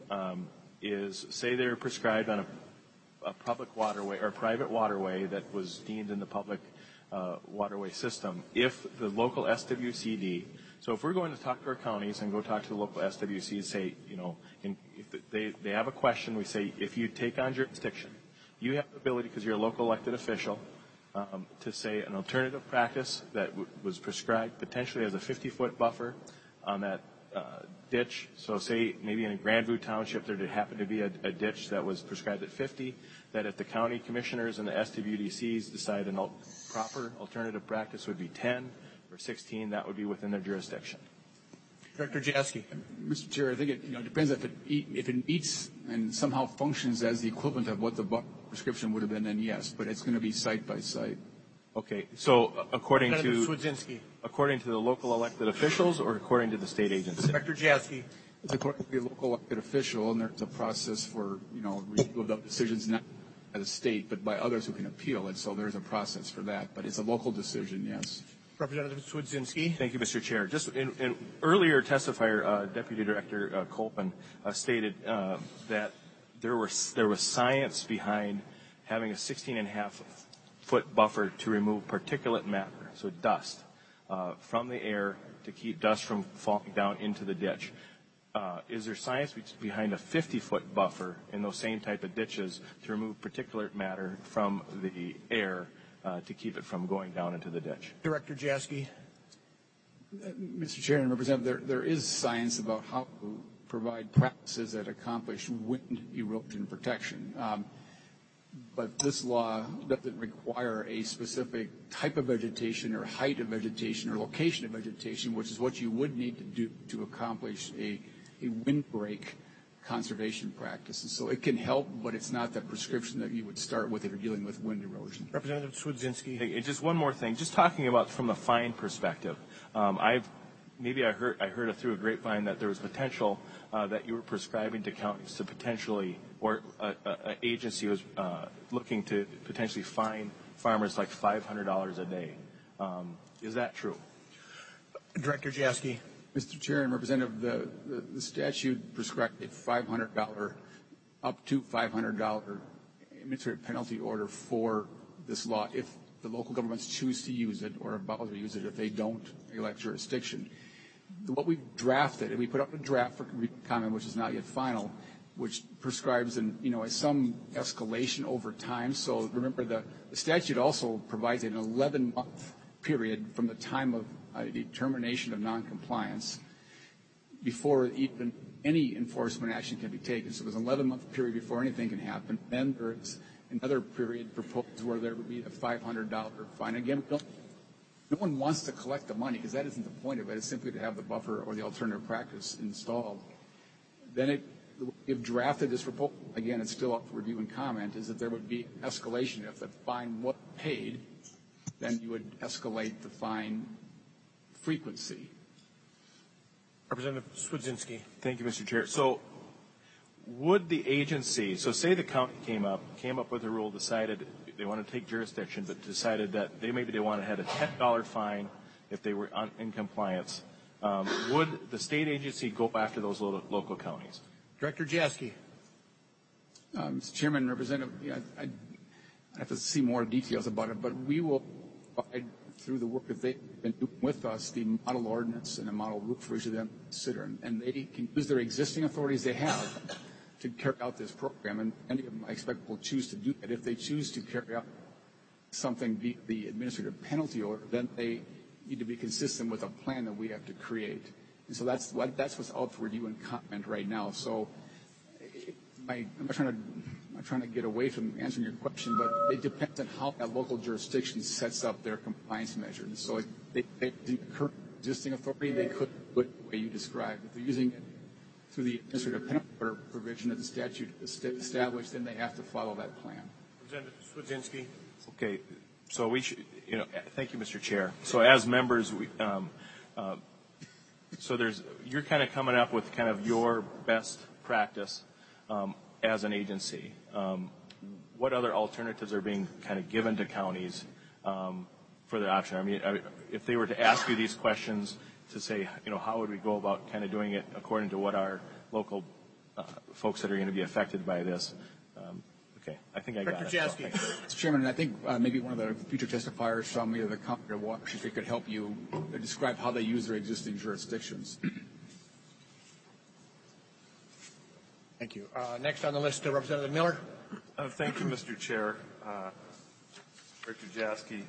is say they're prescribed on a public waterway or private waterway that was deemed in the public waterway system. If the local SWCD, so if we're going to talk to our counties and go talk to the local SWC and say, if they have a question, we say, if you take on jurisdiction, you have the ability, because you're a local elected official, to say an alternative practice that was prescribed potentially as a 50-foot buffer on that ditch. So say maybe in a Grandview Township there happened to be a ditch that was prescribed at 50, that if the county commissioners and the SWDCs decide a proper alternative practice would be 10 or 16, that would be within their jurisdiction. Director Jaski. Mr. Chair, I think it depends if it meets and somehow functions as the equivalent of what the prescription would have been, then yes, but it's going to be site by site. Okay, so according to the local elected officials or according to the state agency? Director Jaski. It's according to the local elected official, and there's a process for review of those decisions, not by the state, but by others who can appeal it. So there's a process for that, but it's a local decision, yes. Representative Swedzinski. Thank you, Mr. Chair. Just in earlier testifier, Deputy Director Kolpin stated that there was science behind having a 16.5-foot buffer to remove particulate matter, so dust, from the air to keep dust from falling down into the ditch. Is there science behind a 50-foot buffer in those same type of ditches to remove particulate matter from the air to keep it from going down into the ditch? Director Jaski. Mr. Chair and Representative, there is science about how to provide practices that accomplish wind erosion protection. but this law doesn't require a specific type of vegetation or height of vegetation or location of vegetation, which is what you would need to do to accomplish a windbreak conservation practice. And so it can help, but it's not the prescription that you would start with if you're dealing with wind erosion. Representative Swedzinski. Hey, just one more thing. Just talking about from a fine perspective, I heard through a grapevine that there was potential that you were prescribing to counties to potentially, or an agency was looking to potentially fine farmers like $500 a day. Is that true? Director Jaski. Mr. Chair and Representative, the statute prescribed a $500, up to $500 administrative penalty order for this law if the local governments choose to use it or about to use it if they don't elect jurisdiction. What we've drafted, and we put up a draft for comment, which is not yet final, which prescribes some escalation over time. So remember, the statute also provides an 11-month period from the time of determination of noncompliance before even any enforcement action can be taken. So there's an 11-month period before anything can happen. Then there's another period proposed where there would be a $500 fine. Again, no one wants to collect the money because that isn't the point of it. It's simply to have the buffer or the alternative practice installed. Then we've drafted this proposal. Again, it's still up for review and comment, is that there would be escalation. If the fine was paid, then you would escalate the fine frequency. Representative Swedzinski. Thank you, Mr. Chair. So would the agency, so say the county came up with a rule, decided they want to take jurisdiction, but decided that they want to have a $10 fine if they were in compliance, would the state agency go after those local counties? Director Jaski. Mr. Chairman, Representative, I have to see more details about it, but we will provide through the work that they've been doing with us the model ordinance and a model rule for each of them to consider, and they can use their existing authorities they have to carry out this program, and many of them I expect will choose to do that. If they choose to carry out something via the administrative penalty order, then they need to be consistent with a plan that we have to create. And so that's what's out for review and comment right now. So I'm not trying to get away from answering your question, but it depends on how that local jurisdiction sets up their compliance measures. So the current existing authority, they could do it the way you described. If they're using it through the administrative penalty order provision that the statute established, then they have to follow that plan. Representative Swedzinski. Okay, so we should, thank you, Mr. Chair. So as members, you're kind of coming up with kind of your best practice as an agency. What other alternatives are being kind of given to counties for the option? I mean, if they were to ask you these questions to say, how would we go about kind of doing it according to what our local folks that are going to be affected by this? Okay, I think I got it. Director Jaski. Mr. Chairman, I think maybe one of the future testifiers from either the county or Washington could help you describe how they use their existing jurisdictions. Thank you. Next on the list, Representative Miller. Thank you, Mr. Chair. Director Jaski.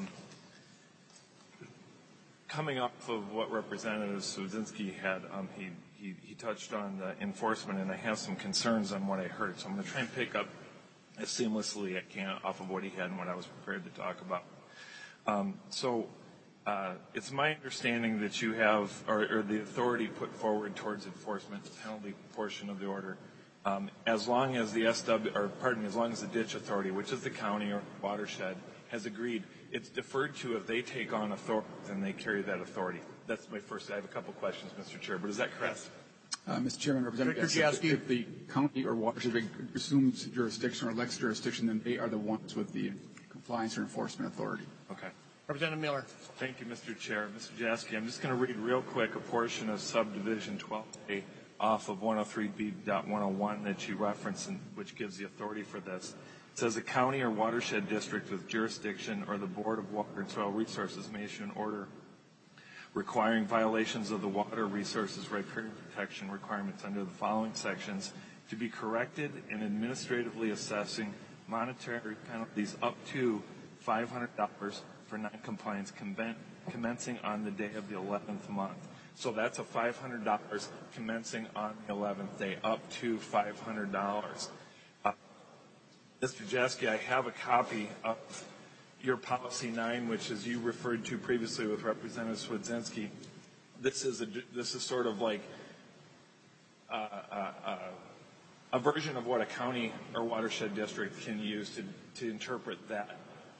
Coming off of what Representative Swedzinski had, he touched on the enforcement, and I have some concerns on what I heard. So I'm going to try and pick up as seamlessly as I can off of what he had and what I was prepared to talk about. It's my understanding that you have, or the authority put forward towards enforcement, the penalty portion of the order, as long as the as long as the ditch authority, which is the county or watershed, has agreed, it's deferred to if they take on authority and they carry that authority. That's my first. I have a couple questions, Mr. Chair, but is that correct? Mr. Chairman, Representative, if the county or watershed assumes jurisdiction or elects jurisdiction, then they are the ones with the compliance or enforcement authority. Okay. Representative Miller. Thank you, Mr. Chair. Mr. Jaski, I'm just going to read real quick a portion of subdivision 12A off of 103B.101 that you referenced, which gives the authority for this. It says a county or watershed district with jurisdiction or the Board of Water and Soil Resources may issue an order requiring violations of the water resources riparian protection requirements under the following sections to be corrected and administratively assessing monetary penalties up to $500 for noncompliance commencing on the day of the 11th month. So that's a $500 commencing on the 11th day, up to $500. Mr. Jaski, I have a copy of your Policy 9, which, as you referred to previously with Representative Swedzinski, this is sort of like a version of what a county or watershed district can use to interpret that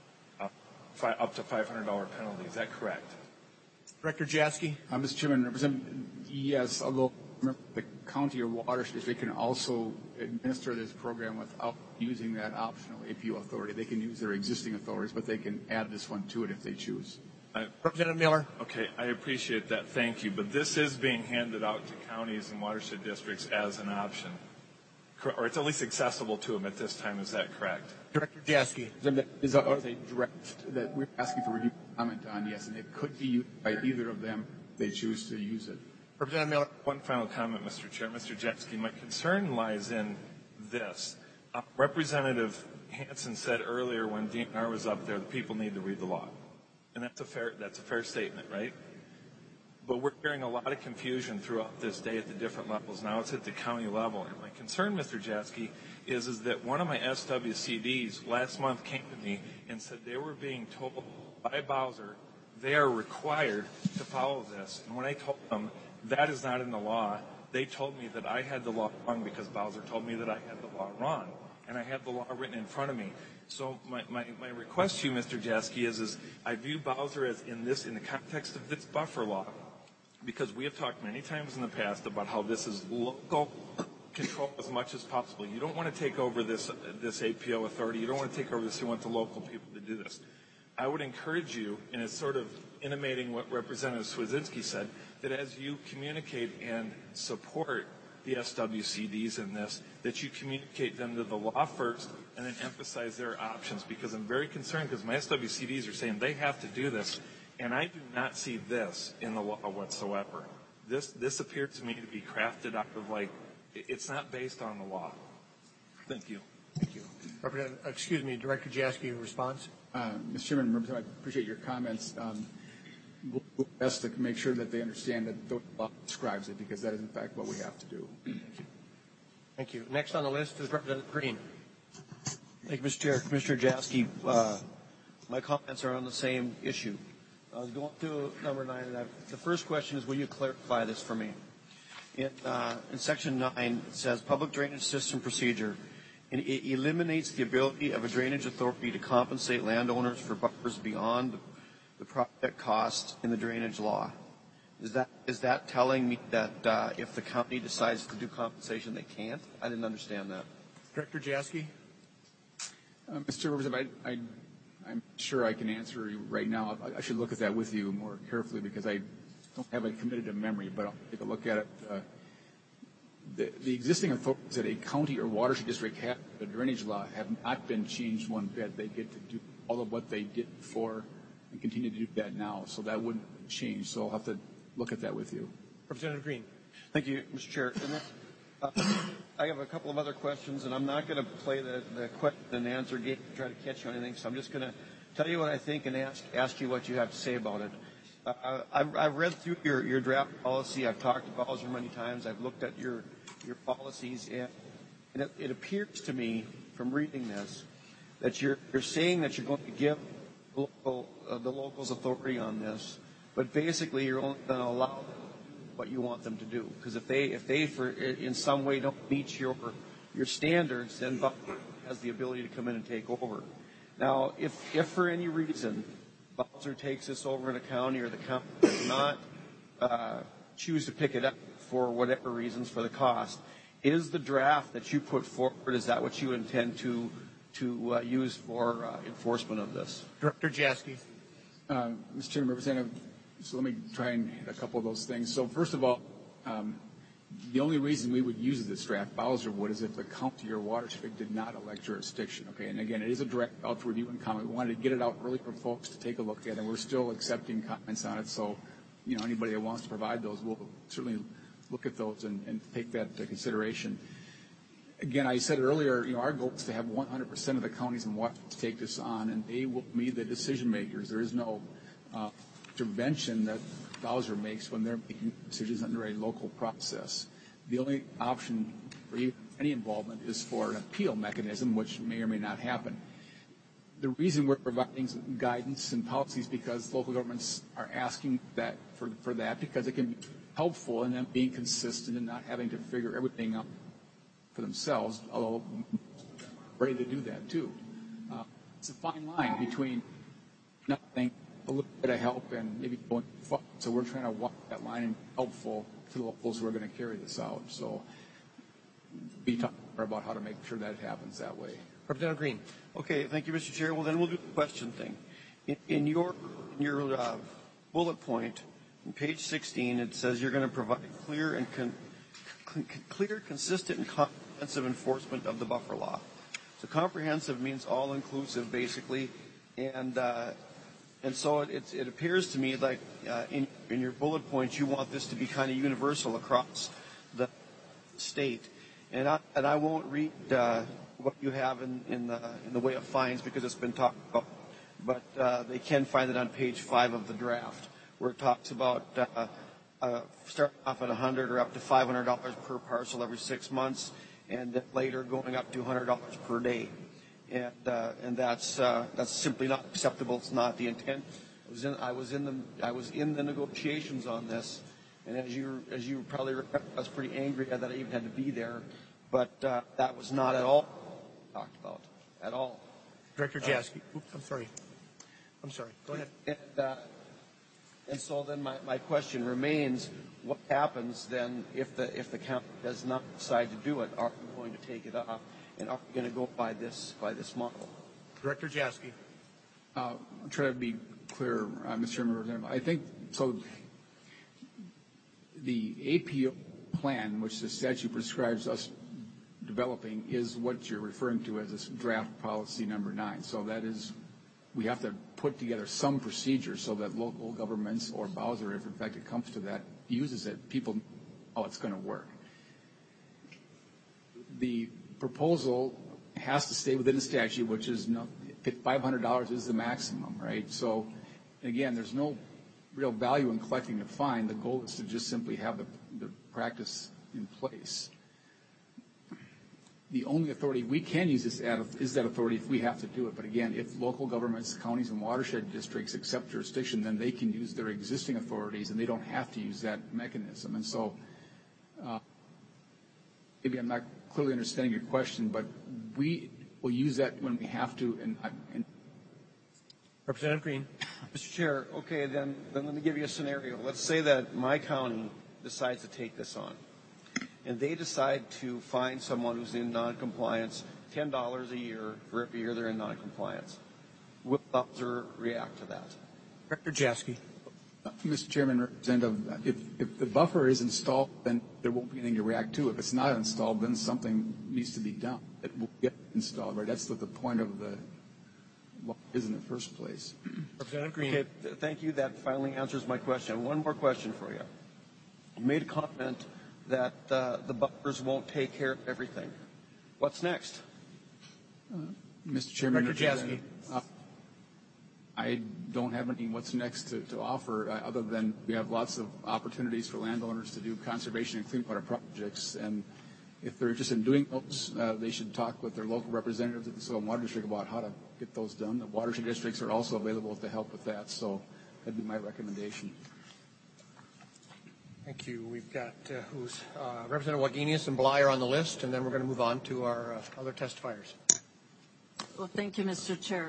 up to $500 penalty. Is that correct? Director Jaski? Mr. Chairman, yes, although the county or watershed district can also administer this program without using that optional APO authority. They can use their existing authorities, but they can add this one to it if they choose. Representative Miller? Okay, I appreciate that. Thank you. But this is being handed out to counties and watershed districts as an option, or it's at least accessible to them at this time. Is that correct? Director Jaski? Is a draft that we're asking for review and comment on, yes, and it could be used by either of them if they choose to use it. Representative Miller? One final comment, Mr. Chair. Mr. Jaski, my concern lies in this. Representative Hansen said earlier when DNR was up there, the people need to read the law. And that's a fair statement, right? But we're hearing a lot of confusion throughout this day at the different levels. Now it's at the county level. And my concern, Mr. Jaski, is that one of my SWCDs last month came to me and said they were being told by Bowser they are required to follow this. And when I told them that is not in the law, they told me that I had the law wrong because Bowser told me that I had the law wrong. And I have the law written in front of me. So my request to you, Mr. Jaski, is I view Bowser as in the context of this buffer law, because we have talked many times in the past about how this is local control as much as possible. You don't want to take over this APO authority. You don't want to take over this. You want the local people to do this. I would encourage you, and it's sort of intimating what Representative Swedzinski said, that as you communicate and support the SWCDs in this, that you communicate them to the law first and then emphasize their options, because I'm very concerned because my SWCDs are saying they have to do this, and I do not see this in the law whatsoever. This appears to me to be crafted out of it's not based on the law. Thank you. Thank you. Director Jaski, response? Mr. Chairman, I appreciate your comments. We'll do our best to make sure that they understand that the law describes it, because that is, in fact, what we have to do. Thank you. Next on the list is Representative Green. Thank you, Mr. Chair. Commissioner Jaski, my comments are on the same issue. I was going through number 9, and the first question is, will you clarify this for me? In Section 9, it says, public drainage system procedure. And it eliminates the ability of a drainage authority to compensate landowners for buffers beyond the project cost in the drainage law. Is that telling me that if the county decides to do compensation, they can't? I didn't understand that. Director Jaski? Mr. Representative, I'm sure I can answer you right now. I should look at that with you more carefully because I don't have it committed to memory, but I'll take a look at it. The existing authorities that a county or watershed district have, the drainage law, have not been changed one bit. They get to do all of what they did before and continue to do that now. So that wouldn't change. So I'll have to look at that with you. Representative Green. Thank you, Mr. Chair. I have a couple of other questions, and I'm not going to play the question and answer game to try to catch you on anything. So I'm just going to tell you what I think and ask you what you have to say about it. I've read through your draft policy. I've talked to Bowser many times. I've looked at your policies, and it appears to me from reading this that you're saying that you're going to give the locals authority on this, but basically you're only going to allow them to do what you want them to do. Because if they in some way don't meet your standards, then Bowser has the ability to come in and take over. Now, if for any reason Bowser takes this over in a county, or the county does not choose to pick it up for whatever reasons for the cost, is the draft that you put forward, is that what you intend to use for enforcement of this? Director Jaski. Mr. Chairman, Representative, so let me try and hit a couple of those things. So first of all, the only reason we would use this draft, Bowser would, is if the county or watershed did not elect jurisdiction. Okay, and again, it is a draft out for review and comment. We wanted to get it out early for folks to take a look at, and we're still accepting comments on it. So, anybody that wants to provide those, we'll certainly look at those and take that into consideration. Again, I said earlier, our goal is to have 100% of the counties and watersheds take this on, and they will be the decision makers. There is no intervention that Bowser makes when they're making decisions under a local process. The only option for you any involvement is for an appeal mechanism, which may or may not happen. The reason we're providing some guidance and policies because local governments are asking that for that because it can be helpful in them being consistent and not having to figure everything out for themselves, although we're ready to do that too. It's a fine line between nothing, a little bit of help, and maybe going too far. So we're trying to walk that line and be helpful to the locals who are going to carry this out. So be talking more about how to make sure that happens that way. Representative Green. Okay, thank you, Mr. Chair. Well, then we'll do the question thing. In your bullet point, on page 16, it says you're going to provide clear, consistent, and comprehensive enforcement of the buffer law. So comprehensive means all-inclusive, basically, and so it appears to me like in your bullet points you want this to be kind of universal across the state. And I won't read what you have in the way of fines because it's been talked about, but they can find it on page 5 of the draft where it talks about starting off at $100 or up to $500 per parcel every 6 months, and then later going up to $100 per day. And that's simply not acceptable. It's not the intent. I was in the negotiations on this, and as you probably remember, I was pretty angry that I even had to be there. But that was not at all talked about at all. Director Jaski. I'm sorry. Go ahead. And so then my question remains: what happens then if the county does not decide to do it? Are we going to take it off, and are we going to go by this model? Director Jaski. I'll try to be clear, Mr. Chairman. I think so. The APO plan, which the statute prescribes us developing, is what you're referring to as this draft policy number 9. So that is, we have to put together some procedure so that local governments or Bowser, if in fact it comes to that, uses it, people know how it's going to work. The proposal has to stay within the statute, which is $500 is the maximum, right? So again, there's no real value in collecting the fine. The goal is to just simply have the practice in place. The only authority we can use is that authority if we have to do it. But again, if local governments, counties, and watershed districts accept jurisdiction, then they can use their existing authorities, and they don't have to use that mechanism. And so maybe I'm not clearly understanding your question, but we will use that when we have to. And Representative Green. Mr. Chair, okay, then let me give you a scenario. Let's say that my county decides to take this on, and they decide to fine someone who's in noncompliance $10 a year for every year they're in noncompliance. Will Bowser react to that? Director Jaski. Mr. Chairman, Representative, if the buffer is installed, then there won't be anything to react to. If it's not installed, then something needs to be done. It will get installed, right? That's what the point of the law is in the first place. Representative Green. Okay, thank you. That finally answers my question. One more question for you. You made a comment that the buffers won't take care of everything. What's next? Mr. Chairman, Director Jaski. I don't have any what's next to offer other than we have lots of opportunities for landowners to do conservation and clean water projects. And if they're interested in doing those, they should talk with their local representatives at the Soil and Water District about how to get those done. The watershed districts are also available to help with that. So that'd be my recommendation. Thank you. We've got Representative Wagenius and Bly are on the list, and then we're going to move on to our other testifiers. Well, thank you, Mr. Chair.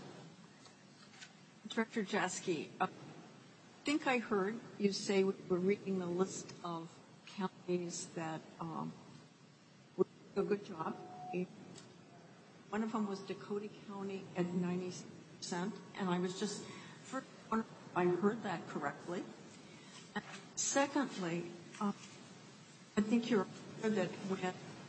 Director Jaski, I think I heard you say we were reading the list of counties that would do a good job. One of them was Dakota County at 90%, and I was just first wondering if I heard that correctly. And secondly, I think you're aware that when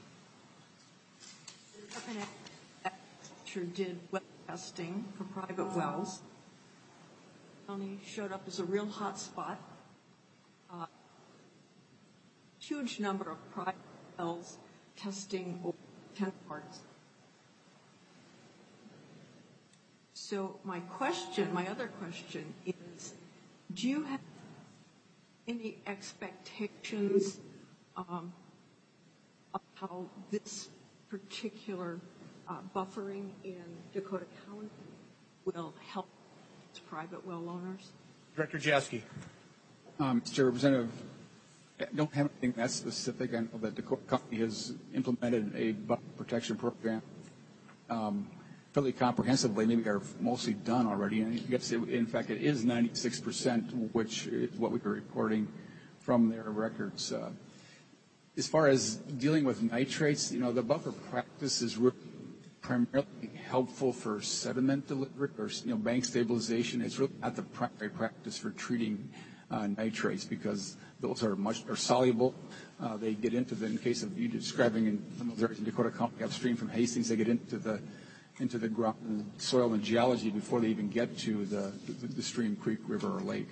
the Department of Agriculture did well testing for private wells, county showed up as a real hot spot. Huge number of private wells testing over 10 parts. So my other question is, do you have any expectations of how this particular buffering in Dakota County will help private well owners? Director Jasky. Mr. Representative, I don't have anything that specific. I know that Dakota County has implemented a buffer protection program fairly comprehensively. Maybe are mostly done already. And yes, in fact, it is 96%, which is what we were reporting from their records. As far as dealing with nitrates, the buffer practice is really primarily helpful for sediment delivery or bank stabilization. It's really not the primary practice for treating nitrates because those are soluble. They get into in case of you describing in some of those areas in Dakota County upstream from Hastings, they get into the ground, soil and geology before they even get to the stream, creek, river, or lake.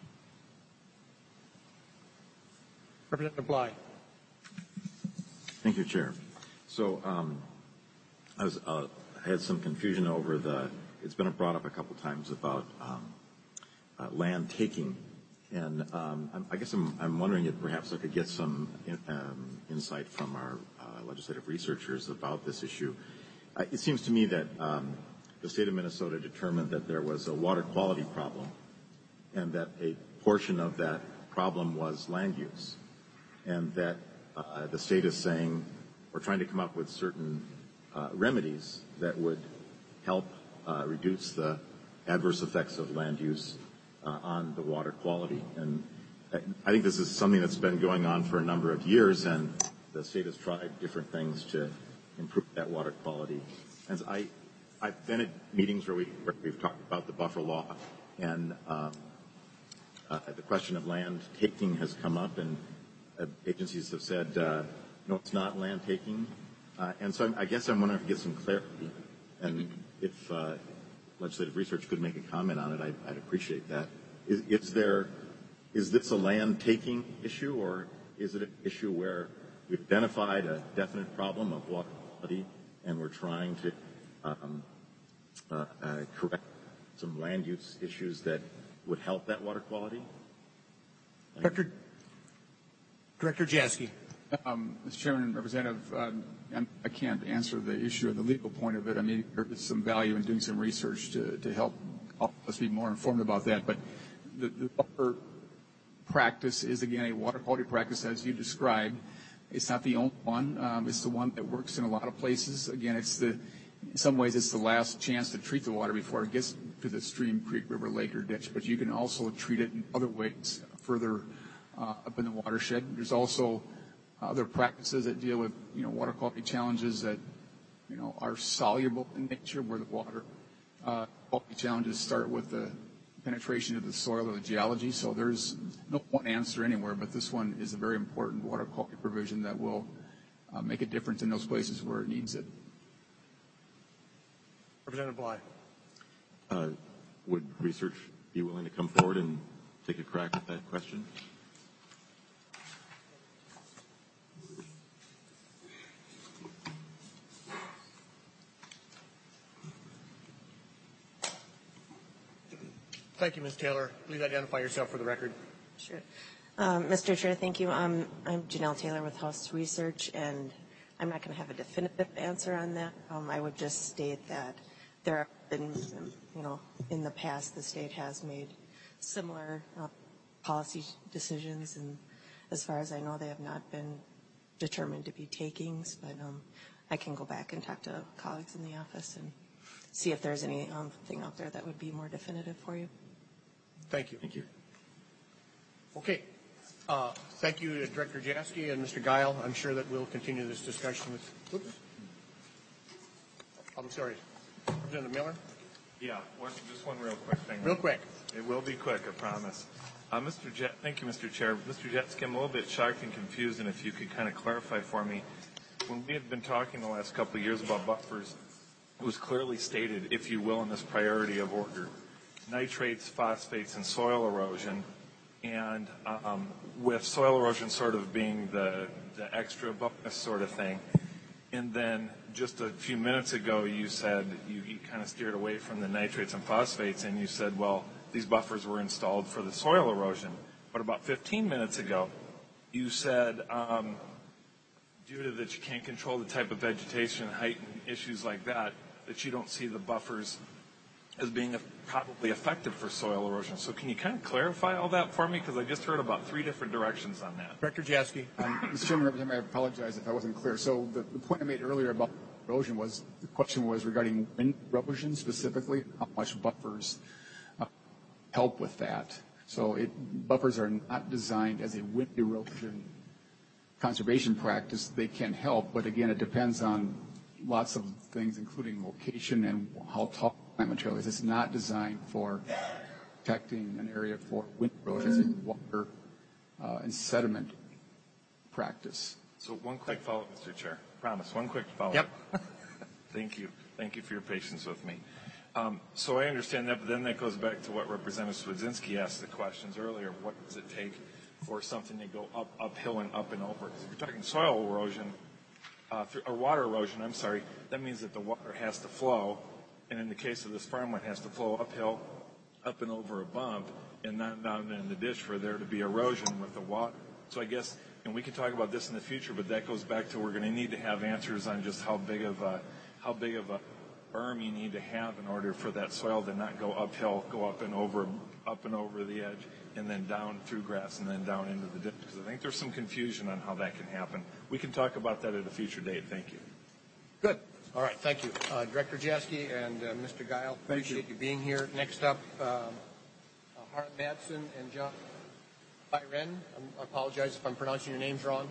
Representative Bly. Thank you, Chair. So I had some confusion over it's been brought up a couple times about land taking. And I guess I'm wondering if perhaps I could get some insight from our legislative researchers about this issue. It seems to me that the state of Minnesota determined that there was a water quality problem and that a portion of that problem was land use, and that the state is saying we're trying to come up with certain remedies that would help reduce the adverse effects of land use on the water quality. And I think this is something that's been going on for a number of years, and the state has tried different things to improve that water quality. And I've been at meetings where we've talked about the buffer law, and the question of land taking has come up, and agencies have said, no, it's not land taking. And so I guess I'm wondering if you get some clarity, and if legislative research could make a comment on it, I'd appreciate that. Is this a land taking issue, or is it an issue where we've identified a definite problem of water quality and we're trying to correct some land use issues that would help that water quality? Director Jasky. Mr. Chairman, Representative, I can't answer the issue of the legal point of it. I mean, there is some value in doing some research to help us be more informed about that. But the buffer practice is, again, a water quality practice as you described. It's not the only one. It's the one that works in a lot of places. Again, in some ways it's the last chance to treat the water before it gets to the stream, creek, river, lake, or ditch. But you can also treat it in other ways further up in the watershed. There's also other practices that deal with water quality challenges that are soluble in nature, where the water quality challenges start with the penetration of the soil or the geology. So there's no one answer anywhere, but this one is a very important water quality provision that will make a difference in those places where it needs it. Representative Bly. Would research be willing to come forward and take a crack at that question? Thank you, Ms. Taylor. Please identify yourself for the record. Sure. Mr. Chair, thank you. I'm Janelle Taylor with House Research, and I'm not going to have a definitive answer on that. I would just state that there have been, in the past, the state has made similar policy decisions, and as far as I know, they have not been determined to be takings, but I can go back and talk to colleagues in the office and see if there's anything out there that would be more definitive for you. Thank you. Thank you. Okay. Thank you, Director Jasky and Mr. Guile. I'm sure that we'll continue this discussion with. Oops. I'm sorry. Representative Miller? Yeah, just one real quick thing. Real quick. It will be quick, I promise. Thank you, Mr. Chair. Mr. Jasky, I'm a little bit shocked and confused, and if you could kind of clarify for me. When we had been talking the last couple of years about buffers, it was clearly stated, if you will, in this priority of order, nitrates, phosphates, and soil erosion. And with soil erosion sort of being the extra bonus sort of thing. And then just a few minutes ago, you said you kind of steered away from the nitrates and phosphates, and you said, well, these buffers were installed for the soil erosion. But about 15 minutes ago, you said due to that you can't control the type of vegetation and height and issues like that, that you don't see the buffers as being probably effective for soil erosion. So can you kind of clarify all that for me? Because I just heard about 3 different directions on that. Director Jaski. Mr. Chairman, I apologize if I wasn't clear. So the point I made earlier about erosion was, the question was regarding wind erosion specifically, how much buffers help with that. So buffers are not designed as a wind erosion conservation practice. They can help, but again, it depends on lots of things, including location and how tall plant material is. It's not designed for protecting an area for wind erosion. It's a water and sediment practice. So one quick follow-up, Mr. Chair. Promise, one quick follow-up. Yep. Thank you. Thank you for your patience with me. So I understand that, but then that goes back to what Representative Swedzinski asked the questions earlier. What does it take for something to go uphill and up and over? Because if you're talking soil erosion, or water erosion, I'm sorry, that means that the water has to flow, and in the case of this farmland, has to flow uphill, up and over a bump, and not down in the ditch for there to be erosion with the water. So I guess, and we can talk about this in the future, but that goes back to we're going to need to have answers on just how big of a berm you need to have in order for that soil to not go uphill, go up and over the edge, and then down through grass and then down into the ditch. Because I think there's some confusion on how that can happen. We can talk about that at a future date. Thank you. Good. All right. Thank you. Director Jaski and Mr. Guile, appreciate you being here. Next up, Harlan Madsen and John Byren. I apologize if I'm pronouncing your names wrong.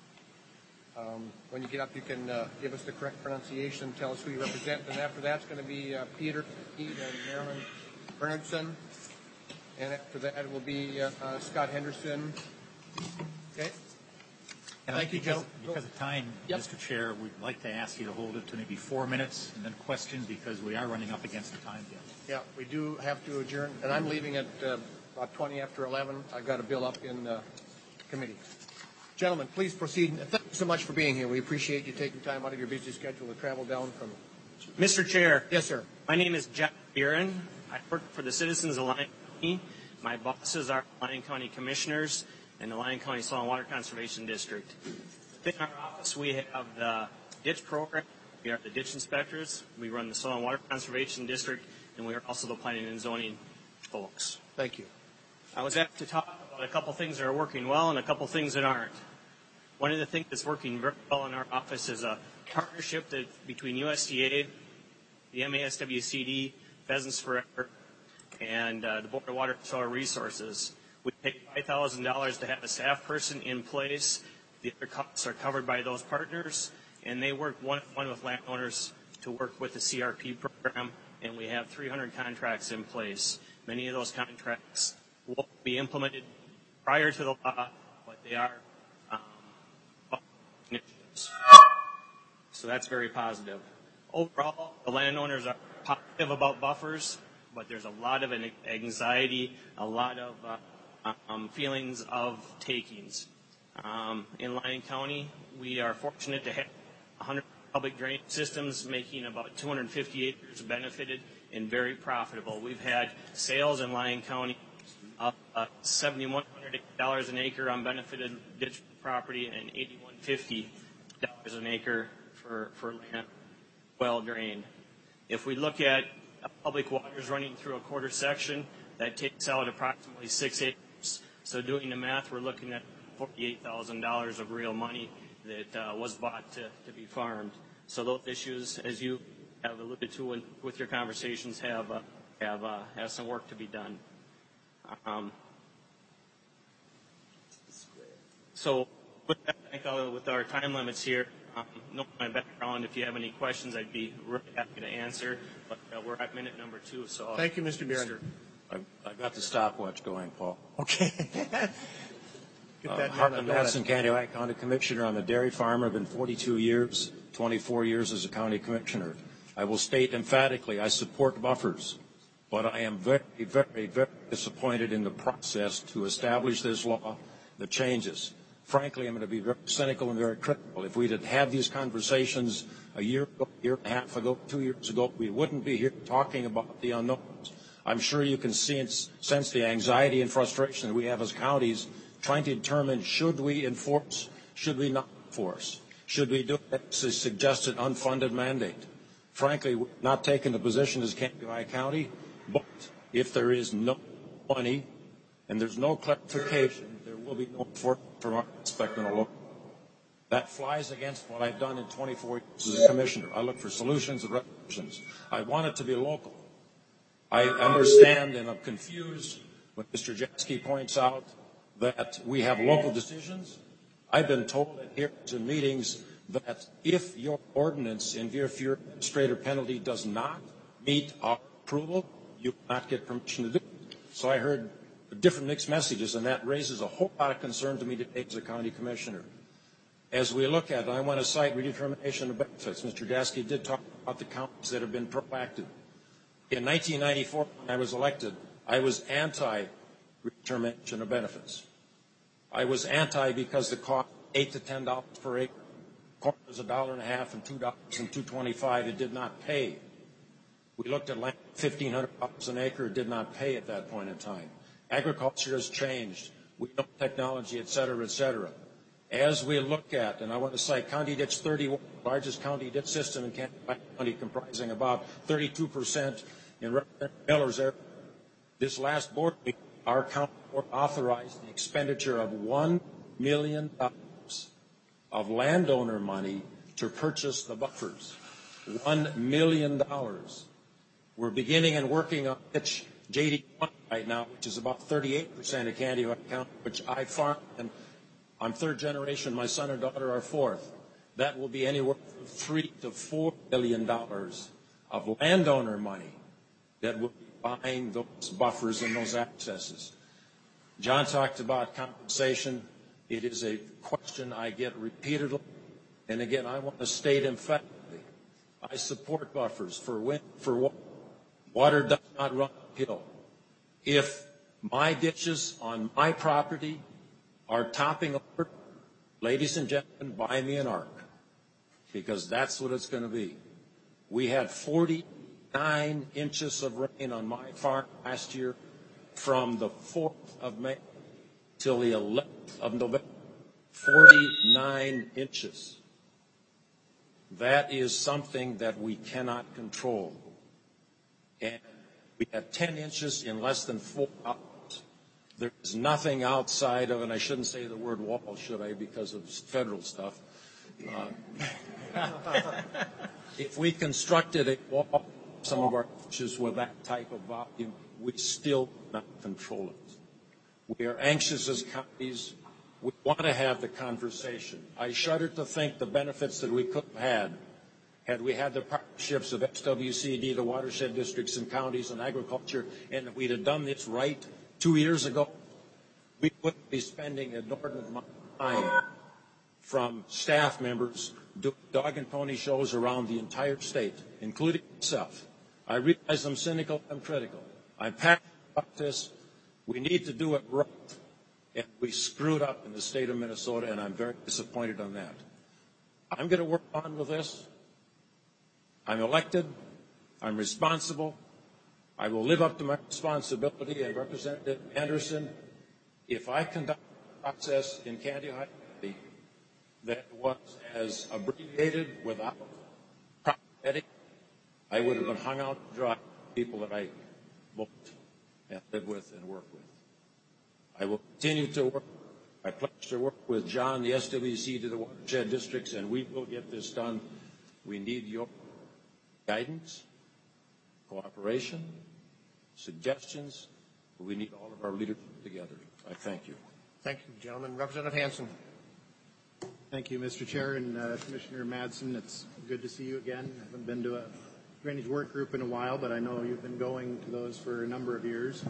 When you get up, you can give us the correct pronunciation, tell us who you represent, and after that's going to be Peter Mead and Marilyn Bernardson, and after that it will be Scott Henderson. Okay. And Thank you, Joe. Because of time, Yep. Mr. Chair, we'd like to ask you to hold it to maybe 4 minutes and then questions, because we are running up against the time deadline. Yeah, we do have to adjourn, and I'm leaving at about 20 after 11. I've got a bill up in committee. Gentlemen, please proceed. Thank you so much for being here. We appreciate you taking time out of your busy schedule to travel down from. Mr. Chair. Yes, sir. My name is Jack Buren. I work for the Citizens of Lyon County. My bosses are Lyon County Commissioners and the Lyon County Soil and Water Conservation District. Within our office, we have the ditch program. We are the ditch inspectors. We run the Soil and Water Conservation District, and we are also the planning and zoning folks. Thank you. I was asked to talk about a couple things that are working well and a couple things that aren't. One of the things that's working very well in our office is a partnership between USDA, the MASWCD, Pheasants Forever, and the Board of Water and Soil Resources. We pay $5,000 to have a staff person in place. The other costs are covered by those partners, and they work one-on-one with landowners to work with the CRP program, and we have 300 contracts in place. Many of those contracts won't be implemented prior to the law, but they are initiatives. So that's very positive. Overall, the landowners are positive about buffers, but there's a lot of anxiety, a lot of feelings of takings. In Lyon County, we are fortunate to have 100 public drainage systems, making about 250 acres benefited and very profitable. We've had sales in Lyon County of $7,100 an acre on benefited ditch property and $8,150 an acre for land well drained. If we look at public waters running through a quarter section, that takes out approximately 6 acres. So doing the math, we're looking at $48,000 of real money that was bought to be farmed. So those issues, as you have alluded to with your conversations, have some work to be done. So with that, with our time limits here, knowing my background, if you have any questions, I'd be really happy to answer. But we're at minute number 2. So thank you, Mr. Buren. I've got the stopwatch going, Paul. Okay. Harlan Madsen, Candiac County Commissioner. I'm a dairy farmer. I've been 42 years, 24 years as a county commissioner. I will state emphatically, I support buffers, but I am very, very, very disappointed in the process to establish this law, the changes. Frankly, I'm going to be very cynical and very critical. If we had had these conversations a year ago, year and a half ago, 2 years ago, we wouldn't be here talking about the unknowns. I'm sure you can sense the anxiety and frustration that we have as counties trying to determine should we enforce, should we not enforce. Should we do it as a suggested unfunded mandate? Frankly, we're not taking the position as Kansas County, but if there is no money and there's no clarification, there will be no enforcement from our aspect in the law. That flies against what I've done in 24 years as a commissioner. I look for solutions and resolutions. I want it to be local. I understand and I'm confused when Mr. Jaski points out that we have local decisions. I've been told at hearings and meetings that if your ordinance and if your administrative penalty does not meet our approval, you will not get permission to do it. So I heard different mixed messages, and that raises a whole lot of concern to me today as a county commissioner. As we look at it, I want to cite redetermination of benefits. Mr. Jaski did talk about the counties that have been proactive. In 1994, when I was elected, I was anti-redetermination of benefits. I was anti because the cost $8 to $10 per acre. Corn was $1.50 and $2 and $2.25. It did not pay. We looked at land $1,500 an acre. It did not pay at that point in time. Agriculture has changed. We know technology, et cetera, et cetera. As we look at, and I want to cite County Ditch 31, the largest county ditch system in Kansas County, comprising about 32% in Representative Miller's area. This last board meeting, our county board authorized the expenditure of $1 million of landowner money to purchase the buffers. $1 million. We're beginning and working on ditch JD1 right now, which is about 38% of Candy County, which I farm, and I'm third generation. My son and daughter are fourth. That will be anywhere from $3 to $4 billion of landowner money that will be buying those buffers and those accesses. John talked about compensation. It is a question I get repeatedly. And again, I want to state emphatically, I support buffers for wind, for water. Water does not run uphill. If my ditches on my property are topping over, ladies and gentlemen, buy me an ark, because that's what it's going to be. We had 49 inches of rain on my farm last year from the 4th of May till the 11th of November. 49 inches. That is something that we cannot control. And we had 10 inches in less than 4 hours. There is nothing outside of, and I shouldn't say the word wall, should I, because of federal stuff. If we constructed a wall, some of our ditches with that type of volume, we still not control it. We are anxious as counties. We want to have the conversation. I shudder to think the benefits that we could have had we had the partnerships of SWCD, the watershed districts and counties and agriculture, and if we'd have done this right 2 years ago, we wouldn't be spending inordinate amount of time from staff members doing dog and pony shows around the entire state, including myself. I realize I'm cynical, I'm critical. I'm passionate about this. We need to do it right. And we screwed up in the state of Minnesota, and I'm very disappointed on that. I'm going to work on with this. I'm elected. I'm responsible. I will live up to my responsibility. And Representative Anderson, if I conduct a process in Candy County that was as abbreviated without proper vetting, I would have been hung out to dry people that I vote and live with and work with. I will continue to work. I pledge to work with John, the SWC, to the watershed districts, and we will get this done. We need your guidance, cooperation, suggestions. We need all of our leadership together. I thank you. Thank you, gentlemen. Representative Hansen. Thank you, Mr. Chair and Commissioner Madsen. It's good to see you again. I haven't been to a drainage work group in a while, but I know you've been going to those for a number of years.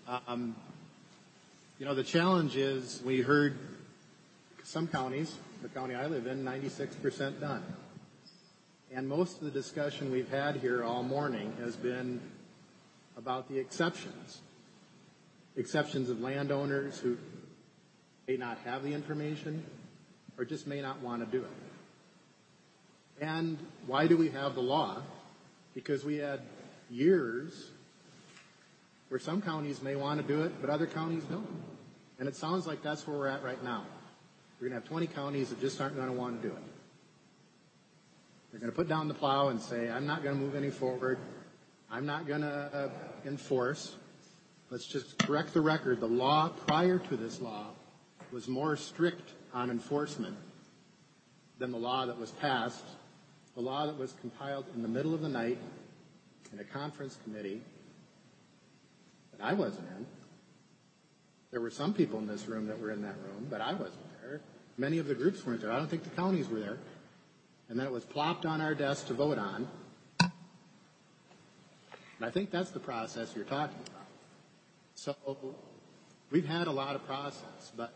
You know, the challenge is we heard some counties, the county I live in, 96% done. And most of the discussion we've had here all morning has been about the exceptions. Exceptions of landowners who may not have the information or just may not want to do it. And why do we have the law? Because we had years where some counties may want to do it, but other counties don't. And it sounds like that's where we're at right now. We're going to have 20 counties that just aren't going to want to do it. They're going to put down the plow and say, I'm not going to move any forward. I'm not going to enforce. Let's just correct the record. The law prior to this law was more strict on enforcement than the law that was passed, the law that was compiled in the middle of the night in a conference committee that I wasn't in. There were some people in this room that were in that room, but I wasn't there. Many of the groups weren't there. I don't think the counties were there. And then it was plopped on our desk to vote on. And I think that's the process you're talking about. So we've had a lot of process, but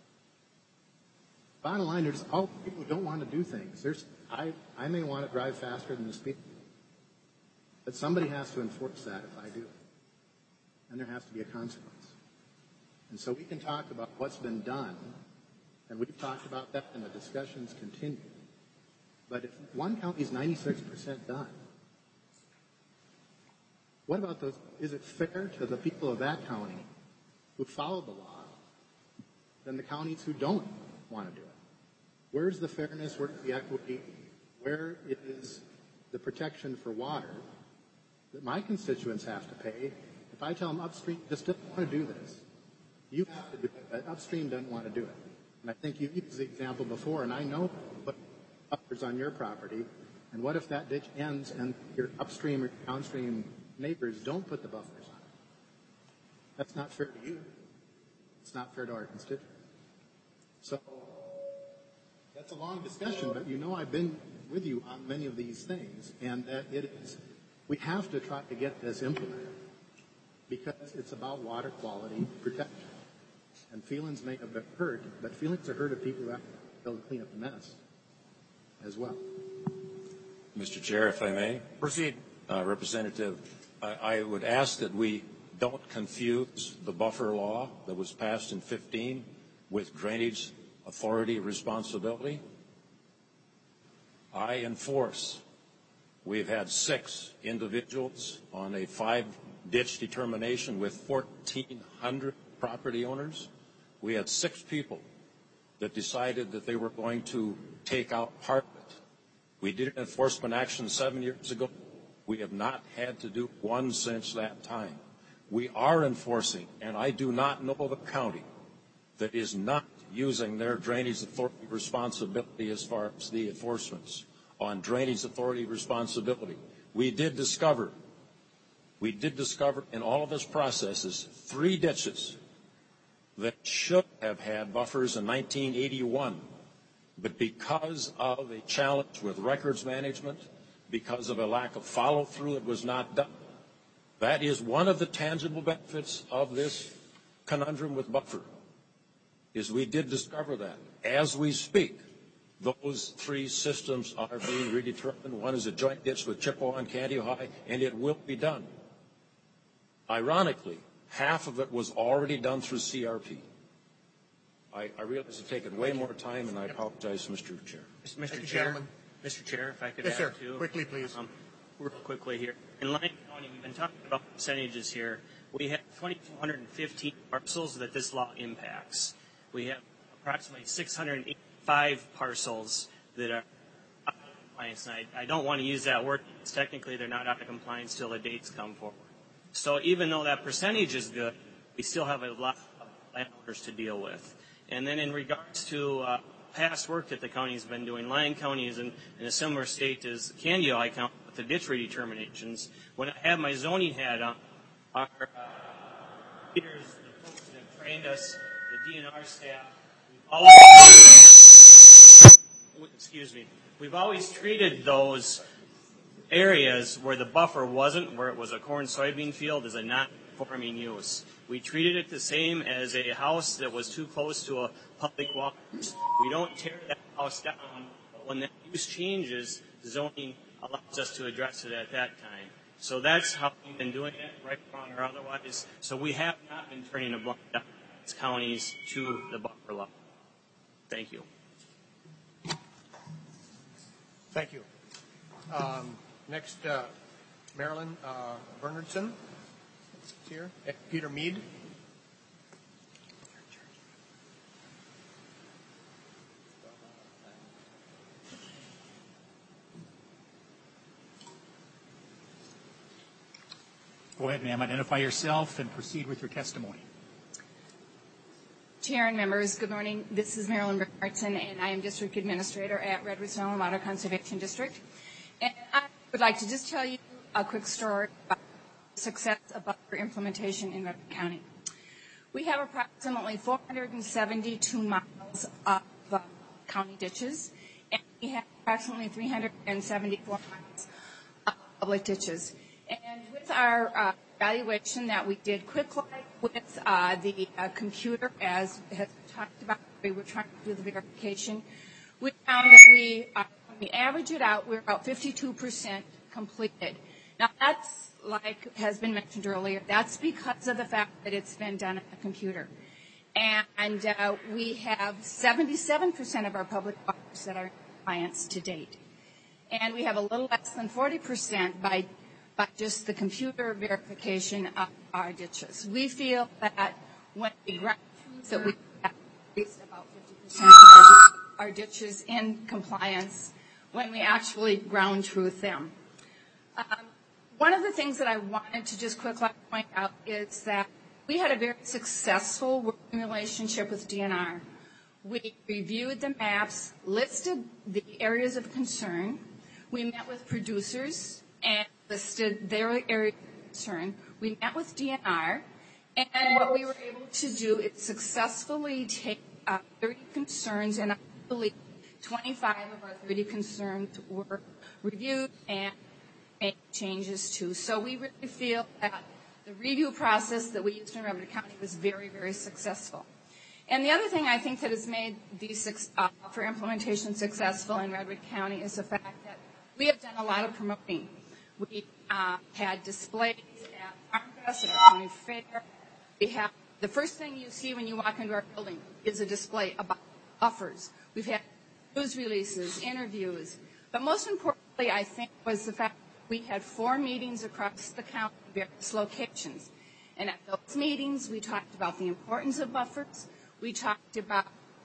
bottom line, there's all people who don't want to do things. I may want to drive faster than the speed limit, but somebody has to enforce that if I do. And there has to be a consequence. And so we can talk about what's been done, and we've talked about that, and the discussions continue. But if one county is 96% done, what about those? Is it fair to the people of that county who follow the law than the counties who don't want to do it? Where's the fairness? Where's the equity? Where is the protection for water that my constituents have to pay? If I tell them upstream just doesn't want to do this, you have to do it, but upstream doesn't want to do it. And I think you used the example before, and I know what buffers on your property, and what if that ditch ends and your upstream or downstream neighbors don't put the buffers on it? That's not fair to you. It's not fair to our constituents. So that's a long discussion, but you know I've been with you on many of these things, and that we have to try to get this implemented because it's about water quality protection. And feelings may have been hurt, but feelings are hurt of people who have to clean up the mess as well. Mr. Chair, if I may. Proceed. Representative, I would ask that we don't confuse the buffer law that was passed in 15 with drainage authority responsibility. I enforce. We've had 6 individuals on a 5-ditch determination with 1,400 property owners. We had 6 people that decided that they were going to take out part of it. We did an enforcement action 7 years ago. We have not had to do one since that time. We are enforcing, and I do not know of a county that is not using their drainage authority responsibility as far as the enforcements on drainage authority responsibility. We did discover in all of those processes 3 ditches that should have had buffers in 1981, but because of a challenge with records management, because of a lack of follow-through, it was not done. That is one of the tangible benefits of this conundrum with buffer, is we did discover that. As we speak, those 3 systems are being redetermined. One is a joint ditch with Chippewa and Candy High, and it will be done. Ironically, half of it was already done through CRP. I realize it's taken way more time, and I apologize, Mr. Chair. Mr. Chair, if I could yes, add sir. too. Quickly, please. Real quickly here. In Lyon County, we've been talking about percentages here. We have 2,215 parcels that this law impacts. We have approximately 685 parcels that are out of compliance. And I don't want to use that word because technically they're not out of compliance till the dates come forward. So even though that percentage is good, we still have a lot of landowners to deal with. And then in regards to past work that the county's been doing, Lyon County is in a similar state as Candy High County with the ditch redeterminations. When I have my zoning hat on, our leaders, the folks that have trained us, the DNR staff, we've always treated those areas where the buffer wasn't, where it was a corn soybean field, as a non-conforming use. We treated it the same as a house that was too close to a public water. We don't tear that house down, but when that use changes, zoning allows us to address it at that time. So that's how we've been doing it, right, wrong, or otherwise. So we have not been turning a blind eye counties to the buffer law. Thank you. Thank you. Next, Marilyn Bernardson is here. Peter Mead. Go ahead, ma'am. Identify yourself and proceed with your testimony. Chair and members, good morning. This is Marilyn Bernardson, and I am District Administrator at Redwood Sonoma Water Conservation District. And I would like to just tell you a quick story about the success of buffer implementation in Redwood County. We have approximately 472 miles of county ditches, and we have approximately 374 miles of public ditches. And with our evaluation that we did quickly with the computer, as has been talked about, we were trying to do the verification, we found that when we average it out, we're about 52% completed. Now, that's, like has been mentioned earlier, that's because of the fact that it's been done on a computer. And we have 77% of our public waters that are in compliance to date. And we have a little less than 40% by just the computer verification of our ditches. We feel that when we ground truth that we have at least about 50% of our ditches in compliance when we actually ground truth them. One of the things that I wanted to just quickly point out is that we had a very successful working relationship with DNR. We reviewed the maps, listed the areas of concern. We met with producers and listed their area of concern. We met with DNR, and what we were able to do is successfully take 30 concerns, and I believe 25 of our 30 concerns were reviewed and made changes to. So we really feel that the review process that we used in Redwood County was very, very successful. And the other thing I think that has made these for implementation successful in Redwood County is the fact that we have done a lot of promoting. We had displays at Farm Fest, at our county fair. We have the first thing you see when you walk into our building is a display about buffers. We've had news releases, interviews, but most importantly, I think, was the fact that we had 4 meetings across the county in various locations. And at those meetings, we talked about the importance of buffers. We talked about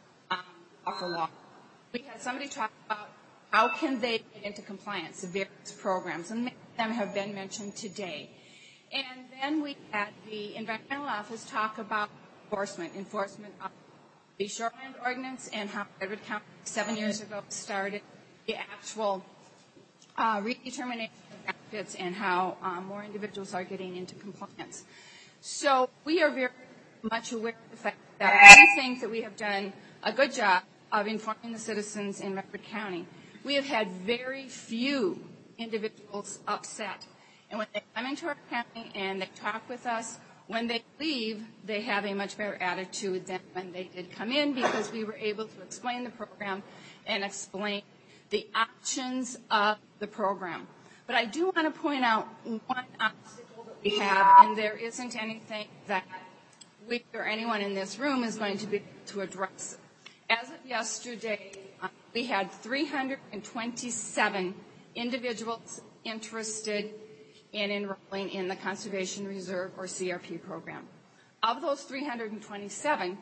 buffer law. We had somebody talk about how can they get into compliance, the various programs, and many of them have been mentioned today. And then we had the environmental office talk about enforcement of the Shoreland Ordinance and how Redwood County 7 years ago started the actual redetermination of benefits and how more individuals are getting into compliance. So we are very much aware of the fact that we think that we have done a good job of informing the citizens in Redwood County. We have had very few individuals upset. And when they come into our county and they talk with us, when they leave, they have a much better attitude than when they did come in, because we were able to explain the program and explain the options of the program. But I do want to point out one obstacle that we have, and there isn't anything that we or anyone in this room is going to be able to address. As of yesterday, we had 327 individuals interested in enrolling in the Conservation Reserve or CRP program. Of those 327,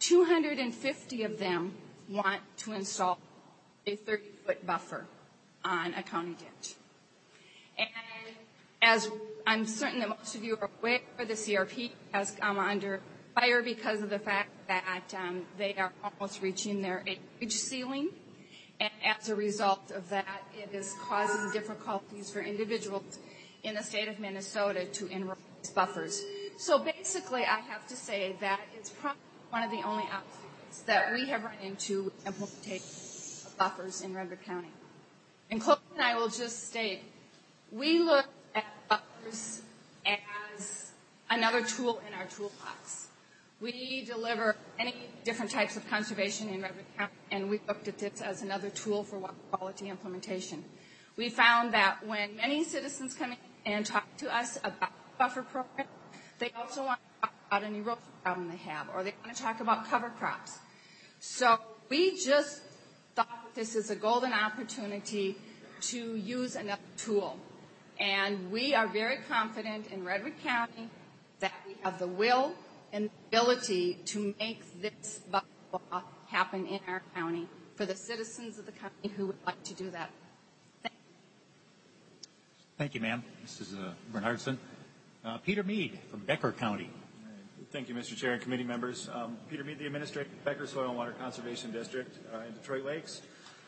250 of them want to install a 30-foot buffer on a county ditch. And as I'm certain that most of you are aware, the CRP has come under fire because of the fact that they are almost reaching their acreage ceiling. And as a result of that, it is causing difficulties for individuals in the state of Minnesota to enroll these buffers. So basically, I have to say that it's probably one of the only obstacles that we have run into with implementation of buffers in Redwood County. In closing, I will just state, we look at buffers as another tool in our toolbox. We deliver many different types of conservation in Redwood County, and we looked at this as another tool for water quality implementation. We found that when many citizens come in and talk to us about the buffer program, they also want to talk about an erosion problem they have, or they want to talk about cover crops. So we just thought that this is a golden opportunity to use another tool. And we are very confident in Redwood County that we have the will and the ability to make this buffer law happen in our county for the citizens of the county who would like to do that. Thank you, ma'am. Mrs. Bernardson. Peter Mead from Becker County. Thank you, Mr. Chair and committee members. Peter Mead, the Administrator, Becker Soil and Water Conservation District in Detroit Lakes.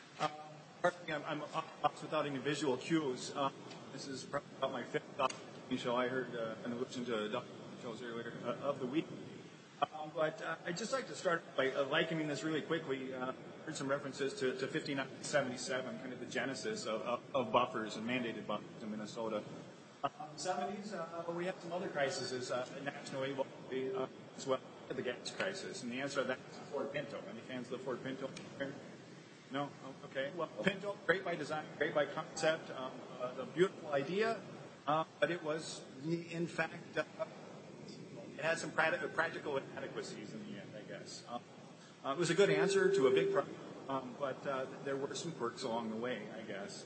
I'm off without any visual cues. This is probably about my fifth show. I heard an allusion to Dr. shows earlier of the week. But I'd just like to start by likening this really quickly. Heard some references to 5977, kind of the genesis of buffers and mandated buffers in Minnesota. In the 70s, we had some other crises nationally as well, the gas crisis. And the answer to that is Ford Pinto. Any fans of the Ford Pinto? No? Oh, okay. Well, Pinto, great by design, great by concept, a beautiful idea, but it was, in fact, it had some practical inadequacies in the end, I guess. It was a good answer to a big problem, but there were some quirks along the way, I guess.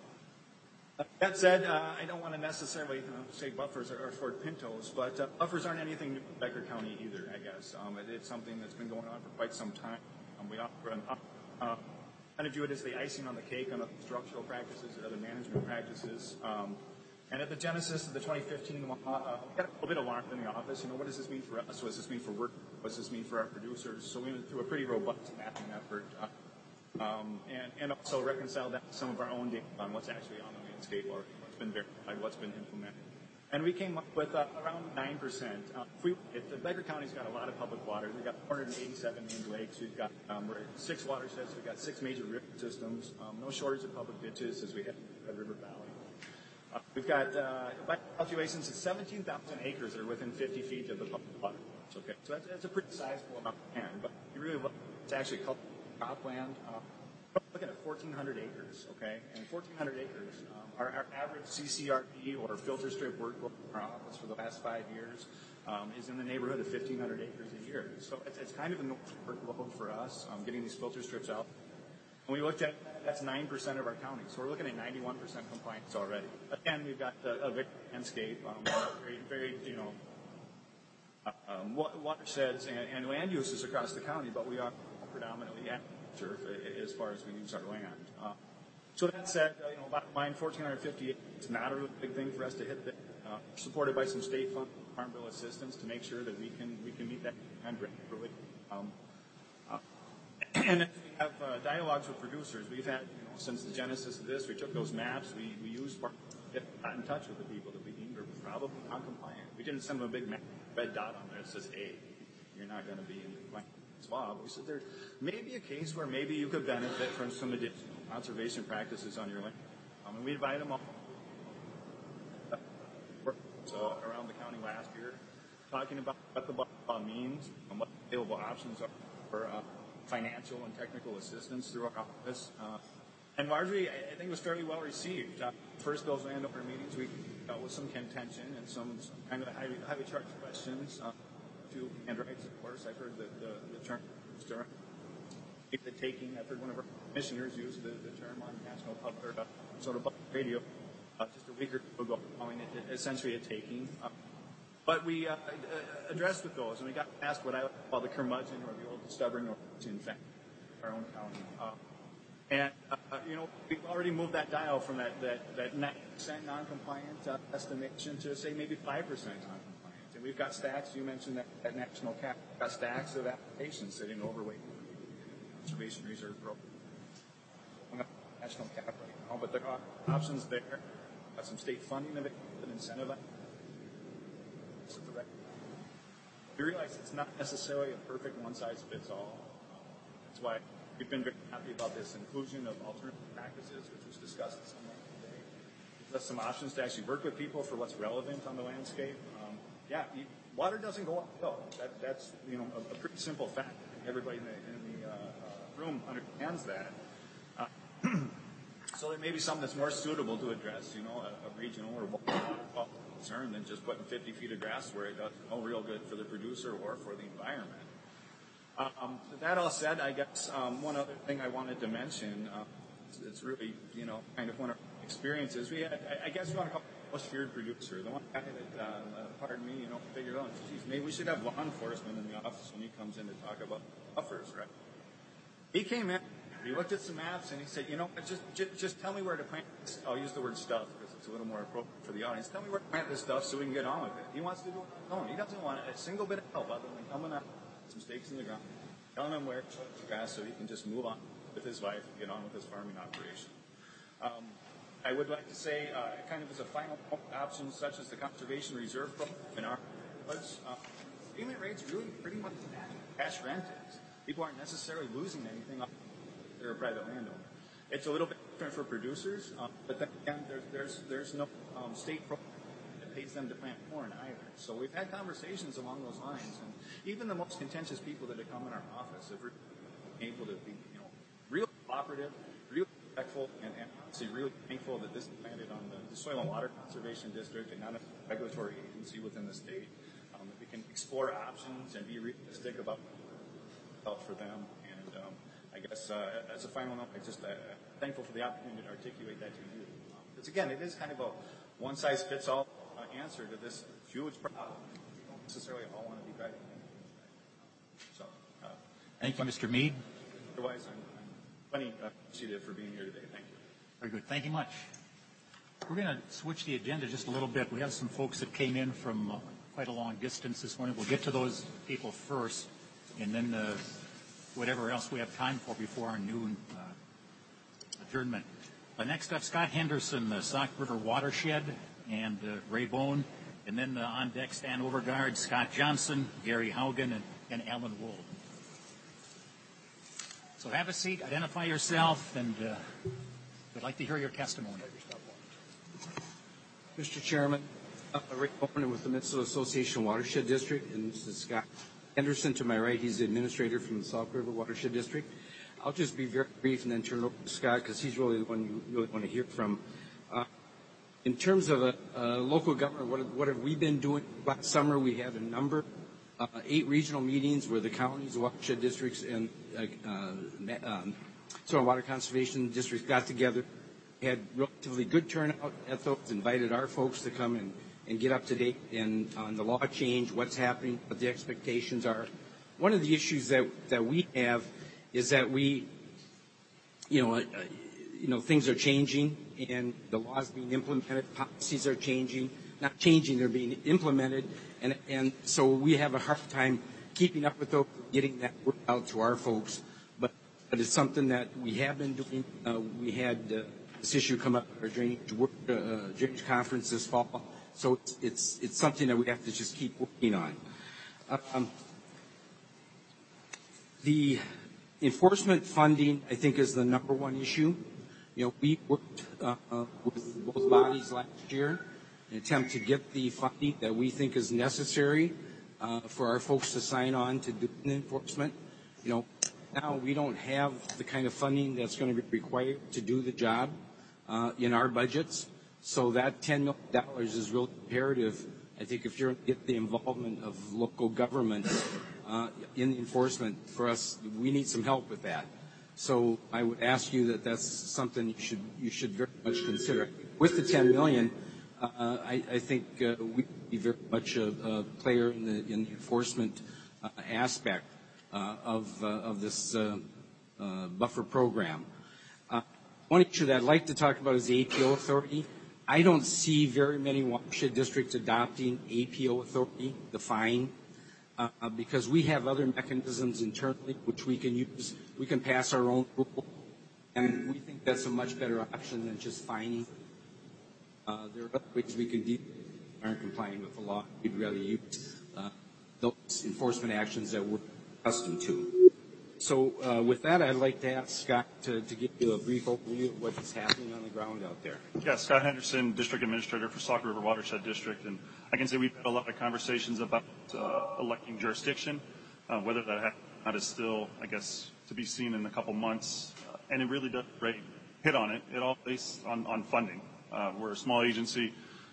That said, I don't want to necessarily say buffers are Ford Pintos, but buffers aren't anything new in Becker County either, I guess. It's something that's been going on for quite some time. We offer kind of view it as the icing on the cake on the structural practices and other management practices. And at the genesis of the 2015 law, we got a little bit alarmed in the office. You know, what does this mean for us? What does this mean for work? What does this mean for our producers? So we went through a pretty robust mapping effort and also reconciled that with some of our own data on what's actually on the landscape or what's been verified, what's been implemented. And we came up with around 9%. The Becker County's got a lot of public waters. We've got 487 named lakes. We've got we're at 6 watersheds. We've got 6 major river systems. No shortage of public ditches as we head to the Red River Valley. We've got, by calculations, it's 17,000 acres that are within 50 feet of the public water. Okay, so that's a pretty sizable amount of land. But you really look, it's actually called cropland. We're looking at 1,400 acres, okay? And 1,400 acres. Our average CCRP or filter strip workload in our office for the last 5 years is in the neighborhood of 1,500 acres a year. So it's kind of a normal workload for us, getting these filter strips out. And we looked at, that's 9% of our county. So we're looking at 91% compliance already. Again, we've got a big landscape, very, watersheds and land uses across the county, but we are predominantly agriculture as far as we use our land. So that said, bottom line, 1,450 is not a really big thing for us to hit. Supported by some state fund, Farm Bill assistance to make sure that we can meet that demand regularly. And we have dialogues with producers. We've had, since the genesis of this, we took those maps, we used to get in touch with the people that we deemed were probably non-compliant. We didn't send them a big map, red dot on there that says, A, you're not going to be in compliance. Well, we said there may be a case where maybe you could benefit from some additional conservation practices on your land. And we invited them all around the county last year, talking about what the law means and what available options are for financial and technical assistance through our office. And largely, I think it was fairly well received. First, those landowner meetings, we dealt with some contention and some kind of highly charged questions. To land rights, of course. I've heard the term the taking. I've heard one of our commissioners use the term on national public radio just a week or two ago, calling it essentially a taking. But we addressed with those, and we got asked what I call the curmudgeon or the old stubborn North, in fact, our own county. We've already moved that dial from that 9% non-compliant estimation to, say, maybe 5% non-compliant. And we've got stacks, you mentioned that national cap, we've got stacks of applications sitting overweight conservation reserve program. National cap right now, but there are options there. Got some state funding of it, an incentive. We realize it's not necessarily a perfect one-size-fits-all. That's why we've been very happy about this inclusion of alternative practices, which was discussed some today. Gives us some options to actually work with people for what's relevant on the landscape. Water doesn't go uphill. That's a pretty simple fact. Everybody in the room understands that. So there may be something that's more suitable to address, a regional or water concern than just putting 50 feet of grass where it does no real good for the producer or for the environment. That all said, I guess one other thing I wanted to mention, it's really, kind of one of our experiences. We had, I guess you want to call it the most feared producer, the one guy that, pardon me, figured out, geez, maybe we should have law enforcement in the office when he comes in to talk about buffers, right? He came in, He looked at some maps and he said, you know, just tell me where to plant this. I'll use the word stuff because it's a little more appropriate for the audience. Tell me where to plant this stuff so we can get on with it. He wants to do it on his own. He doesn't want a single bit of help other than coming up with some stakes in the ground, telling him where to put the grass so he can just move on with his life and get on with his farming operation. I would like to say, kind of as a final option, such as the Conservation Reserve Program in our neighborhoods, payment rates really pretty much match cash rent is. People aren't necessarily losing anything off they're a private landowner. It's a little bit different for producers, but then again, there's no state program that pays them to plant corn either. So we've had conversations along those lines, and even the most contentious people that have come in our office have been able to be, you know, real cooperative, real respectful, and honestly really thankful that this is landed on the Soil and Water Conservation District and not a regulatory agency within the state. That we can explore options and be realistic about help for them. And I guess as a final note, I'm just thankful for the opportunity to articulate that to you. Because again, it is kind of a one-size-fits-all answer to this huge problem. We don't necessarily all want to be right. So, thank you, Mr. Mead. Otherwise, I'm plenty appreciative for being here today. Thank you. Very good. Thank you much. We're going to switch the agenda just a little bit. We have some folks that came in from quite a long distance this morning. We'll get to those people first, and then whatever else we have time for before our noon adjournment. Next up, Scott Henderson, the Sauk River Watershed, and Ray Bone, and then on deck, Stan Overgaard, Scott Johnson, Gary Haugen, and Alan Wool. So have a seat, identify yourself, and we'd like to hear your testimony. Mr. Chairman, Ray Bowman with the Minnesota Association Watershed District, and this is Scott Henderson to my right. He's the administrator from the Sauk River Watershed District. I'll just be very brief and then turn it over to Scott because he's really the one you really want to hear from. In terms of local government, what have we been doing? Last summer we had a number, 8 regional meetings where the counties, watershed districts, and Soil and Water Conservation Districts got together. Had relatively good turnout at those, invited our folks to come and get up to date and on the law change, what's happening, what the expectations are. One of the issues that we have is that we, things are changing and the laws being implemented, policies are changing, not changing, they're being implemented, and so we have a hard time keeping up with those, getting that word out to our folks. But it's something that we have been doing. We had this issue come up at our drainage conference this fall. So it's something that we have to just keep working on. The enforcement funding, I think, is the number one issue. We worked with both bodies last year in an attempt to get the funding that we think is necessary for our folks to sign on to do the enforcement. Now we don't have the kind of funding that's going to be required to do the job in our budgets. So that $10 million is really imperative. I think if you're going to get the involvement of local governments in the enforcement, for us, we need some help with that. So I would ask you that that's something you should very much consider. With the $10 million, I think we'd be very much a player in the enforcement aspect of this buffer program. One issue that I'd like to talk about is the APO authority. I don't see very many watershed districts adopting APO authority, the fine, because we have other mechanisms internally which we can use. We can pass our own rule, and we think that's a much better option than just fining. There are other ways we can deal with it aren't complying with the law. We'd rather use those enforcement actions that we're accustomed to. So with that, I'd like to ask Scott to give you a brief overview of what's happening on the ground out there. Yeah, Scott Henderson, District Administrator for Sauk River Watershed District. And I can say we've had a lot of conversations about electing jurisdiction. Whether that happens or not is still, I guess, to be seen in a couple months. And it really does hit on it. It all based on funding. We're a small agency,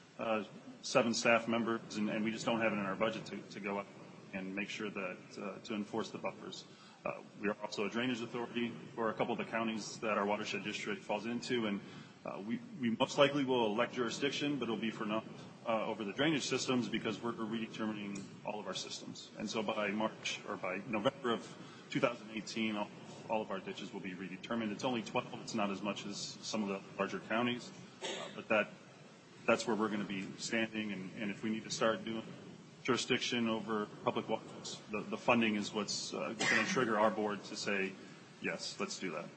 7 staff members, and we just don't have it in our budget to go up and make sure that to enforce the buffers. We are also a drainage authority for a couple of the counties that our watershed district falls into, and we most likely will elect jurisdiction, but it'll be for naught over the drainage systems because we're redetermining all of our systems. And so by March or by November of 2018, all of our ditches will be redetermined. It's only 12. It's not as much as some of the larger counties, but that's where we're going to be standing. And if we need to start doing jurisdiction over public waters, the funding is what's going to trigger our board to say, yes, let's do that.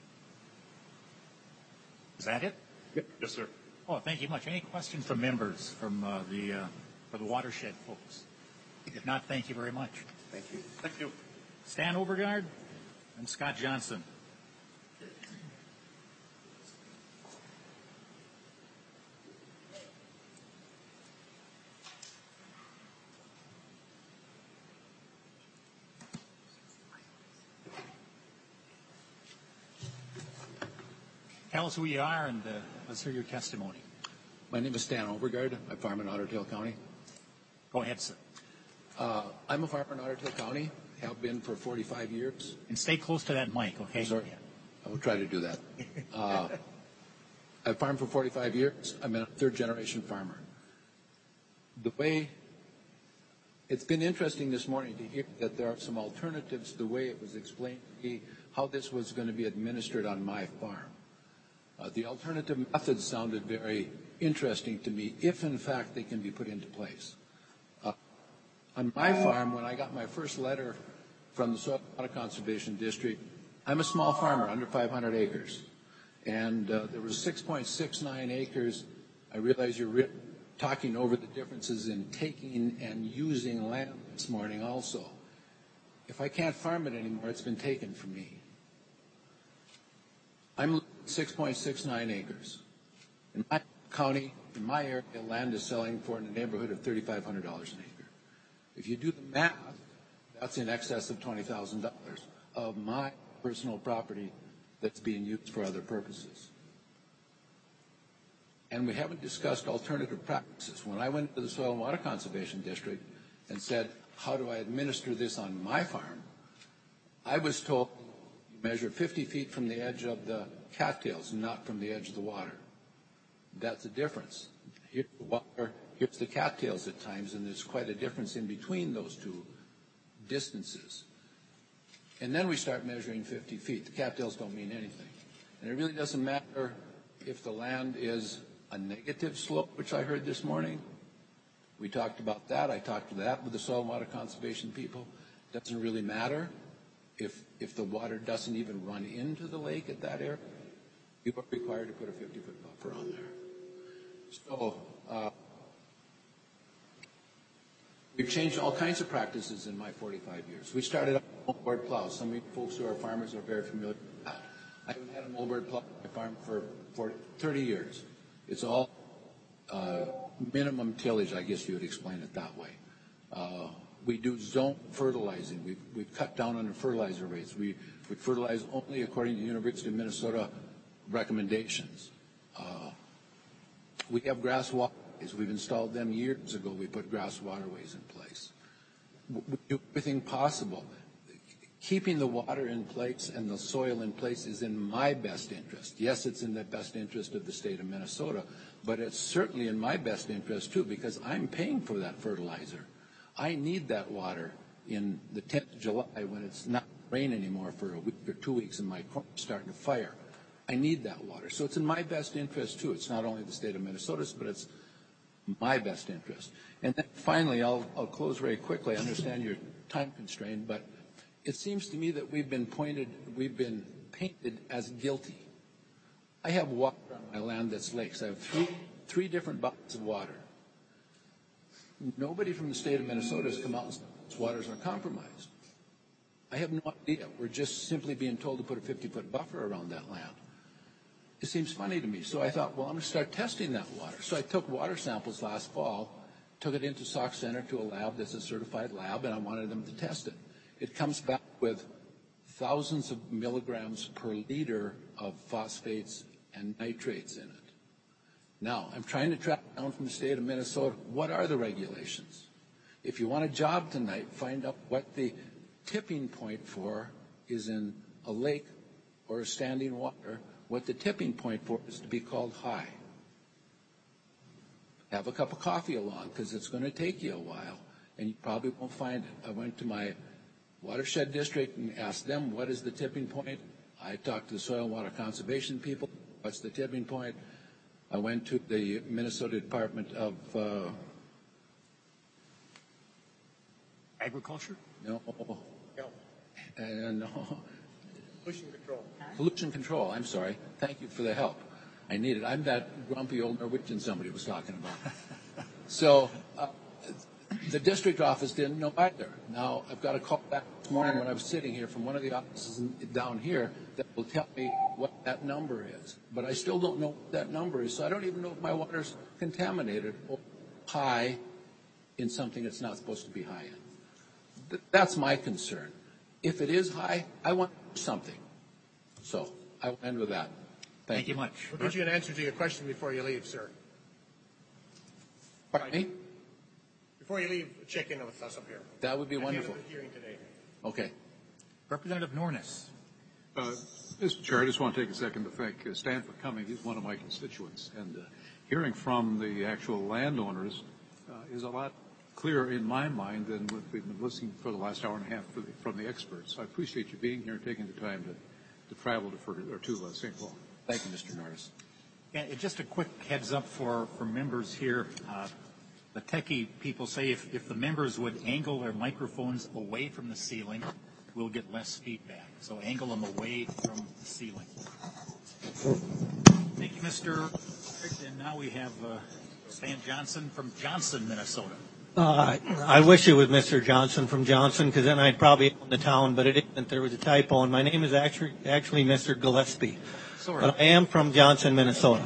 Is that it? Yes, sir. Oh, thank you much. Any questions from members from for the watershed folks? If not, thank you very much. Thank you. Thank you. Stan Overgaard and Scott Johnson. Tell us who you are and let's hear your testimony. My name is Stan Overgaard. I farm in Otter Tail County. Go ahead, sir. I'm a farmer in Otter Tail County, have been for 45 years. And stay close to that mic, okay? Sorry. I will try to do that. I've farmed for 45 years. I'm a third-generation farmer. It's been interesting this morning to hear that there are some alternatives to the way it was explained to me, how this was going to be administered on my farm. The alternative methods sounded very interesting to me, if in fact they can be put into place. On my farm, when I got my first letter from the Soil and Water Conservation District, I'm a small farmer, under 500 acres. And there was 6.69 acres. I realize you're talking over the differences in taking and using land this morning also. If I can't farm it anymore, it's been taken from me. I'm 6.69 acres. In my county, in my area, land is selling for in the neighborhood of $3,500 an acre. If you do the math, that's in excess of $20,000 of my personal property that's being used for other purposes. And we haven't discussed alternative practices. When I went to the Soil and Water Conservation District and said, how do I administer this on my farm, I was told you measure 50 feet from the edge of the cattails, not from the edge of the water. That's the difference. Here's the water, here's the cattails at times, and there's quite a difference in between those two distances. And then we start measuring 50 feet. The cattails don't mean anything. And it really doesn't matter if the land is a negative slope, which I heard this morning. We talked about that. I talked to that with the Soil and Water Conservation people. It doesn't really matter if the water doesn't even run into the lake at that area. You are required to put a 50-foot buffer on there. So we've changed all kinds of practices in my 45 years. We started out with moldboard plows. Some of you folks who are farmers are very familiar with that. I haven't had a moldboard plow on my farm for 30 years. It's all minimum tillage, I guess you would explain it that way. We do zone fertilizing. We've cut down on the fertilizer rates. We fertilize only according to the University of Minnesota recommendations. We have grass waterways. We've installed them years ago. We put grass waterways in place. We do everything possible. Keeping the water in place and the soil in place is in my best interest. Yes, it's in the best interest of the state of Minnesota, but it's certainly in my best interest too, because I'm paying for that fertilizer. I need that water in the 10th of July when it's not rain anymore for a week or 2 weeks and my corn is starting to fire. I need that water. So it's in my best interest too. It's not only the state of Minnesota's, but it's my best interest. And then finally, I'll close very quickly. I understand you're time constrained, but it seems to me that we've been painted as guilty. I have water on my land that's lakes. I have three different bodies of water. Nobody from the state of Minnesota has come out and said those waters are compromised. I have no idea. We're just simply being told to put a 50-foot buffer around that land. It seems funny to me. So I thought, well, I'm going to start testing that water. So I took water samples last fall, took it into Sauk Center to a lab that's a certified lab, and I wanted them to test it. It comes back with thousands of milligrams per liter of phosphates and nitrates in it. Now, I'm trying to track down from the state of Minnesota, what are the regulations? If you want a job tonight, find out what the tipping point for is in a lake or a standing water, what the tipping point for is to be called high. Have a cup of coffee along, because it's going to take you a while, and you probably won't find it. I went to my watershed district and asked them what is the tipping point. I talked to the soil and water conservation people. What's the tipping point? I went to the Minnesota Department of Agriculture? No. No. Pollution control. Pollution control. I'm sorry. Thank you for the help. I need it. I'm that grumpy old Norwegian somebody was talking about. So the district office didn't know either. Now, I've got a call back this morning when I was sitting here from one of the offices down here that will tell me what that number is. But I still don't know what that number is, so I don't even know if my water's contaminated or high in something it's not supposed to be high in. That's my concern. If it is high, I want to do something. So I will end with that. Thank you much. We'll get you an answer to your question before you leave, sir. Pardon me? Before you leave, check in with us up here. That would be wonderful. At the end of the hearing today. Okay. Representative Nornis. Mr. Chair, I just want to take a second to thank Stan for coming. He's one of my constituents. And hearing from the actual landowners is a lot clearer in my mind than what we've been listening for the last hour and a half from the experts. So I appreciate you being here and taking the time to travel to St. Paul. Thank you, Mr. Norris. Yeah, just a quick heads up for members here. The techie people say if the members would angle their microphones away from the ceiling, we'll get less feedback. So angle them away from the ceiling. Thank you, Mr. And now we have Stan Johnson from Johnson, Minnesota. I wish it was Mr. Johnson from Johnson, because then I'd probably own the town, but it isn't. There was a typo, and my name is actually Mr. Gillespie. Sorry. But I am from Johnson, Minnesota.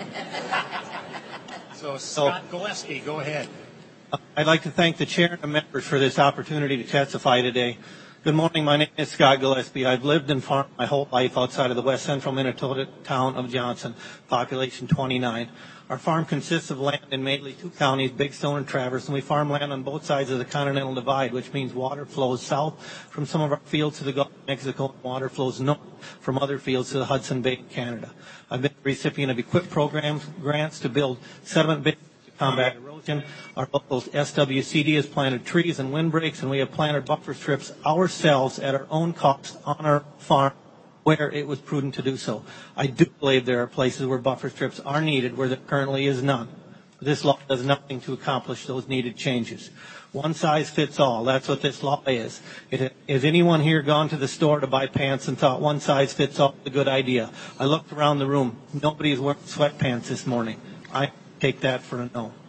So Scott Gillespie, go ahead. I'd like to thank the chair and the members for this opportunity to testify today. Good morning. My name is Scott Gillespie. I've lived and farmed my whole life outside of the west central Minnesota town of Johnson, population 29. Our farm consists of land in mainly two counties, Big Stone and Traverse, and we farm land on both sides of the Continental Divide, which means water flows south from some of our fields to the Gulf of Mexico, and water flows north from other fields to the Hudson Bay in Canada. I've been a recipient of EQUIP programs, grants to build sediment basins to combat erosion. Our local SWCD has planted trees and windbreaks, and we have planted buffer strips ourselves at our own cost on our farm where it was prudent to do so. I do believe there are places where buffer strips are needed where there currently is none. This law does nothing to accomplish those needed changes. One size fits all. That's what this law is. Has anyone here gone to the store to buy pants and thought one size fits all is a good idea? I looked around the room. Nobody is wearing sweatpants this morning. I take that for a no.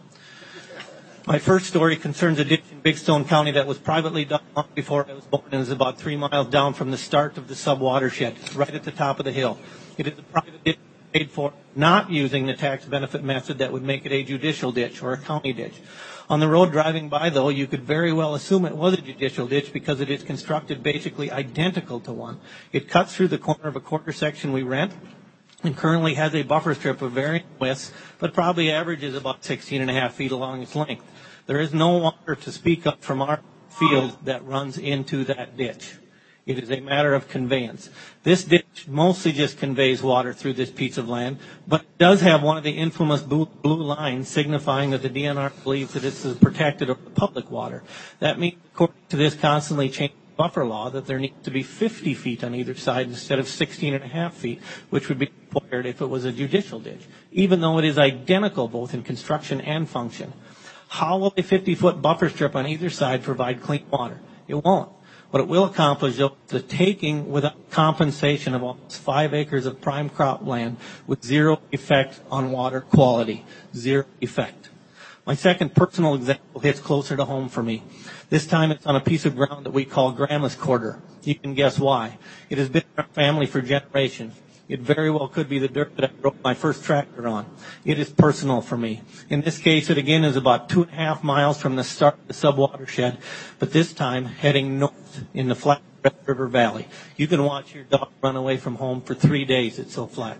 My first story concerns a ditch in Big Stone County that was privately dug long before I was born and is about 3 miles down from the start of the sub-watershed, right at the top of the hill. It is a private ditch paid for not using the tax benefit method that would make it a judicial ditch or a county ditch. On the road driving by, though, you could very well assume it was a judicial ditch because it is constructed basically identical to one. It cuts through the corner of a quarter section we rent and currently has a buffer strip of varying widths, but probably averages about 16.5 feet along its length. There is no water to speak of from our field that runs into that ditch. It is a matter of conveyance. This ditch mostly just conveys water through this piece of land, but it does have one of the infamous blue lines signifying that the DNR believes that it's protected or public water. That means, according to this constantly changing buffer law, that there needs to be 50 feet on either side instead of 16.5 feet, which would be required if it was a judicial ditch, even though it is identical both in construction and function. How will a 50-foot buffer strip on either side provide clean water? It won't. What it will accomplish, though, is the taking without compensation of almost 5 acres of prime crop land with zero effect on water quality. Zero effect. My second personal example hits closer to home for me. This time it's on a piece of ground that we call Grandma's Quarter. You can guess why. It has been in our family for generations. It very well could be the dirt that I drove my first tractor on. It is personal for me. In this case, it again is about 2.5 miles from the start of the sub-watershed, but this time heading north in the flat Red River Valley. You can watch your dog run away from home for 3 days. It's so flat.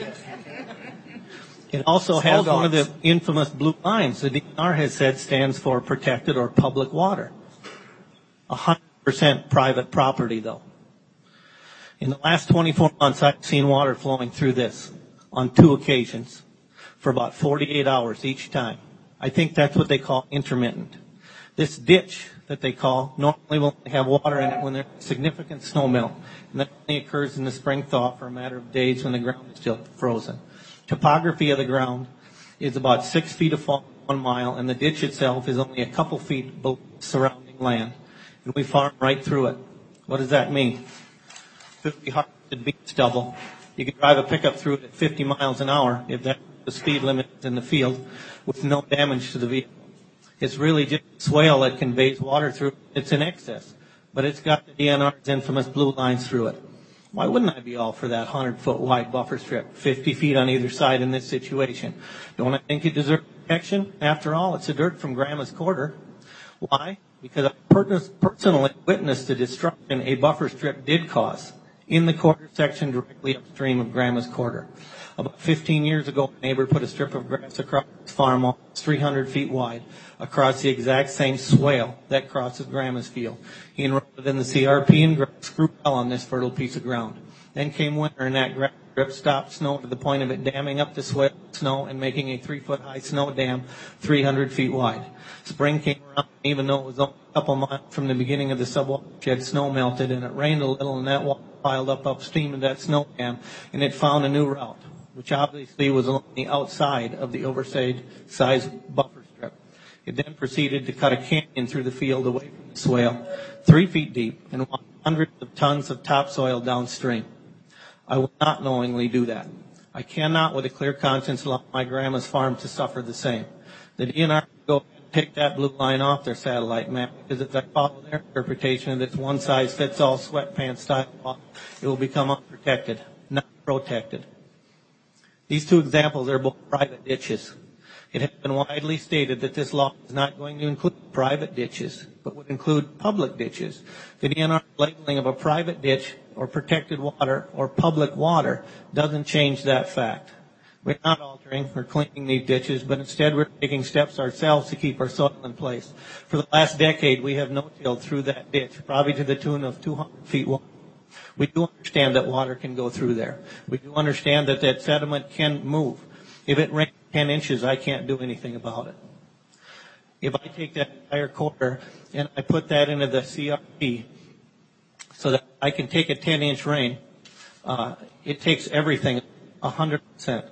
It also has one of the infamous blue lines the DNR has said stands for protected or public water. 100% private property, though. In the last 24 months, I've seen water flowing through this on 2 occasions for about 48 hours each time. I think that's what they call intermittent. This ditch that they call normally will only have water in it when there's significant snow melt, and that only occurs in the spring thaw for a matter of days when the ground is still frozen. Topography of the ground is about 6 feet of fall 1 mile, and the ditch itself is only a couple feet below surrounding land, and we farm right through it. What does that mean? 50 harvested beet stubble. You can drive a pickup through it at 50 miles an hour if that's the speed limit in the field with no damage to the vehicle. It's really just a swale that conveys water through. It's in excess, but it's got the DNR's infamous blue lines through it. Why wouldn't I be all for that 100-foot wide buffer strip, 50 feet on either side in this situation? Don't I think it deserves protection? After all, it's the dirt from Grandma's Quarter. Why? Because I personally witnessed the destruction a buffer strip did cause in the quarter section directly upstream of Grandma's Quarter. About 15 years ago, a neighbor put a strip of grass across his farm almost 300 feet wide across the exact same swale that crosses Grandma's field. He enrolled it in the CRP and grass grew well on this fertile piece of ground. Then came winter and that grass strip stopped snow to the point of it damming up the swale with snow and making a 3-foot-high snow dam 300 feet wide. Spring came around, and even though it was only a couple miles from the beginning of the subwatershed, snow melted and it rained a little and that water piled up upstream of that snow dam and it found a new route, which obviously was along the outside of the oversized buffer strip. It then proceeded to cut a canyon through the field away from the swale, 3 feet deep, and walked hundreds of tons of topsoil downstream. I will not knowingly do that. I cannot, with a clear conscience, allow my grandma's farm to suffer the same. The DNR will go ahead and take that blue line off their satellite map, because if I follow their interpretation of this one-size-fits-all sweatpants style law, it will become unprotected, not protected. These two examples are both private ditches. It has been widely stated that this law is not going to include private ditches, but would include public ditches. The DNR labeling of a private ditch or protected water or public water doesn't change that fact. We're not altering or cleaning these ditches, but instead we're taking steps ourselves to keep our soil in place. For the last decade, we have no-tilled through that ditch, probably to the tune of 200 feet wide. We do understand that water can go through there. We do understand that that sediment can move. If it rains 10 inches, I can't do anything about it. If I take that entire quarter and I put that into the CRP so that I can take a 10-inch rain, it takes everything 100%.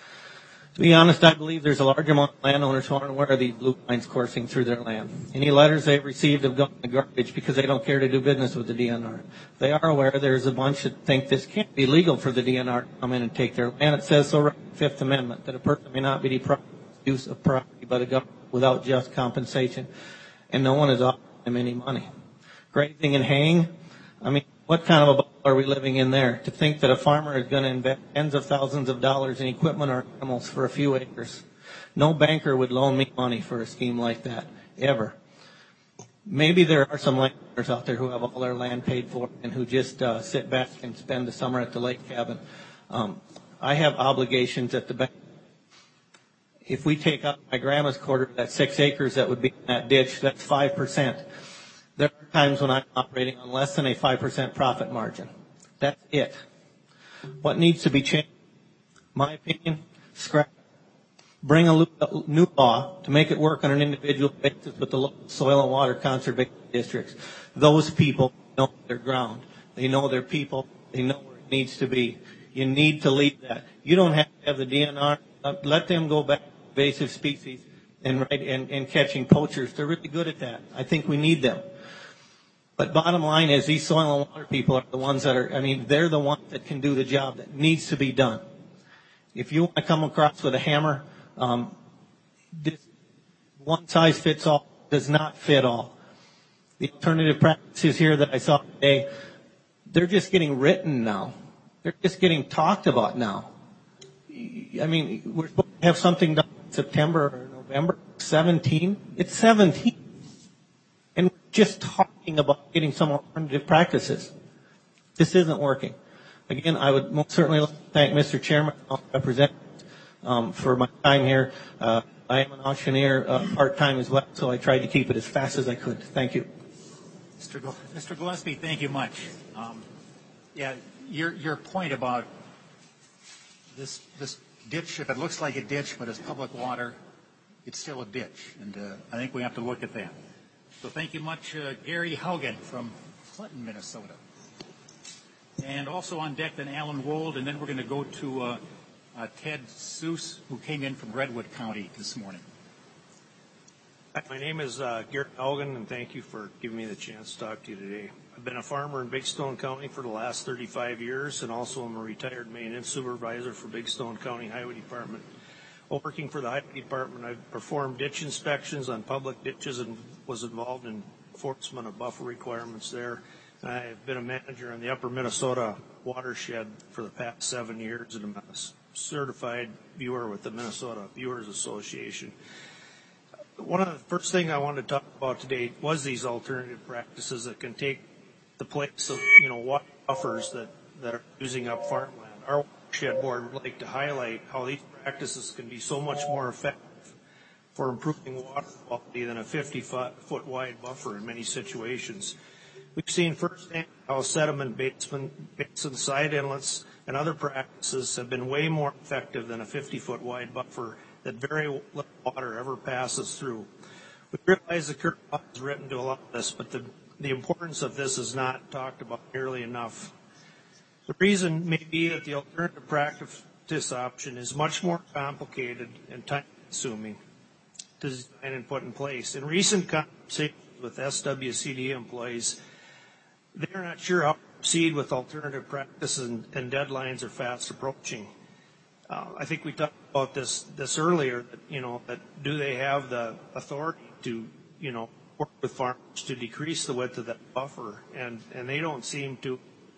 To be honest, I believe there's a large amount of landowners who aren't aware of these blue lines coursing through their land. Any letters they've received have gone to garbage because they don't care to do business with the DNR. They are aware there's a bunch that think this can't be legal for the DNR to come in and take their land. It says so right in the Fifth Amendment, that a person may not be deprived of use of property by the government without just compensation, and no one is offering them any money. Grazing and haying, I mean, what kind of a bubble are we living in there to think that a farmer is going to invest tens of thousands of dollars in equipment or animals for a few acres? No banker would loan me money for a scheme like that, ever. Maybe there are some landowners out there who have all their land paid for and who just sit back and spend the summer at the lake cabin. I have obligations at the bank. If we take out my grandma's quarter, that 6 acres that would be in that ditch, that's 5%. There are times when I'm operating on less than a 5% profit margin. That's it. What needs to be changed? My opinion, scrap. Bring a new law to make it work on an individual basis with the local soil and water conservation districts. Those people know their ground. They know their people. They know where it needs to be. You need to lead that. You don't have to have the DNR. Let them go back to invasive species and catching poachers. They're really good at that. I think we need them. But bottom line is these soil and water people are the ones that are, I mean, they're the ones that can do the job that needs to be done. If you want to come across with a hammer, this one size fits all does not fit all. The alternative practices here that I saw today, they're just getting written now. They're just getting talked about now. I mean, we're supposed to have something done in September or November 17. It's 17. And we're just talking about getting some alternative practices. This isn't working. Again, I would most certainly like to thank Mr. Chairman and all representatives for my time here. I am an auctioneer part-time as well, so I tried to keep it as fast as I could. Thank you. Mr. Gillespie, thank you much. Your point about this ditch, if it looks like a ditch but it's public water, it's still a ditch, and I think we have to look at that. So thank you much, Gary Haugen from Clinton, Minnesota. And also on deck then Alan Wold, and then we're going to go to Ted Seuss, who came in from Redwood County this morning. My name is Gary Haugen, and thank you for giving me the chance to talk to you today. I've been a farmer in Big Stone County for the last 35 years, and also I'm a retired maintenance supervisor for Big Stone County Highway Department. While working for the Highway Department, I've performed ditch inspections on public ditches and was involved in enforcement of buffer requirements there. I've been a manager in the Upper Minnesota watershed for the past 7 years, and I'm a certified viewer with the Minnesota Viewers Association. One of the first things I wanted to talk about today was these alternative practices that can take the place of, water buffers that are using up farmland. Our watershed board would like to highlight how these practices can be so much more effective for improving water quality than a 50-foot wide buffer in many situations. We've seen firsthand how sediment basins, side inlets, and other practices have been way more effective than a 50-foot wide buffer that very little water ever passes through. We realize the current law is written to allow this, but the importance of this is not talked about nearly enough. The reason may be that the alternative practice option is much more complicated and time-consuming to design and put in place. In recent conversations with SWCD employees, they're not sure how to proceed with alternative practices, and deadlines are fast approaching. I think we talked about this earlier, that do they have the authority to, work with farmers to decrease the width of that buffer, and they don't seem to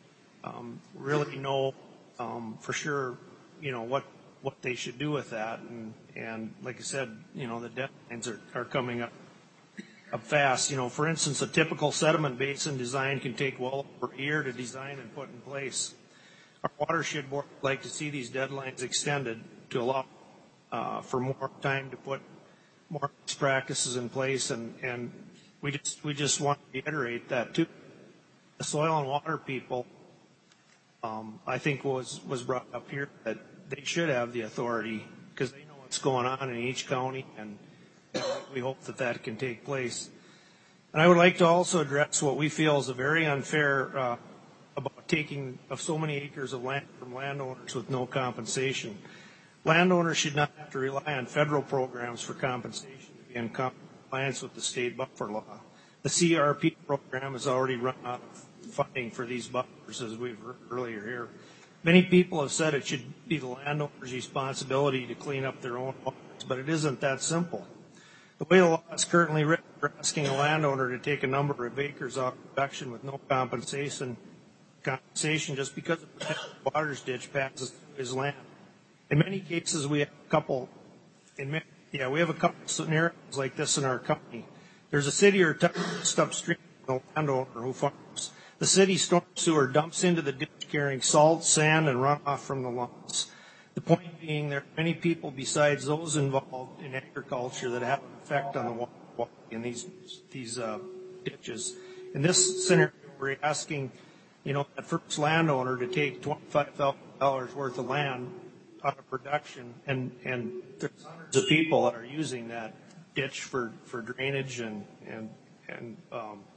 really know for sure, what they should do with that, and like I said, the deadlines are coming up fast. For instance, a typical sediment basin design can take well over a year to design and put in place. Our watershed board would like to see these deadlines extended to allow for more time to put more practices in place, and we just want to reiterate that too. The soil and water people, I think was brought up here, that they should have the authority because they know what's going on in each county, and we hope that can take place. And I would like to also address what we feel is a very unfair about taking of so many acres of land from landowners with no compensation. Landowners should not have to rely on federal programs for compensation to be in compliance with the state buffer law. The CRP program has already run out of funding for these buffers, as we've heard earlier here. Many people have said it should be the landowner's responsibility to clean up their own waters, but it isn't that simple. The way the law is currently written, we're asking a landowner to take a number of acres off production with no compensation just because a protected waters ditch passes through his land. In many cases, we have a couple scenarios like this in our county. There's a city or town just upstream from the landowner who farms. The city storm sewer dumps into the ditch carrying salt, sand, and runoff from the lawns. The point being, there are many people besides those involved in agriculture that have an effect on the water quality in these ditches. In this scenario, we're asking, that first landowner to take $25,000 worth of land out of production, and there's hundreds of people that are using that ditch for drainage and